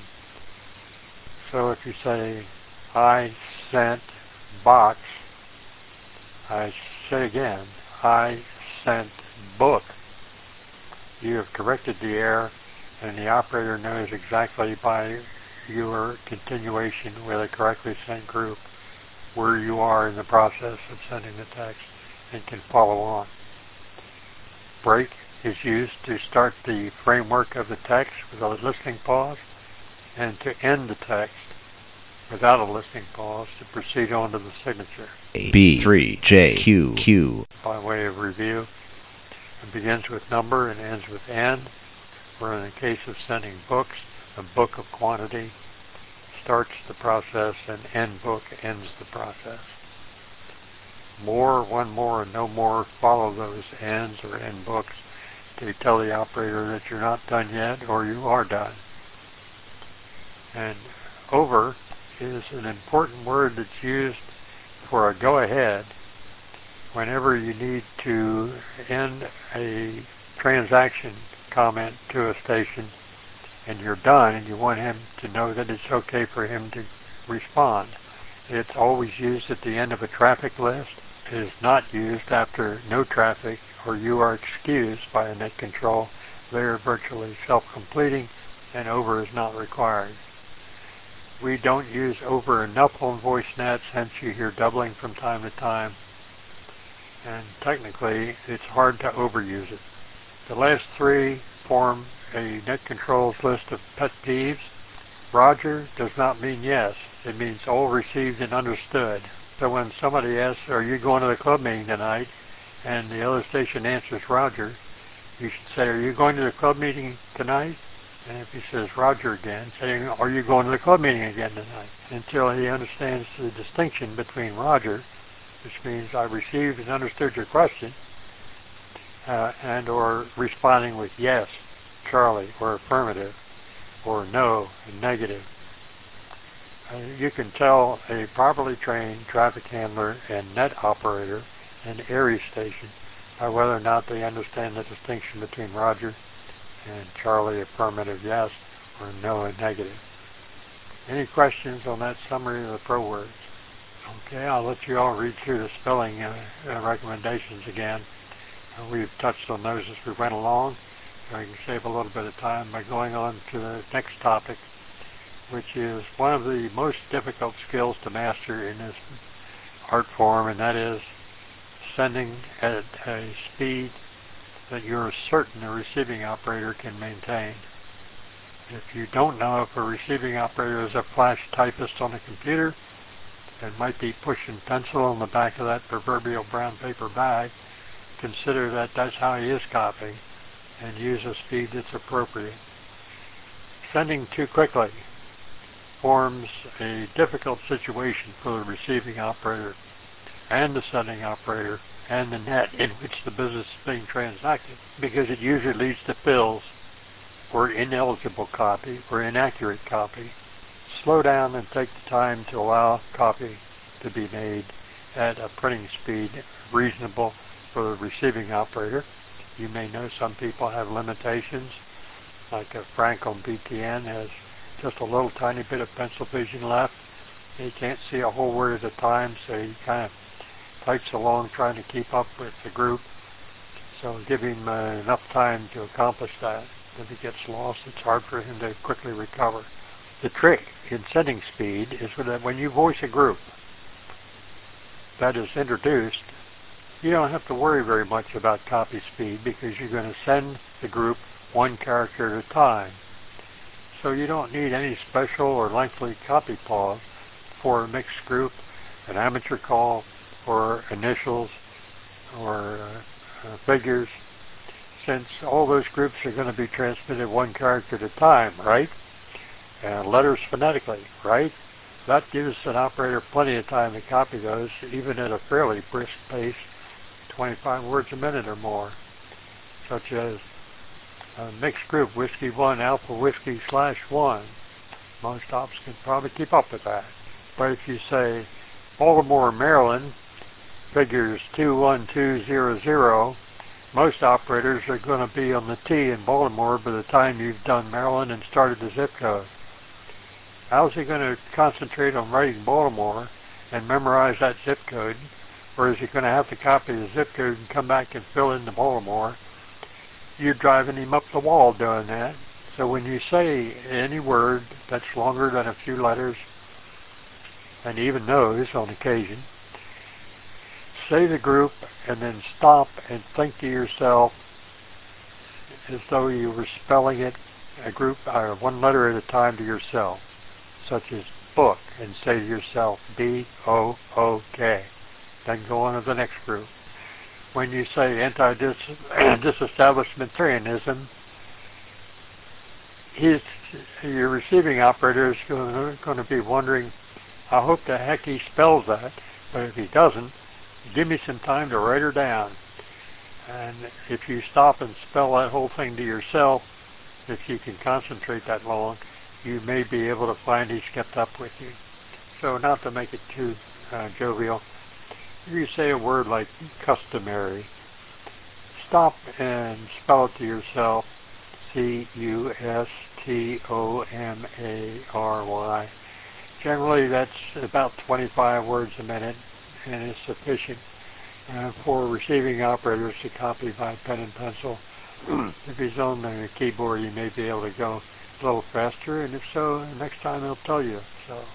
So if you say, I sent box, I say again, I sent book. You have corrected the error, and the operator knows exactly by your continuation with a correctly sent group where you are in the process of sending the text and can follow on. Break is used to start the framework of the text with a listening pause and to end the text without a listening pause to proceed on to the signature. B three J Q Q. By way of review, it begins with number and ends with N, where in the case of sending books, a book of quantity starts the process and end book ends the process. More, one more, no more follow those ends or end books to tell the operator that you're not done yet or you are done. And over is an important word that's used for a go-ahead whenever you need to end a transaction comment to a station and you're done and you want him to know that it's okay for him to respond. It's always used at the end of a traffic list. It is not used after no traffic or you are excused by a net control. They are virtually self-completing and over is not required. We don't use over enough on VoiceNet, hence you hear doubling from time to time. And technically, it's hard to overuse it. The last three form a net controls list of pet peeves. Roger does not mean yes. It means all received and understood. So when somebody asks, are you going to the club meeting tonight? And the other station answers Roger, you should say, are you going to the club meeting tonight? And if he says Roger again, say, are you going to the club meeting again tonight? Until he understands the distinction between Roger, which means I received and understood your question, uh, and or responding with yes, Charlie, or affirmative, or no, and negative. Uh, you can tell a properly trained traffic handler and net operator and ARIES station by whether or not they understand the distinction between Roger and Charlie, affirmative, yes, or no and negative. Any questions on that summary of the pro words? Okay, I'll let you all read through the spelling uh, uh, recommendations again. Uh, we've touched on those as we went along. So I can save a little bit of time by going on to the next topic, which is one of the most difficult skills to master in this art form, and that is sending at a speed that you're certain the receiving operator can maintain. If you don't know if a receiving operator is a flash typist on a computer and might be pushing pencil on the back of that proverbial brown paper bag, consider that that's how he is copying and use a speed that's appropriate. Sending too quickly forms a difficult situation for the receiving operator and the sending operator and the net in which the business is being transacted, because it usually leads to fills or ineligible copy or inaccurate copy. Slow down and take the time to allow copy to be made at a printing speed reasonable for the receiving operator. You may know some people have limitations, like a Frank on B T N has just a little tiny bit of pencil vision left. He can't see a whole word at a time, so he kind of types along trying to keep up with the group. So give him uh, enough time to accomplish that. If he gets lost, it's hard for him to quickly recover. The trick in sending speed is that when you voice a group that is introduced, you don't have to worry very much about copy speed because you're going to send the group one character at a time. So you don't need any special or lengthy copy pause for a mixed group, an amateur call, or initials, or uh, uh, figures, since all those groups are going to be transmitted one character at a time, right? And letters phonetically, right? That gives an operator plenty of time to copy those, even at a fairly brisk pace, twenty-five words a minute or more, such as a mixed group, Whiskey one, Alpha Whiskey slash one. Most ops can probably keep up with that. But if you say Baltimore, Maryland, figures two one two zero zero, most operators are going to be on the T in Baltimore by the time you've done Maryland and started the zip code. How's he going to concentrate on writing Baltimore and memorize that zip code? Or is he going to have to copy the zip code and come back and fill in the Baltimore? You're driving him up the wall doing that. So when you say any word that's longer than a few letters, and even those on occasion, say the group and then stop and think to yourself as though you were spelling it a group, or one letter at a time to yourself, such as book, and say to yourself B O O K. Then go on to the next group. When you say anti-disestablishmentarianism, he's, your receiving operator is going to, going to be wondering, I hope the heck he spells that, but if he doesn't, give me some time to write her down. And if you stop and spell that whole thing to yourself, if you can concentrate that long, you may be able to find he's kept up with you. So not to make it too uh, jovial, if you say a word like customary, stop and spell it to yourself, C U S T O M A R Y. Generally that's about twenty-five words a minute, and is sufficient uh, for receiving operators to copy by pen and pencil. If he's on the keyboard, you may be able to go a little faster, and if so, next time he'll tell you. So,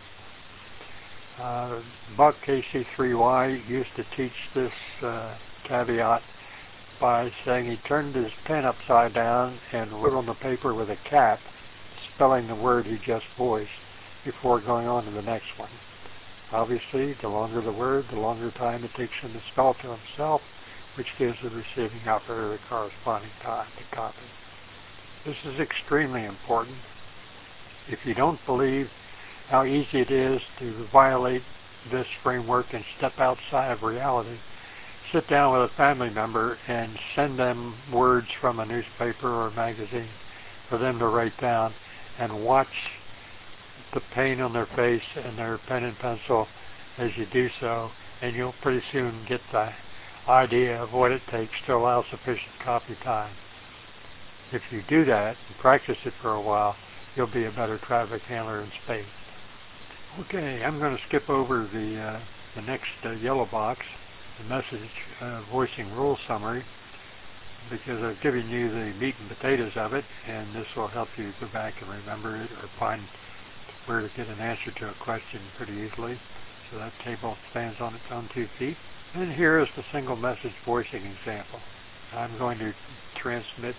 uh, Buck K C three Y used to teach this uh, caveat by saying he turned his pen upside down and wrote on the paper with a cap, spelling the word he just voiced before going on to the next one. Obviously, the longer the word, the longer time it takes him to spell to himself, which gives the receiving operator the corresponding time to copy. This is extremely important. If you don't believe how easy it is to violate this framework and step outside of reality, sit down with a family member and send them words from a newspaper or a magazine for them to write down, and watch the pain on their face and their pen and pencil as you do so, and you'll pretty soon get the idea of what it takes to allow sufficient copy time. If you do that and practice it for a while, you'll be a better traffic handler in space. Okay, I'm going to skip over the uh, the next uh, yellow box, the message uh, voicing rule summary, because I've given you the meat and potatoes of it, and this will help you go back and remember it or find where to get an answer to a question pretty easily. So that table stands on its own two feet. And here is the single message voicing example. I'm going to transmit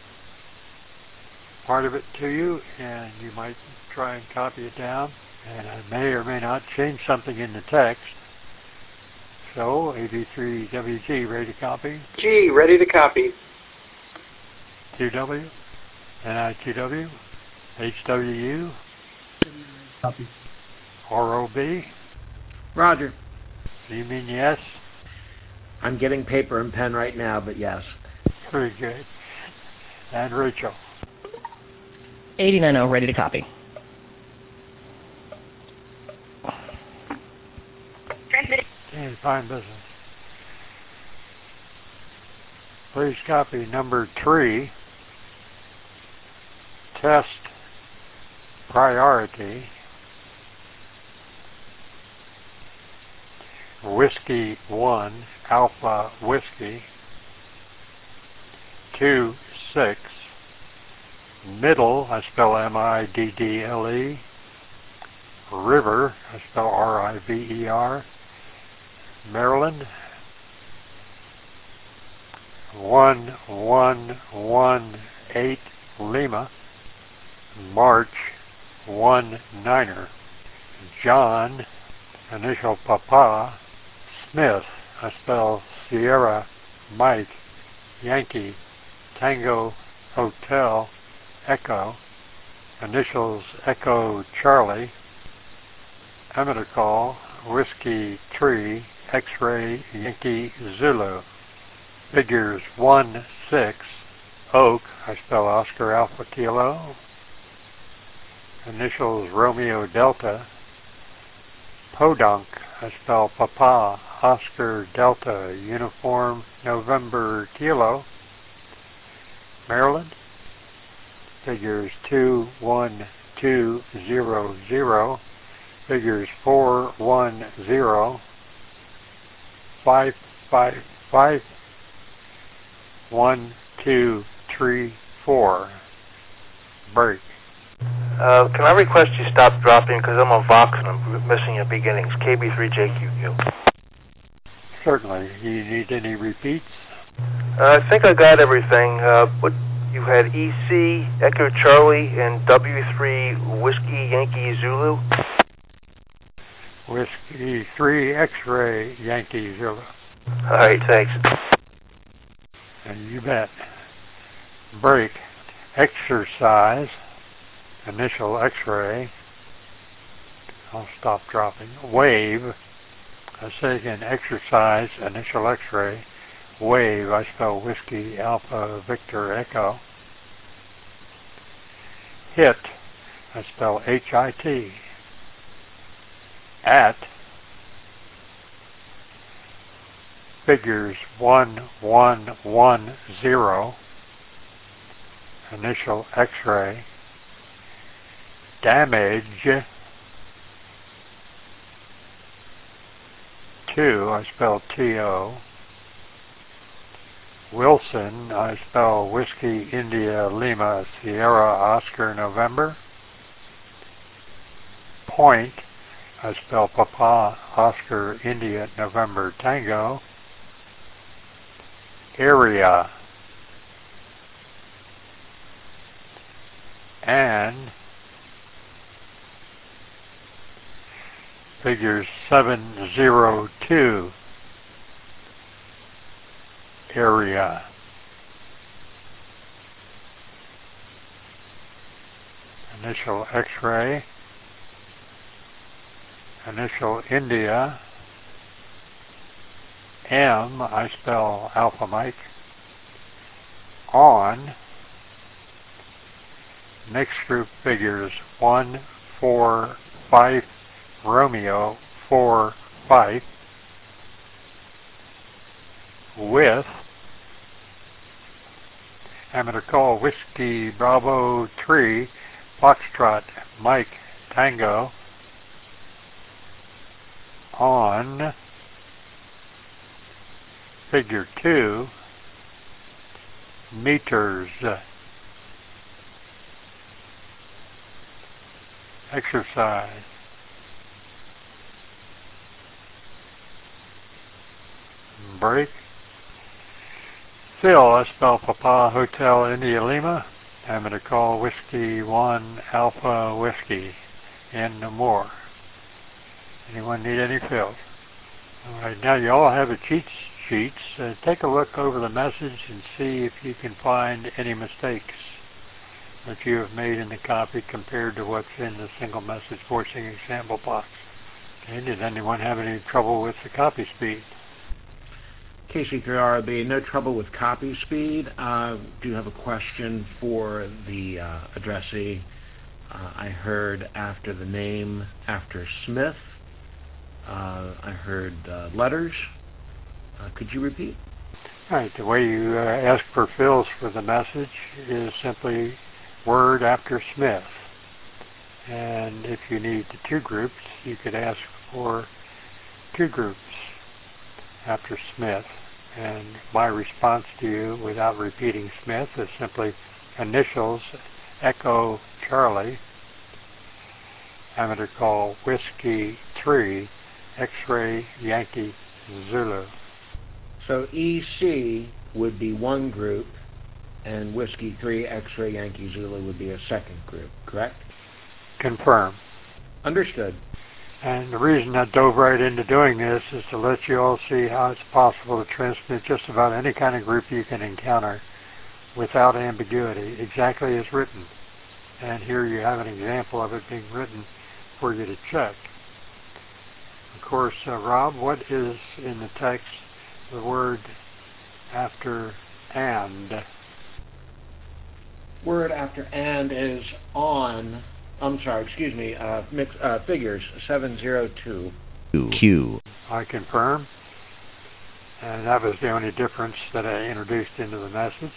part of it to you, and you might try and copy it down, and I may or may not change something in the text. So, A V three W G, ready to copy? G, ready to copy. Q W, N I Q W, H W U, Copy. R O B. Roger. Do you mean yes? I'm getting paper and pen right now, but yes. Very good. And Rachel. eighty-nine oh, ready to copy. Transmitting. Okay, fine business. Please copy number three. Test priority. Whiskey one, Alpha Whiskey. Two, six. Middle, I spell M I D D L E. River, I spell R I V E R. Maryland. One, one, one, eight, Lima. March, one, niner. John, initial Papa. Smith, I spell Sierra, Mike, Yankee, Tango, Hotel, Echo, initials Echo Charlie. Emmental, Whiskey Tree, X-Ray, Yankee Zulu. Figures one, six, Oak, I spell Oscar Alpha Kilo. Initials Romeo Delta. Podunk, I spell Papa, Oscar Delta, Uniform November Kilo. Maryland. Figures two, one, two, zero, zero. Figures four, one, zero. Five, five, five. One, two, three, four. Break. Uh, can I request you stop dropping because I'm on Vox and I'm missing your beginnings. K B three J Q Q. Certainly. Do you need any repeats? Uh, I think I got everything. Uh, what you had E C, Echo Charlie, and W three Whiskey Yankee Zulu. Whiskey three X-Ray Yankee Zulu. All right, thanks. And you bet. Break. Exercise. initial X-ray. I'll stop dropping. Wave. I say again, exercise, initial X-ray. Wave, I spell Whiskey, Alpha, Victor, Echo. Hit, I spell H I T. At, figures one one one zero, initial X-ray. Damage, two, I spell T O. Wilson, I spell Whiskey, India, Lima, Sierra, Oscar, November. Point, I spell Papa, Oscar, India, November, Tango. Area. And figures seven zero two. Area. Initial X-ray. Initial India. M, I spell Alpha Mike. On. Next group figures one four five Romeo four five. With, I'm going to call Whiskey Bravo three, Foxtrot Mike Tango, on figure two, meters, exercise. Break. Phil, I spell Papa Hotel India Lima. I'm going to call Whiskey one Alpha Whiskey and no more. Anyone need any fills? All right, now you all have a cheat sheets. Uh, take a look over the message and see if you can find any mistakes that you have made in the copy compared to what's in the single message voicing example box. Okay, did anyone have any trouble with the copy speed? K C three R B, no trouble with copy speed. I uh, do have a question for the uh, addressee. Uh, I heard after the name, after Smith. Uh, I heard uh, letters. Uh, could you repeat? All right, the way you uh, ask for fills for the message is simply word after Smith. And if you need the two groups, you could ask for two groups after Smith. And my response to you, without repeating Smith, is simply initials, Echo Charlie. I'm going to call Whiskey three, X-ray Yankee Zulu. So E C would be one group, and Whiskey three, X-ray Yankee Zulu would be a second group, correct? Confirm. Understood. And the reason I dove right into doing this is to let you all see how it's possible to transmit just about any kind of group you can encounter without ambiguity, exactly as written. And here you have an example of it being written for you to check. Of course, uh, Rob, what is in the text the word after and? Word after and is on. I'm sorry, excuse me, uh, mix, uh, figures, seven zero two. Q. I confirm. And that was the only difference that I introduced into the message.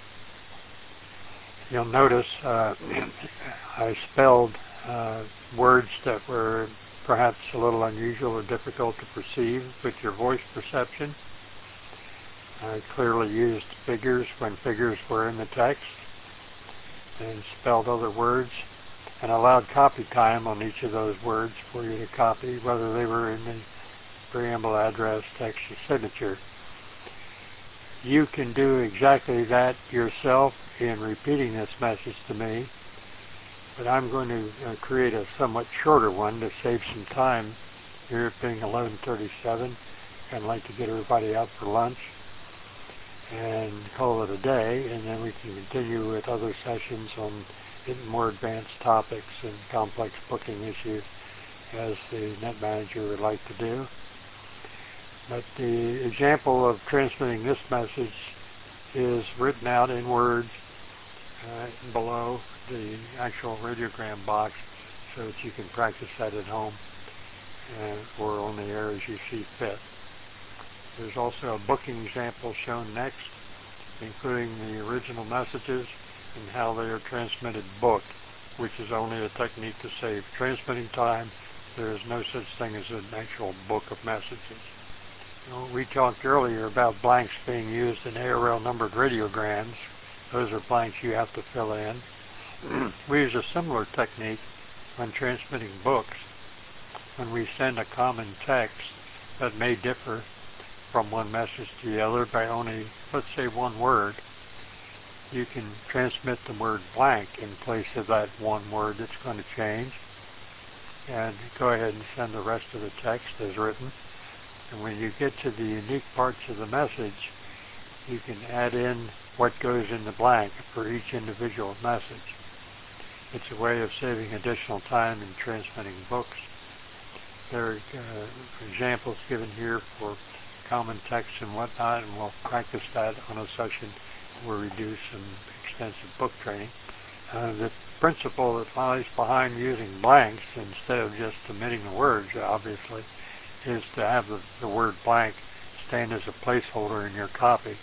You'll notice uh, I spelled uh, words that were perhaps a little unusual or difficult to perceive with your voice perception. I clearly used figures when figures were in the text and spelled other words, and allowed copy time on each of those words for you to copy, whether they were in the preamble, address, text, or signature. You can do exactly that yourself in repeating this message to me, but I'm going to uh, create a somewhat shorter one to save some time. Here it being eleven thirty-seven, I'd like to get everybody out for lunch and call it a day, and then we can continue with other sessions on in more advanced topics and complex booking issues as the net manager would like to do. But the example of transmitting this message is written out in words uh, below the actual radiogram box so that you can practice that at home uh, or on the air as you see fit. There's also a booking example shown next, including the original messages and how they are transmitted booked, which is only a technique to save transmitting time. There is no such thing as an actual book of messages. You know, we talked earlier about blanks being used in A R L numbered radiograms. Those are blanks you have to fill in. We use a similar technique when transmitting books. When we send a common text that may differ from one message to the other by only, let's say, one word, you can transmit the word blank in place of that one word that's going to change, and go ahead and send the rest of the text as written. And when you get to the unique parts of the message, you can add in what goes in the blank for each individual message. It's a way of saving additional time in transmitting books. There are uh, examples given here for common text and whatnot, and we'll practice that on a session where we do some extensive book training. Uh, the principle that lies behind using blanks instead of just omitting the words, obviously, is to have the, the word blank stand as a placeholder in your copy.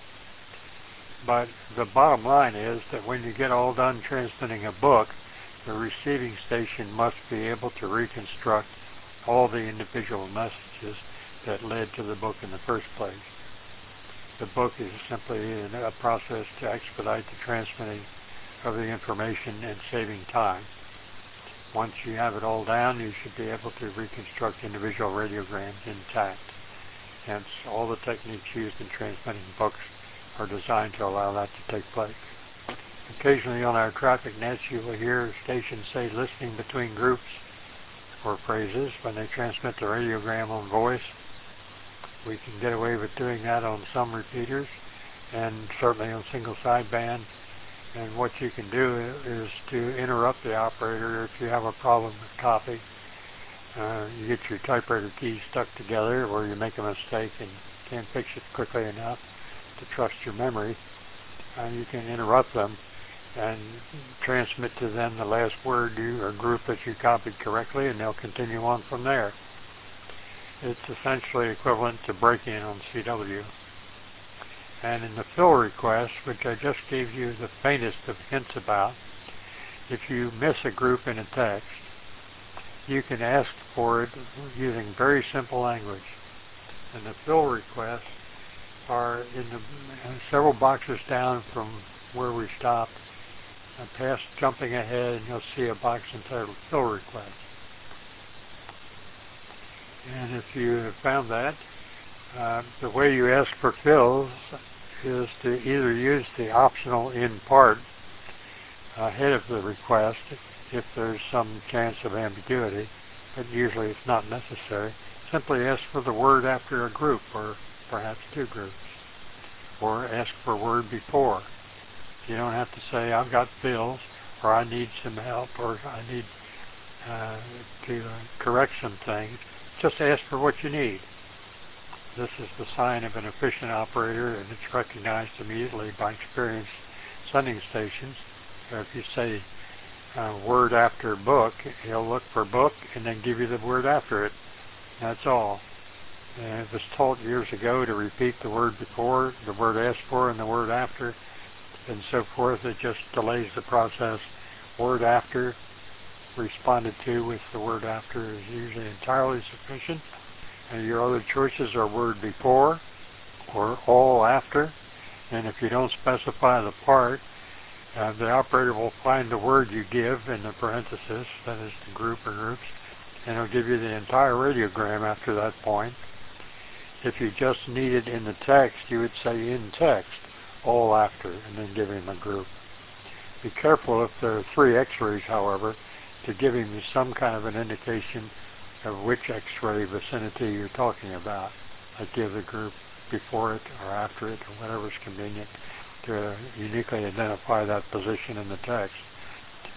But the bottom line is that when you get all done transmitting a book, the receiving station must be able to reconstruct all the individual messages that led to the book in the first place. The book is simply a process to expedite the transmitting of the information and saving time. Once you have it all down, you should be able to reconstruct individual radiograms intact. Hence, all the techniques used in transmitting books are designed to allow that to take place. Occasionally on our traffic nets, you will hear stations say listening between groups or phrases when they transmit the radiogram on voice. We can get away with doing that on some repeaters and certainly on single sideband. And what you can do is to interrupt the operator if you have a problem with copy. Uh, you get your typewriter keys stuck together or you make a mistake and can't fix it quickly enough to trust your memory. Uh, you can interrupt them and transmit to them the last word you or group that you copied correctly, and they'll continue on from there. It's essentially equivalent to break-in on C W. And in the fill request, which I just gave you the faintest of hints about, if you miss a group in a text, you can ask for it using very simple language. And the fill requests are in the several boxes down from where we stopped, uh, past jumping ahead, and you'll see a box entitled Fill Request. And if you have found that, uh, the way you ask for fills is to either use the optional in part ahead of the request if there's some chance of ambiguity, but usually it's not necessary. Simply ask for the word after a group or perhaps two groups, or ask for a word before. You don't have to say, I've got fills, or I need some help, or I need uh, to uh, correct some things. Just ask for what you need. This is the sign of an efficient operator, and it's recognized immediately by experienced sending stations. So if you say uh, word after book, he'll look for book and then give you the word after it. That's all. And it was told years ago to repeat the word before, the word asked for, and the word after, and so forth. It just delays the process. Word after responded to with the word after is usually entirely sufficient. And your other choices are word before or all after. And if you don't specify the part, uh, the operator will find the word you give in the parenthesis, that is the group or groups, and it'll give you the entire radiogram after that point. If you just need it in the text, you would say in text, all after, and then give him a group. Be careful if there are three X-rays, however, to give him some kind of an indication of which X-ray vicinity you're talking about. Like give the group before it or after it or whatever's convenient to uniquely identify that position in the text.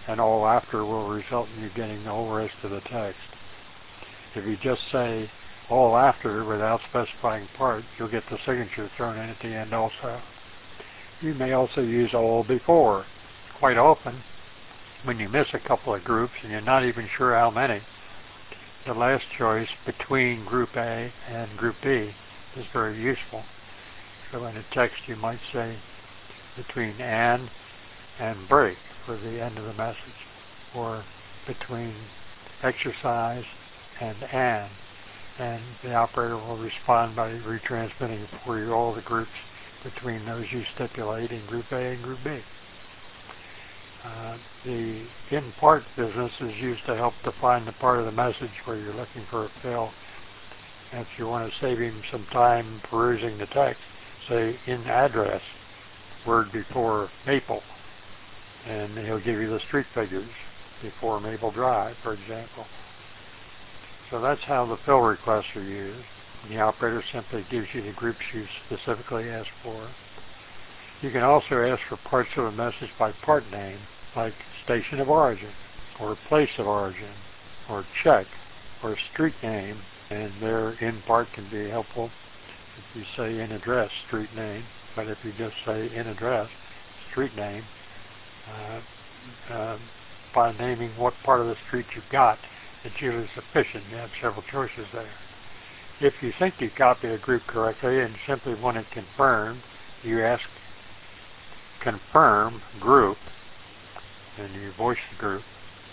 and all after will result in you getting the whole rest of the text. If you just say all after without specifying part, you'll get the signature thrown in at the end also. You may also use all before. Quite often, when you miss a couple of groups and you're not even sure how many, the last choice between Group A and Group B is very useful. So in a text you might say between and and break for the end of the message, or between exercise and and, and the operator will respond by retransmitting for you all the groups between those you stipulate in Group A and Group B. Uh, the in part business is used to help define the part of the message where you're looking for a fill. If you want to save him some time perusing the text, say in address, word before Maple, and he'll give you the street figures before Maple Drive, for example. So that's how the fill requests are used. The operator simply gives you the groups you specifically asked for. You can also ask for parts of a message by part name, like station of origin, or place of origin, or check, or street name, and their in part can be helpful if you say in address, street name, but if you just say in address, street name, uh, uh, by naming what part of the street you've got, it's usually sufficient. You have several choices there. If you think you copied a group correctly and simply want it confirmed, you ask confirm group, and you voice the group,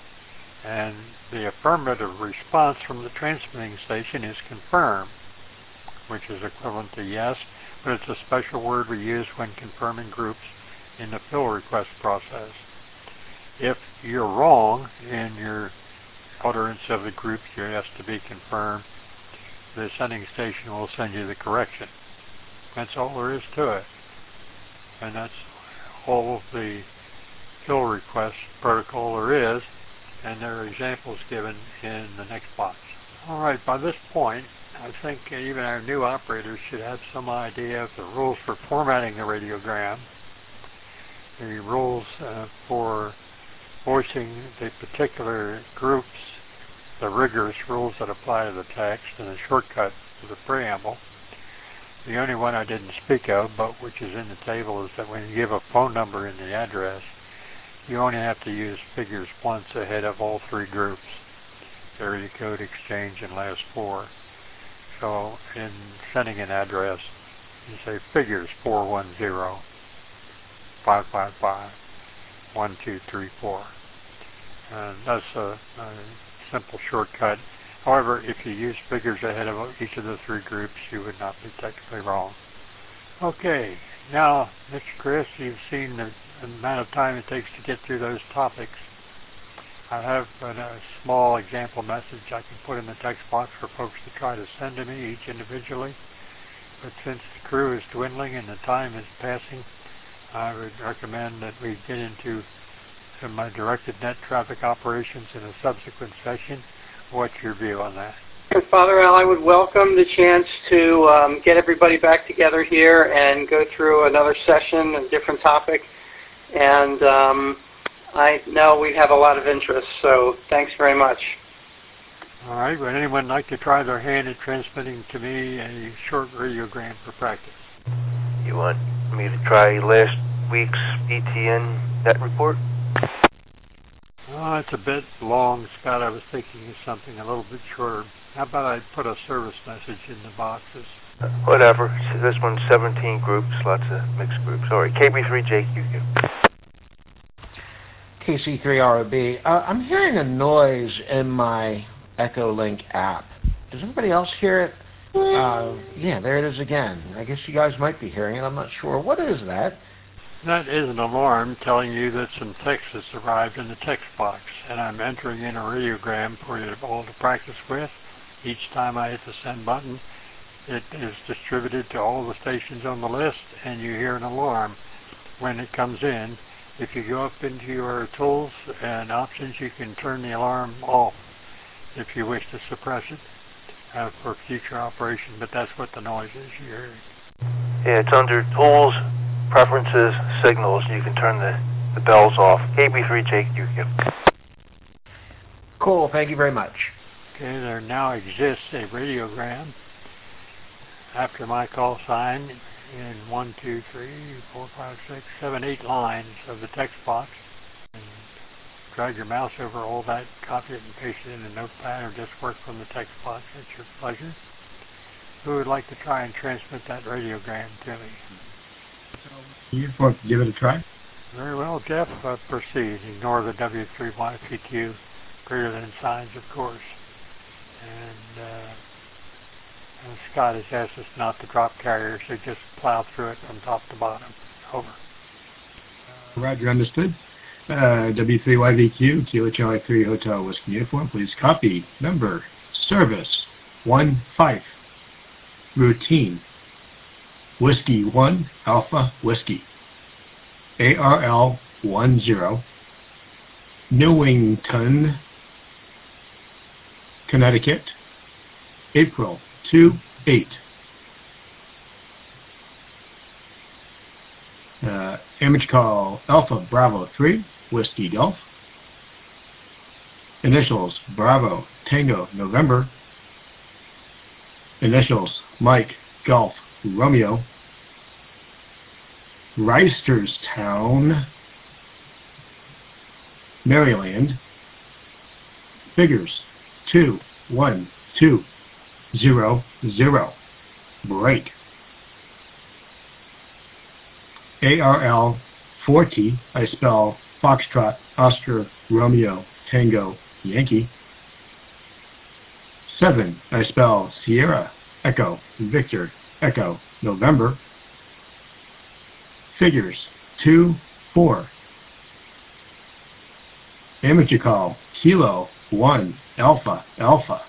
and the affirmative response from the transmitting station is confirm, which is equivalent to yes, but it's a special word we use when confirming groups in the fill request process. If you're wrong in your utterance of the group you asked to be confirmed, the sending station will send you the correction. That's all there is to it. And that's all of the fill request protocol there is, and there are examples given in the next box. All right, by this point, I think even our new operators should have some idea of the rules for formatting the radiogram, the rules uh, for voicing the particular groups, the rigorous rules that apply to the text, and the shortcut to the preamble. The only one I didn't speak of, but which is in the table, is that when you give a phone number in the address, you only have to use figures once ahead of all three groups, area code, exchange, and last four. So in sending an address, you say figures four one zero, five five five, one two three four. And that's a, a simple shortcut. However, if you use figures ahead of each of the three groups, you would not be technically wrong. Okay, now, Mister Chris, you've seen the amount of time it takes to get through those topics. I have a, a small example message I can put in the text box for folks to try to send to me, each individually. But since the crew is dwindling and the time is passing, I would recommend that we get into some uh, directed net traffic operations in a subsequent session. What's your view on that? Father Al, I would welcome the chance to um, get everybody back together here and go through another session, a different topic. And um, I know we have a lot of interest, so thanks very much. All right. Would anyone like to try their hand at transmitting to me a short radiogram for practice? You want me to try last week's E T N net report? Oh, it's a bit long, Scott. I was thinking of something a little bit shorter. How about I put a service message in the boxes? Uh, whatever. So this one's seventeen groups, lots of mixed groups. Sorry, K B three J Q Q. K C three R O B. Uh, I'm hearing a noise in my Echolink app. Does everybody else hear it? Uh, yeah, there it is again. I guess you guys might be hearing it. I'm not sure. What is that? That is an alarm telling you that some text has arrived in the text box, and I'm entering in a radiogram for you all to practice with. Each time I hit the send button, it is distributed to all the stations on the list, and you hear an alarm when it comes in. If you go up into your tools and options, you can turn the alarm off if you wish to suppress it uh, for future operation, but that's what the noise is you're hearing. Yeah, it's under Tools, Preferences, Signals. You can turn the the bell's off. K B three J Q Q. Cool. Thank you very much. Okay, there now exists a radiogram after my call sign in one, two, three, four, five, six, seven, eight lines of the text box. And drag your mouse over all that, copy it and paste it in a notepad, or just work from the text box at your pleasure. Who would like to try and transmit that radiogram to me? You want to give it a try? Very well, Jeff. Uh, proceed. Ignore the W three Y P Q greater than signs, of course. And uh, uh, Scott has asked us not to drop carriers, so just plow through it from top to bottom. Over. Uh, Roger, understood. Uh, W three Y V Q, Kilo Charlie three Hotel Whiskey Uniform, please copy. Number, service, one five. Routine, Whiskey one, Alpha Whiskey. A R L one zero. Newington, Connecticut, April two eight. Uh, image call Alpha Bravo three, Whiskey Golf. Initials Bravo Tango November. Initials Mike Golf Romeo. Reisterstown, Maryland. Figures two one two zero zero. Break. A R L forty, I spell Foxtrot, Oscar, Romeo, Tango, Yankee. seven, I spell Sierra, Echo, Victor, Echo, November. Figures two four. Amateur call Kilo one, Alpha, Alpha.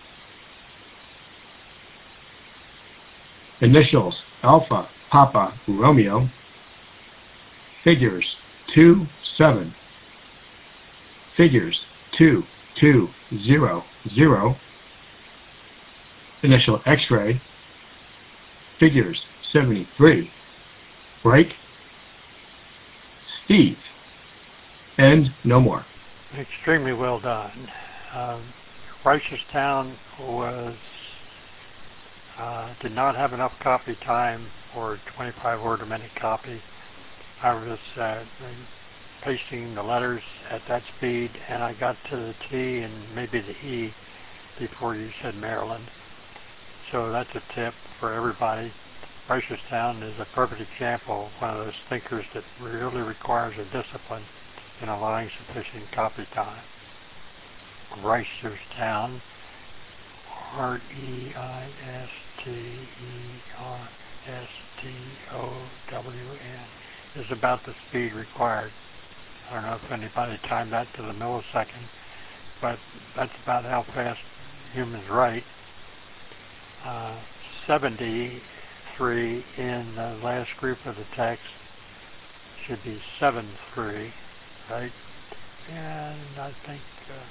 Initials Alpha, Papa, Romeo. Figures two seven. Figures two two zero zero. Initial X-ray. Figures seventy-three. Break. Steve. And no more. Extremely well done. Um, Reisterstown was uh, did not have enough copy time for a twenty-five word a minute copy. I was uh, pasting the letters at that speed, and I got to the T and maybe the E before you said Maryland. So that's a tip for everybody. Reisterstown is a perfect example of one of those thinkers that really requires a discipline in allowing sufficient copy time. Reisterstown, R E I S T E R S T O W N, is about the speed required. I don't know if anybody timed that to the millisecond, but that's about how fast humans write. Uh, seventy-three in the last group of the text should be seven three, right? And I think uh,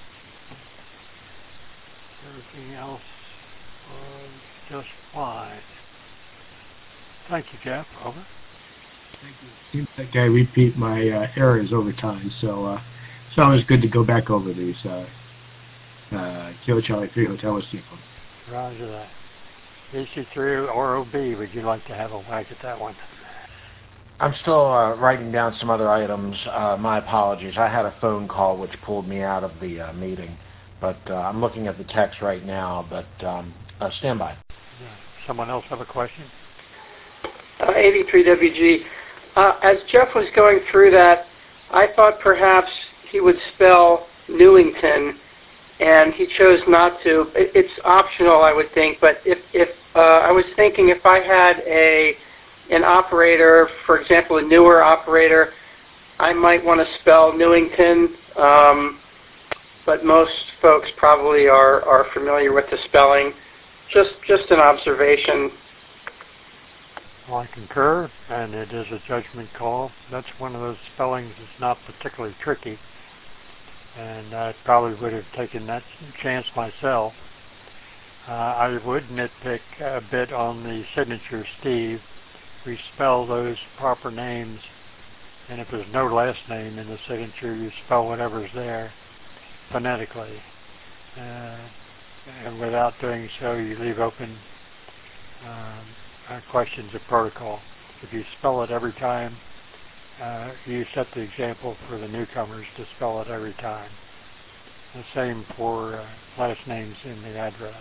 everything else was just fine. Thank you, Jeff. Over. Thank you. Seems like I repeat my uh, errors over time, so uh, it's always good to go back over these. Uh, uh, Kilo Charlie three Hotel Whiskey. Roger that. B C three or O B, would you like to have a whack at that one? I'm still uh, writing down some other items. Uh, my apologies. I had a phone call which pulled me out of the uh, meeting, but uh, I'm looking at the text right now, but um, uh, stand by. Yeah. Someone else have a question? Uh, eighty-three W G. Uh, as Jeff was going through that, I thought perhaps he would spell Newington, and he chose not to. It, it's optional, I would think, but if, if uh, I was thinking if I had a an operator, for example, a newer operator, I might want to spell Newington, um, but most folks probably are, are familiar with the spelling. Just just an observation. Well, I concur, and it is a judgment call. That's one of those spellings that's not particularly tricky, and I probably would have taken that chance myself. Uh, I would nitpick a bit on the signature Steve. We spell those proper names And if there's no last name in the signature, you spell whatever's there phonetically. Uh, and without doing so, you leave open um, uh, questions of protocol. If you spell it every time, uh, you set the example for the newcomers to spell it every time. The same for uh, last names in the address.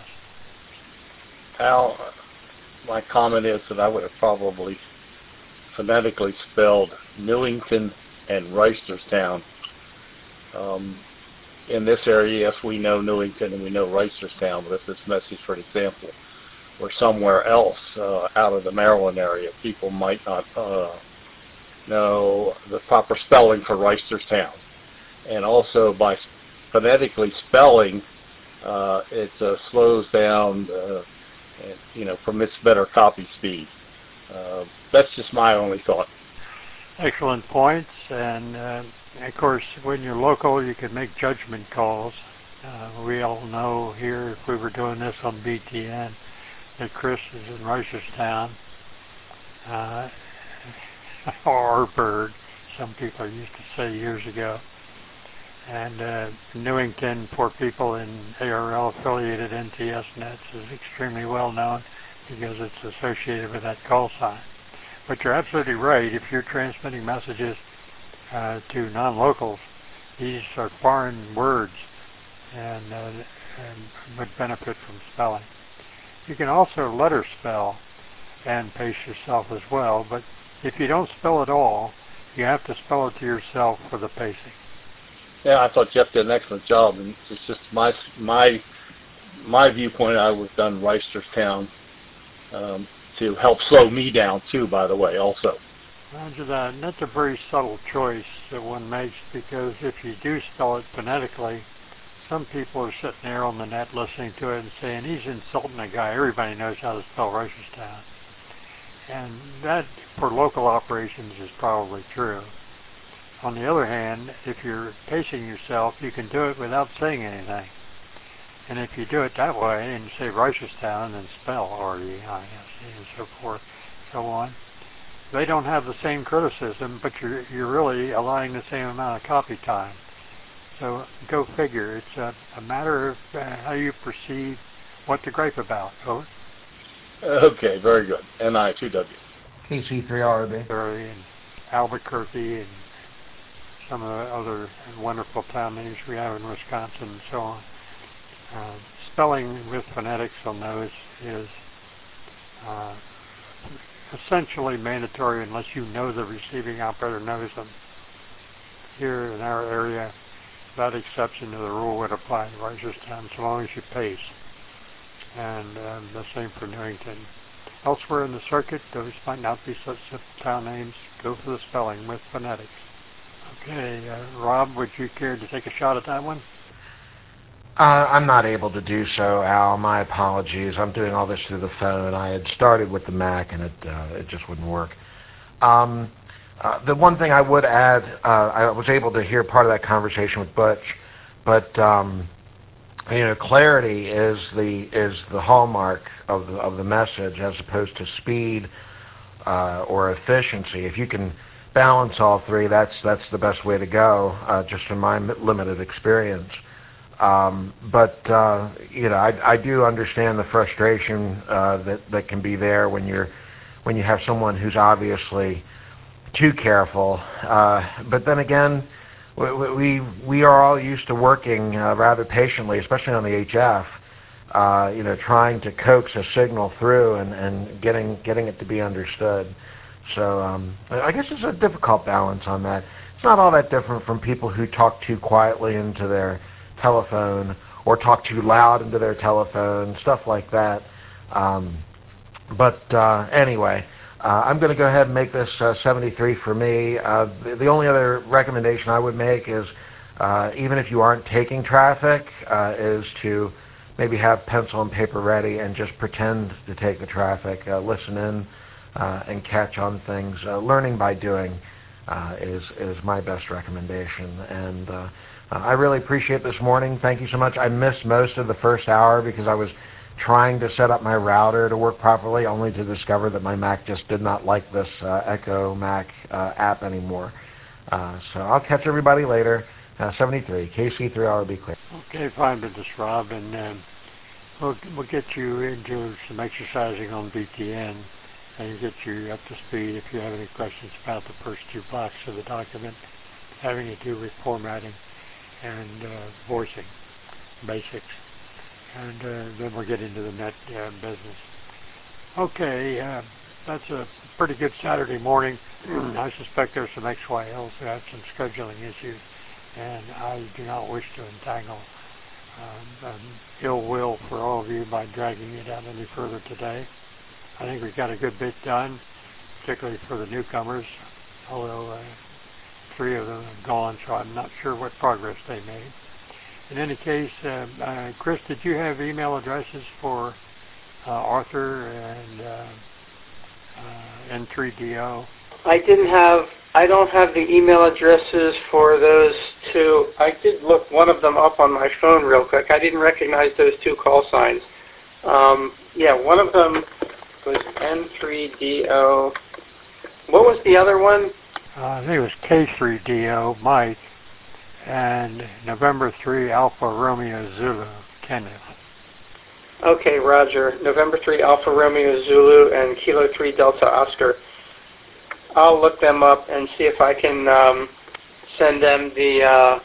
Al, my comment is that I would have probably phonetically spelled Newington and Reisterstown. Um, in this area, yes, we know Newington and we know Reisterstown, but if this message, for example, were somewhere else uh, out of the Maryland area, people might not uh, know the proper spelling for Reisterstown. And also by phonetically spelling, uh, it uh, slows down, uh, and, you know, permits better copy speed. Uh, that's just my only thought. Excellent points, and uh, of course, when you're local, you can make judgment calls. Uh, we all know here, if we were doing this on B T N, that Chris is in Reisterstown, uh, or Bird, some people used to say years ago. And uh, Newington, for people in A R L-affiliated N T S nets, is extremely well known because it's associated with that call sign. But you're absolutely right. If you're transmitting messages uh, to non-locals, these are foreign words and, uh, and would benefit from spelling. You can also letter spell and pace yourself as well, but if you don't spell at all, you have to spell it to yourself for the pacing. Yeah, I thought Jeff did an excellent job, and it's just my my my viewpoint. I would have done Reisterstown um, to help slow me down too. By the way, also. Roger that, and that's a very subtle choice that one makes, because if you do spell it phonetically, some people are sitting there on the net listening to it and saying, he's insulting a guy. Everybody knows how to spell Reisterstown. And that, for local operations, is probably true. On the other hand, if you're pacing yourself, you can do it without saying anything. And if you do it that way and say Reisterstown and spell R E I S E and so forth, so on, they don't have the same criticism, but you're, you're really allowing the same amount of copy time. So go figure. It's a, a matter of uh, how you perceive what to gripe about. Over. Okay, very good. N I two W. K C three R B. And Albuquerque and some of the other wonderful town names we have in Wisconsin and so on. Uh, spelling with phonetics on those is uh, essentially mandatory unless you know the receiving operator knows them. Here in our area, that exception to the rule would apply in Reisterstown so long as you pace. And um, the same for Newington. Elsewhere in the circuit, those might not be such town names. Go for the spelling with phonetics. Okay, uh, Rob, would you care to take a shot at that one? Uh, I'm not able to do so, Al. My apologies. I'm doing all this through the phone. I had started with the Mac, and it uh, it just wouldn't work. Um, uh, the one thing I would add, uh, I was able to hear part of that conversation with Butch, but um, you know, clarity is the is the hallmark of the, of the message, as opposed to speed uh, or efficiency. If you can balance all three, that's that's the best way to go, uh, just in my limited experience. Um, but uh, you know, I, I do understand the frustration uh, that that can be there when you're when you have someone who's obviously too careful. Uh, but then again, we, we we are all used to working uh, rather patiently, especially on the H F. Uh, you know, trying to coax a signal through and, and getting getting it to be understood. So um, I guess it's a difficult balance on that. It's not all that different from people who talk too quietly into their telephone or talk too loud into their telephone, stuff like that. Um, but uh, anyway, uh, I'm going to go ahead and make this uh, seventy-three for me. Uh, the, the only other recommendation I would make is, uh, even if you aren't taking traffic, uh, is to maybe have pencil and paper ready and just pretend to take the traffic, uh, listen in, uh, and catch on things. Uh, learning by doing uh, is is my best recommendation. And uh, I really appreciate this morning. Thank you so much. I missed most of the first hour because I was trying to set up my router to work properly, only to discover that my Mac just did not like this uh, Echo Mac uh, app anymore. Uh, so I'll catch everybody later. Uh, seventy-three, K C three R will be clear. Okay, fine, Mister Rob, and um, we'll, we'll get you into some exercising on B T N and get you up to speed if you have any questions about the first two blocks of the document having to do with formatting and uh, voicing, basics. And uh, then we'll get into the net uh, business. Okay, uh, that's a pretty good Saturday morning. I suspect there's some X Y Ls who have some scheduling issues, and I do not wish to entangle um, um, ill will for all of you by dragging it out any further today. I think we got a good bit done, particularly for the newcomers, although uh, three of them have gone, so I'm not sure what progress they made. In any case, uh, uh, Chris, did you have email addresses for uh, Arthur and uh, uh, N three D O? I didn't have, I don't have the email addresses for those two. I did look one of them up on my phone real quick. I didn't recognize those two call signs. Um, yeah, one of them was N three D O. What was the other one? Uh, I think it was K three D O, Mike, and November three Alpha Romeo Zulu, Kenneth. Okay, Roger. November three Alpha Romeo Zulu and Kilo three Delta Oscar. I'll look them up and see if I can um, send them the uh,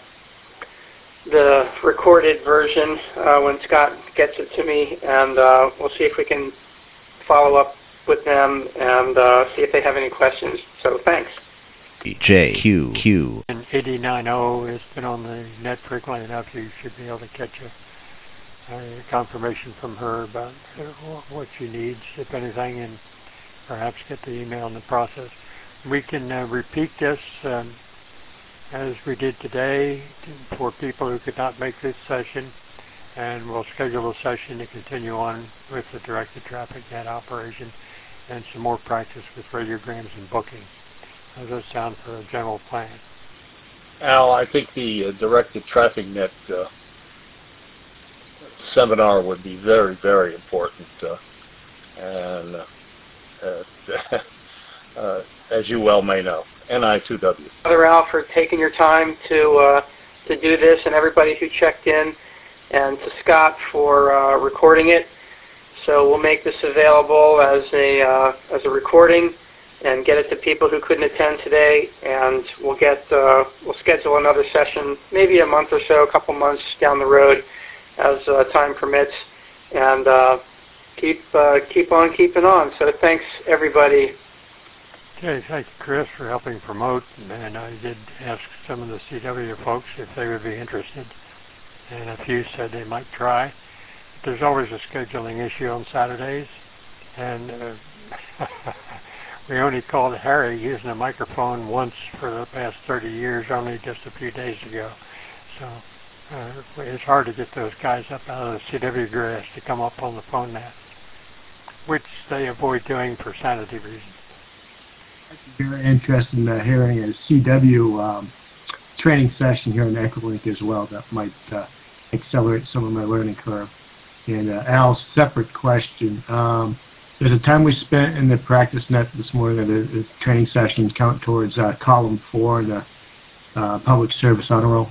the recorded version uh, when Scott gets it to me, and uh, we'll see if we can follow up with them and uh, see if they have any questions. So thanks. J Q Q. And eighty-nine oh has been on the net frequently enough. You should be able to catch a, a confirmation from her about what she needs, if anything, and perhaps get the email in the process. We can uh, repeat this um, as we did today for people who could not make this session, and we'll schedule a session to continue on with the directed traffic net operation and some more practice with radiograms and booking. How does that sound for a general plan? Al, I think the uh, directed traffic net uh, seminar would be very, very important. Uh, and uh, uh, as you well may know, N I two W. Father Al, for taking your time to uh, to do this, and everybody who checked in, and to Scott for uh, recording it. So we'll make this available as a uh, as a recording and get it to people who couldn't attend today. And we'll get uh, we'll schedule another session, maybe a month or so, a couple months down the road, as uh, time permits, and uh, keep uh, keep on keeping on. So thanks everybody. Okay, thank you, Chris, for helping promote. And I did ask some of the C W folks if they would be interested, and a few said they might try. There's always a scheduling issue on Saturdays, and uh, we only called Harry using a microphone once for the past thirty years, only just a few days ago. So uh, it's hard to get those guys up out of the C W grass to come up on the phone net, which they avoid doing for sanity reasons. I'm very interested in uh, hearing a C W um, training session here in Echolink as well. That might uh, accelerate some of my learning curve. And uh, Al's separate question. Um, does the time we spent in the practice net this morning at the, the training session count towards uh, column four in the uh, public service honor roll?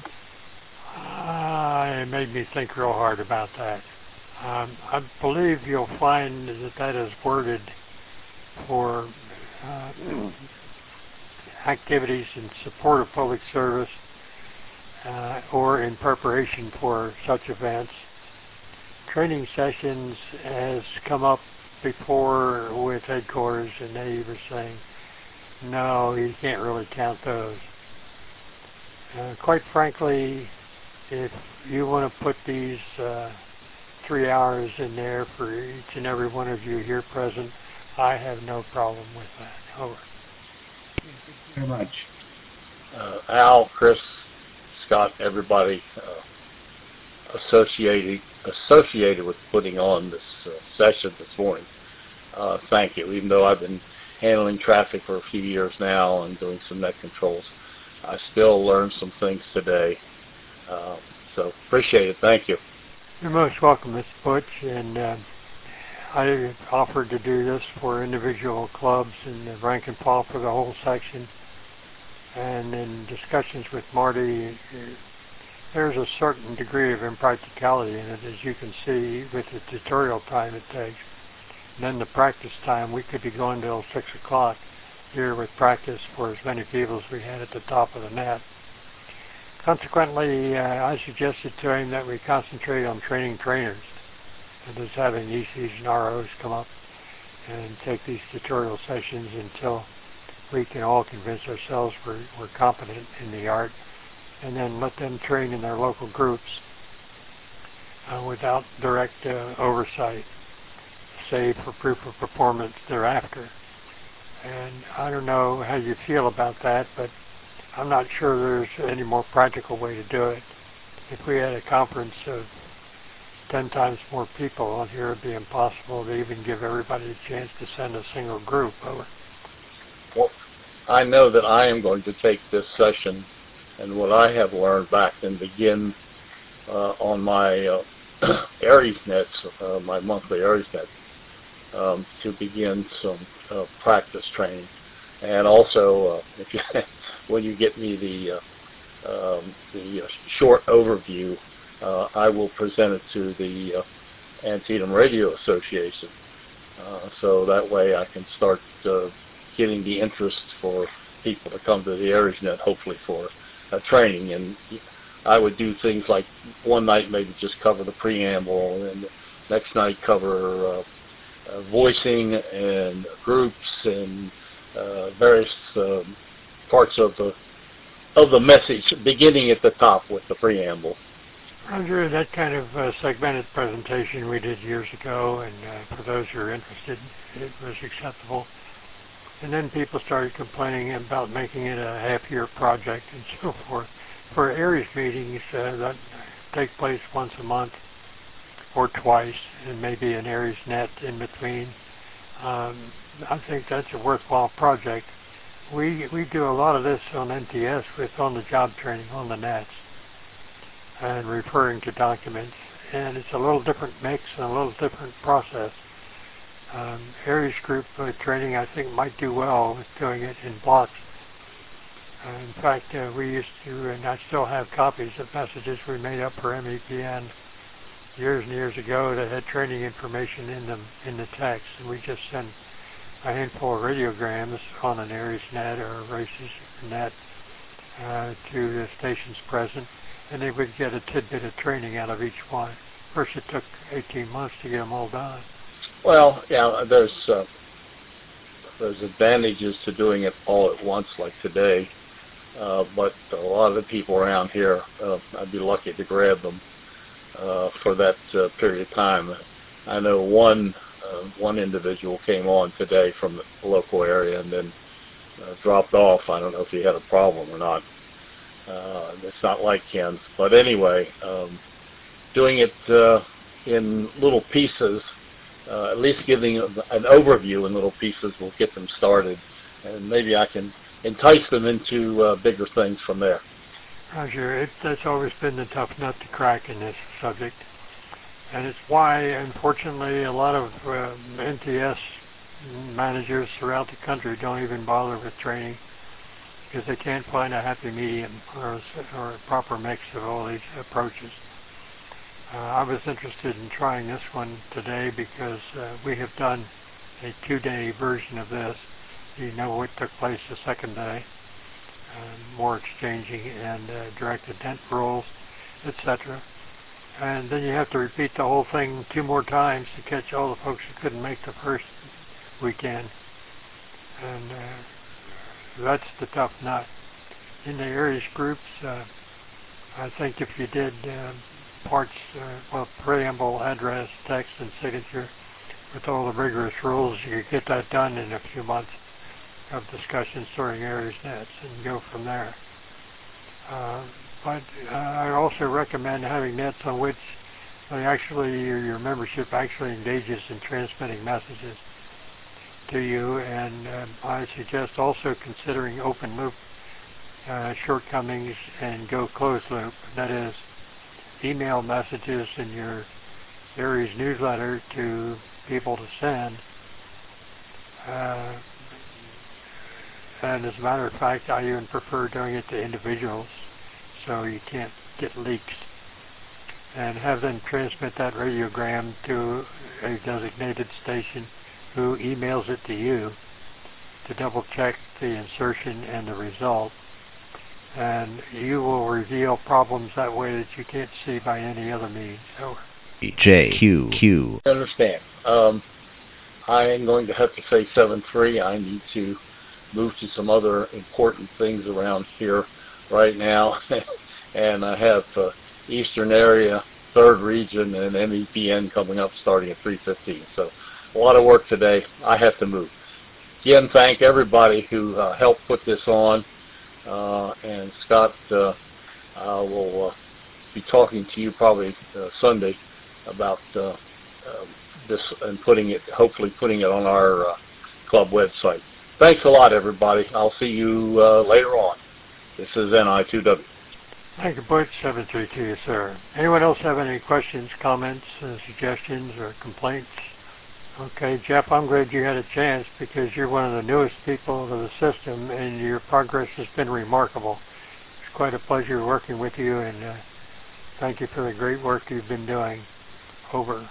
Uh, it made me think real hard about that. Um, I believe you'll find that that is worded for uh, activities in support of public service uh, or in preparation for such events. Training sessions has come up before with headquarters, and they were saying, no, you can't really count those. Uh, quite frankly, if you want to put these uh, three hours in there for each and every one of you here present, I have no problem with that. Over. Thank you very much. Uh, Al, Chris, Scott, everybody uh, associated associated with putting on this uh, session this morning. Uh, thank you. Even though I've been handling traffic for a few years now and doing some net controls, I still learned some things today. Uh, so appreciate it. Thank you. You're most welcome, Mister Butch. And uh, I offered to do this for individual clubs and the rank and file for the whole section. And in discussions with Marty, there's a certain degree of impracticality in it, as you can see with the tutorial time it takes. And then the practice time, we could be going till six o'clock here with practice for as many people as we had at the top of the net. Consequently, uh, I suggested to him that we concentrate on training trainers, and just having E Cs and R Os come up and take these tutorial sessions until we can all convince ourselves we're, we're competent in the art, and then let them train in their local groups uh, without direct uh, oversight, save for proof of performance thereafter. And I don't know how you feel about that, but I'm not sure there's any more practical way to do it. If we had a conference of ten times more people on here, it'd be impossible to even give everybody a chance to send a single group over. Well, I know that I am going to take this session and what I have learned back and begin uh, on my uh, AriesNet, uh, my monthly AriesNet, um, to begin some uh, practice training. And also, uh, if you, when you get me the uh, um, the uh, short overview, uh, I will present it to the uh, Antietam Radio Association, uh, so that way I can start uh, getting the interest for people to come to the AriesNet, hopefully for uh, training. And I would do things like one night maybe just cover the preamble, and the next night cover uh, uh, voicing and groups and uh, various um, parts of the of the message, beginning at the top with the preamble. Roger, that kind of uh, segmented presentation we did years ago, and uh, for those who are interested, it was acceptable. And then people started complaining about making it a half-year project and so forth. For Aries meetings uh, that take place once a month or twice, and maybe an AriesNet in between, um, I think that's a worthwhile project. We we do a lot of this on N T S with on-the-job training on the nets and referring to documents, and it's a little different mix and a little different process. Um, Aries group uh, training, I think, might do well with doing it in blocks. Uh, in fact, uh, we used to, and I still have copies of messages we made up for M E P N years and years ago that had training information in them in the text, and we just send a handful of radiograms on an AriesNet or a Races net uh, to the stations present, and they would get a tidbit of training out of each one. Of course, it took eighteen months to get them all done. Well, yeah, there's uh, there's advantages to doing it all at once, like today. Uh, but a lot of the people around here, uh, I'd be lucky to grab them uh, for that uh, period of time. I know one uh, one individual came on today from the local area and then uh, dropped off. I don't know if he had a problem or not. Uh, it's not like him. But anyway, um, doing it uh, in little pieces, uh, at least giving an overview in little pieces will get them started. And maybe I can entice them into uh, bigger things from there. Roger, it, that's always been the tough nut to crack in this subject. And it's why, unfortunately, a lot of uh, N T S managers throughout the country don't even bother with training, because they can't find a happy medium or a, or a proper mix of all these approaches. Uh, I was interested in trying this one today because uh, we have done a two-day version of this. You know what took place the second day, uh, more exchanging and uh, direct intent rules, et cetera. And then you have to repeat the whole thing two more times to catch all the folks who couldn't make the first weekend. And uh, that's the tough nut. In the Aries groups, uh, I think if you did uh, parts, uh, well, preamble, address, text, and signature with all the rigorous rules, you could get that done in a few months of discussions during AriesNets and go from there. Uh, but uh, I also recommend having nets on which they actually, your, your membership actually engages in transmitting messages to you, and uh, I suggest also considering open loop uh, shortcomings and go closed loop. That is, email messages in your Aries newsletter to people to send, uh, And as a matter of fact, I even prefer doing it to individuals, so you can't get leaks. And have them transmit that radiogram to a designated station who emails it to you to double check the insertion and the result. And you will reveal problems that way that you can't see by any other means. Over. J Q Q. I understand. Um, I am going to have to say seven three. I need to move to some other important things around here right now. And I have uh, Eastern Area, third Region, and M E P N coming up starting at three fifteen. So a lot of work today. I have to move. Again, thank everybody who uh, helped put this on. Uh, and Scott uh, uh, will uh, be talking to you probably uh, Sunday about uh, uh, this and putting it, hopefully putting it on our uh, club website. Thanks a lot, everybody. I'll see you uh, later on. This is N I two W. Thank you, Butch. seven three two, sir. Anyone else have any questions, comments, uh, suggestions, or complaints? Okay, Jeff, I'm glad you had a chance because you're one of the newest people to the system and your progress has been remarkable. It's quite a pleasure working with you, and uh, thank you for the great work you've been doing. Over.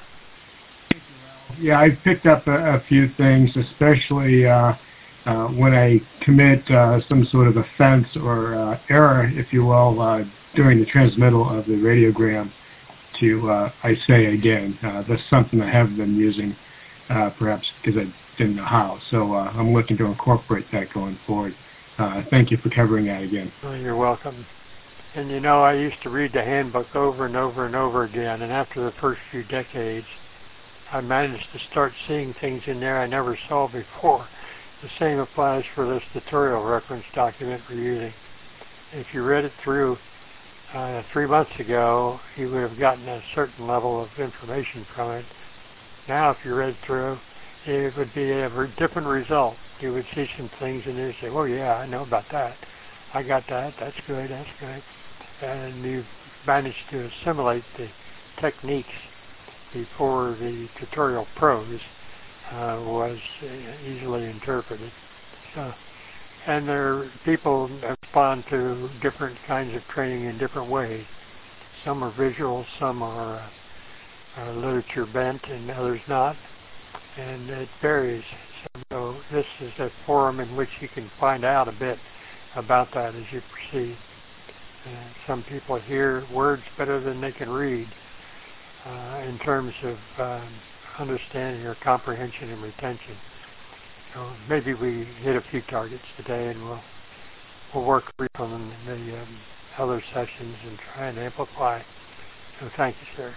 Yeah, I picked up a, a few things, especially uh, uh, when I commit uh, some sort of offense or uh, error, if you will, uh, during the transmittal of the radiogram to, uh, I say again, uh, that's something I have been using. Uh, perhaps because I didn't know how. So uh, I'm looking to incorporate that going forward. Uh, thank you for covering that again. Oh, you're welcome. And you know, I used to read the handbook over and over and over again, and after the first few decades, I managed to start seeing things in there I never saw before. The same applies for this tutorial reference document we're using. If you read it through uh, three months ago, you would have gotten a certain level of information from it. Now, if you read through, it would be a different result. You would see some things in there and say, oh, yeah, I know about that. I got that. That's good. That's good. And you've managed to assimilate the techniques before the tutorial prose uh, was easily interpreted. So, and there, people respond to different kinds of training in different ways. Some are visual, some are uh, Uh, literature bent and others not, and it varies. So this is a forum in which you can find out a bit about that as you proceed. Uh, some people hear words better than they can read uh, in terms of um, understanding or comprehension and retention. So maybe we hit a few targets today, and we'll we'll work on the um, other sessions and try and amplify. So thank you, sir.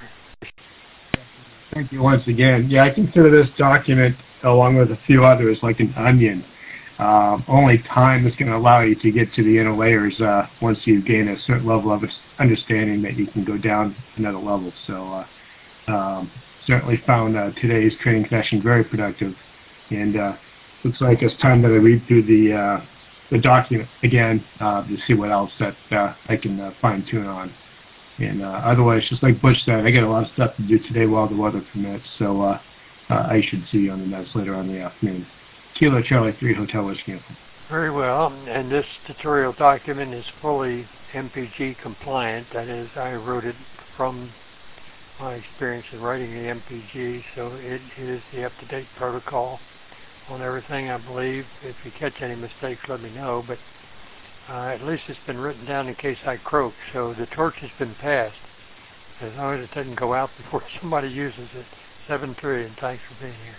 Thank you once again. Yeah, I consider this document, along with a few others, like an onion. Uh, only time is going to allow you to get to the inner layers uh, once you gain a certain level of understanding that you can go down another level. So uh, um, certainly found uh, today's training session very productive. And uh, looks like it's time that I read through the, uh, the document again uh, to see what else that uh, I can uh, fine-tune on. And uh, otherwise, just like Butch said, I got a lot of stuff to do today while the weather permits, so uh, uh, I should see you on the nets later on in the afternoon. Kilo Charlie three Hotel Whiskey. Very well, and this tutorial document is fully M P G compliant. That is, I wrote it from my experience in writing the M P G, so it is the up-to-date protocol on everything, I believe. If you catch any mistakes, let me know, but Uh, at least it's been written down in case I croak, so the torch has been passed. As long as it doesn't go out before somebody uses it. seven three, and thanks for being here.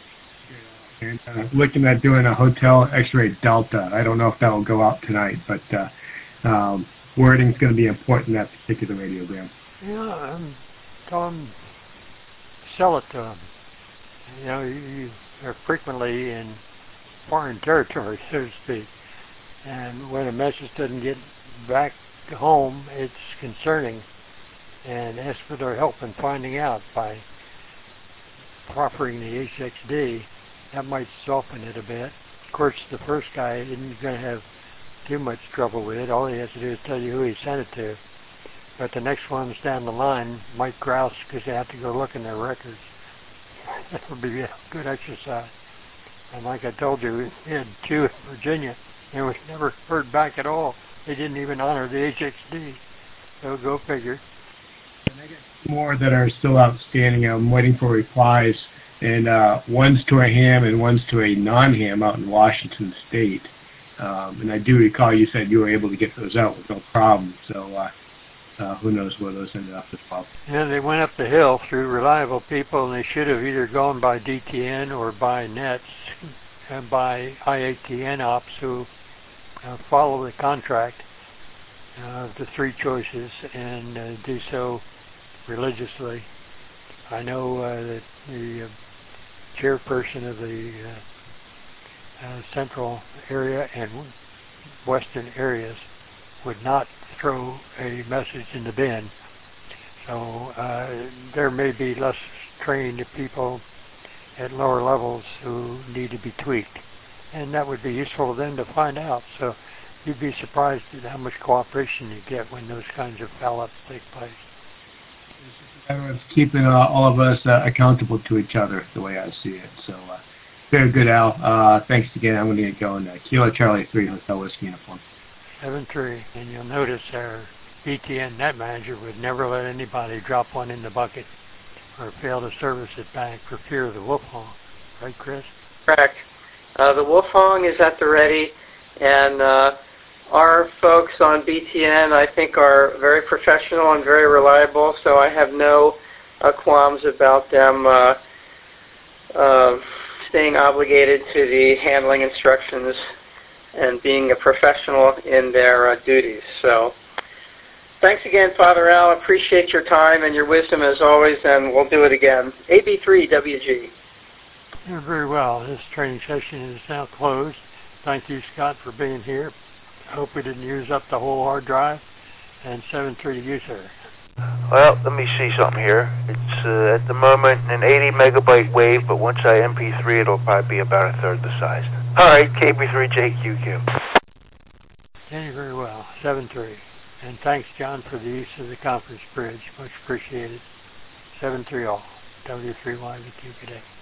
And uh, looking at doing a hotel X-ray Delta. I don't know if that will go out tonight, but uh, um, wording is going to be important in that particular radiogram. Yeah, um, tell them, sell it to them. You know, you, you are frequently in foreign territory, so to speak. And when a message doesn't get back home, it's concerning. And ask for their help in finding out by proffering the H X D. That might soften it a bit. Of course, the first guy isn't going to have too much trouble with it. All he has to do is tell you who he sent it to. But the next ones down the line might grouse because they have to go look in their records. That would be a good exercise. And like I told you, we had two in Virginia and was never heard back at all. They didn't even honor the H X D. So go figure. And I got two more that are still outstanding. I'm waiting for replies, and uh, one's to a ham and one's to a non-ham out in Washington State. Um, and I do recall you said you were able to get those out with no problem. So uh, uh, who knows where those ended up as well. Yeah, they went up the hill through reliable people, and they should have either gone by D T N or by Nets and by I A T N ops who uh, follow the contract, uh, the three choices, and uh, do so religiously. I know uh, that the uh, chairperson of the uh, uh, central area and western areas would not throw a message in the bin. So uh, there may be less trained people at lower levels who need to be tweaked, and that would be useful to them to find out. So you'd be surprised at how much cooperation you get when those kinds of foul-ups take place. It's keeping uh, all of us uh, accountable to each other, the way I see it. So uh, very good, Al. Uh, thanks again. I'm going to get going. Uh, Kilo Charlie three, Hotel Whiskey Uniform. seven three, and you'll notice our B T N net manager would never let anybody drop one in the bucket or fail to service it back for fear of the wolf hong. Right, Chris? Correct. Uh, the wolf hong is at the ready, and uh, our folks on B T N, I think, are very professional and very reliable, so I have no uh, qualms about them uh, uh, staying obligated to the handling instructions and being a professional in their uh, duties. So thanks again, Father Al. Appreciate your time and your wisdom as always, and we'll do it again. A B three W G. Yeah, very well. This training session is now closed. Thank you, Scott, for being here. I hope we didn't use up the whole hard drive. And seven three to you, sir. Well, let me see something here. It's uh, at the moment an eighty megabyte wave, but once I M P three, it'll probably be about a third the size. All right, K B three J Q Q. Okay, very well. seven three. And thanks, John, for the use of the conference bridge. Much appreciated. seven three all. W three Y V Q today.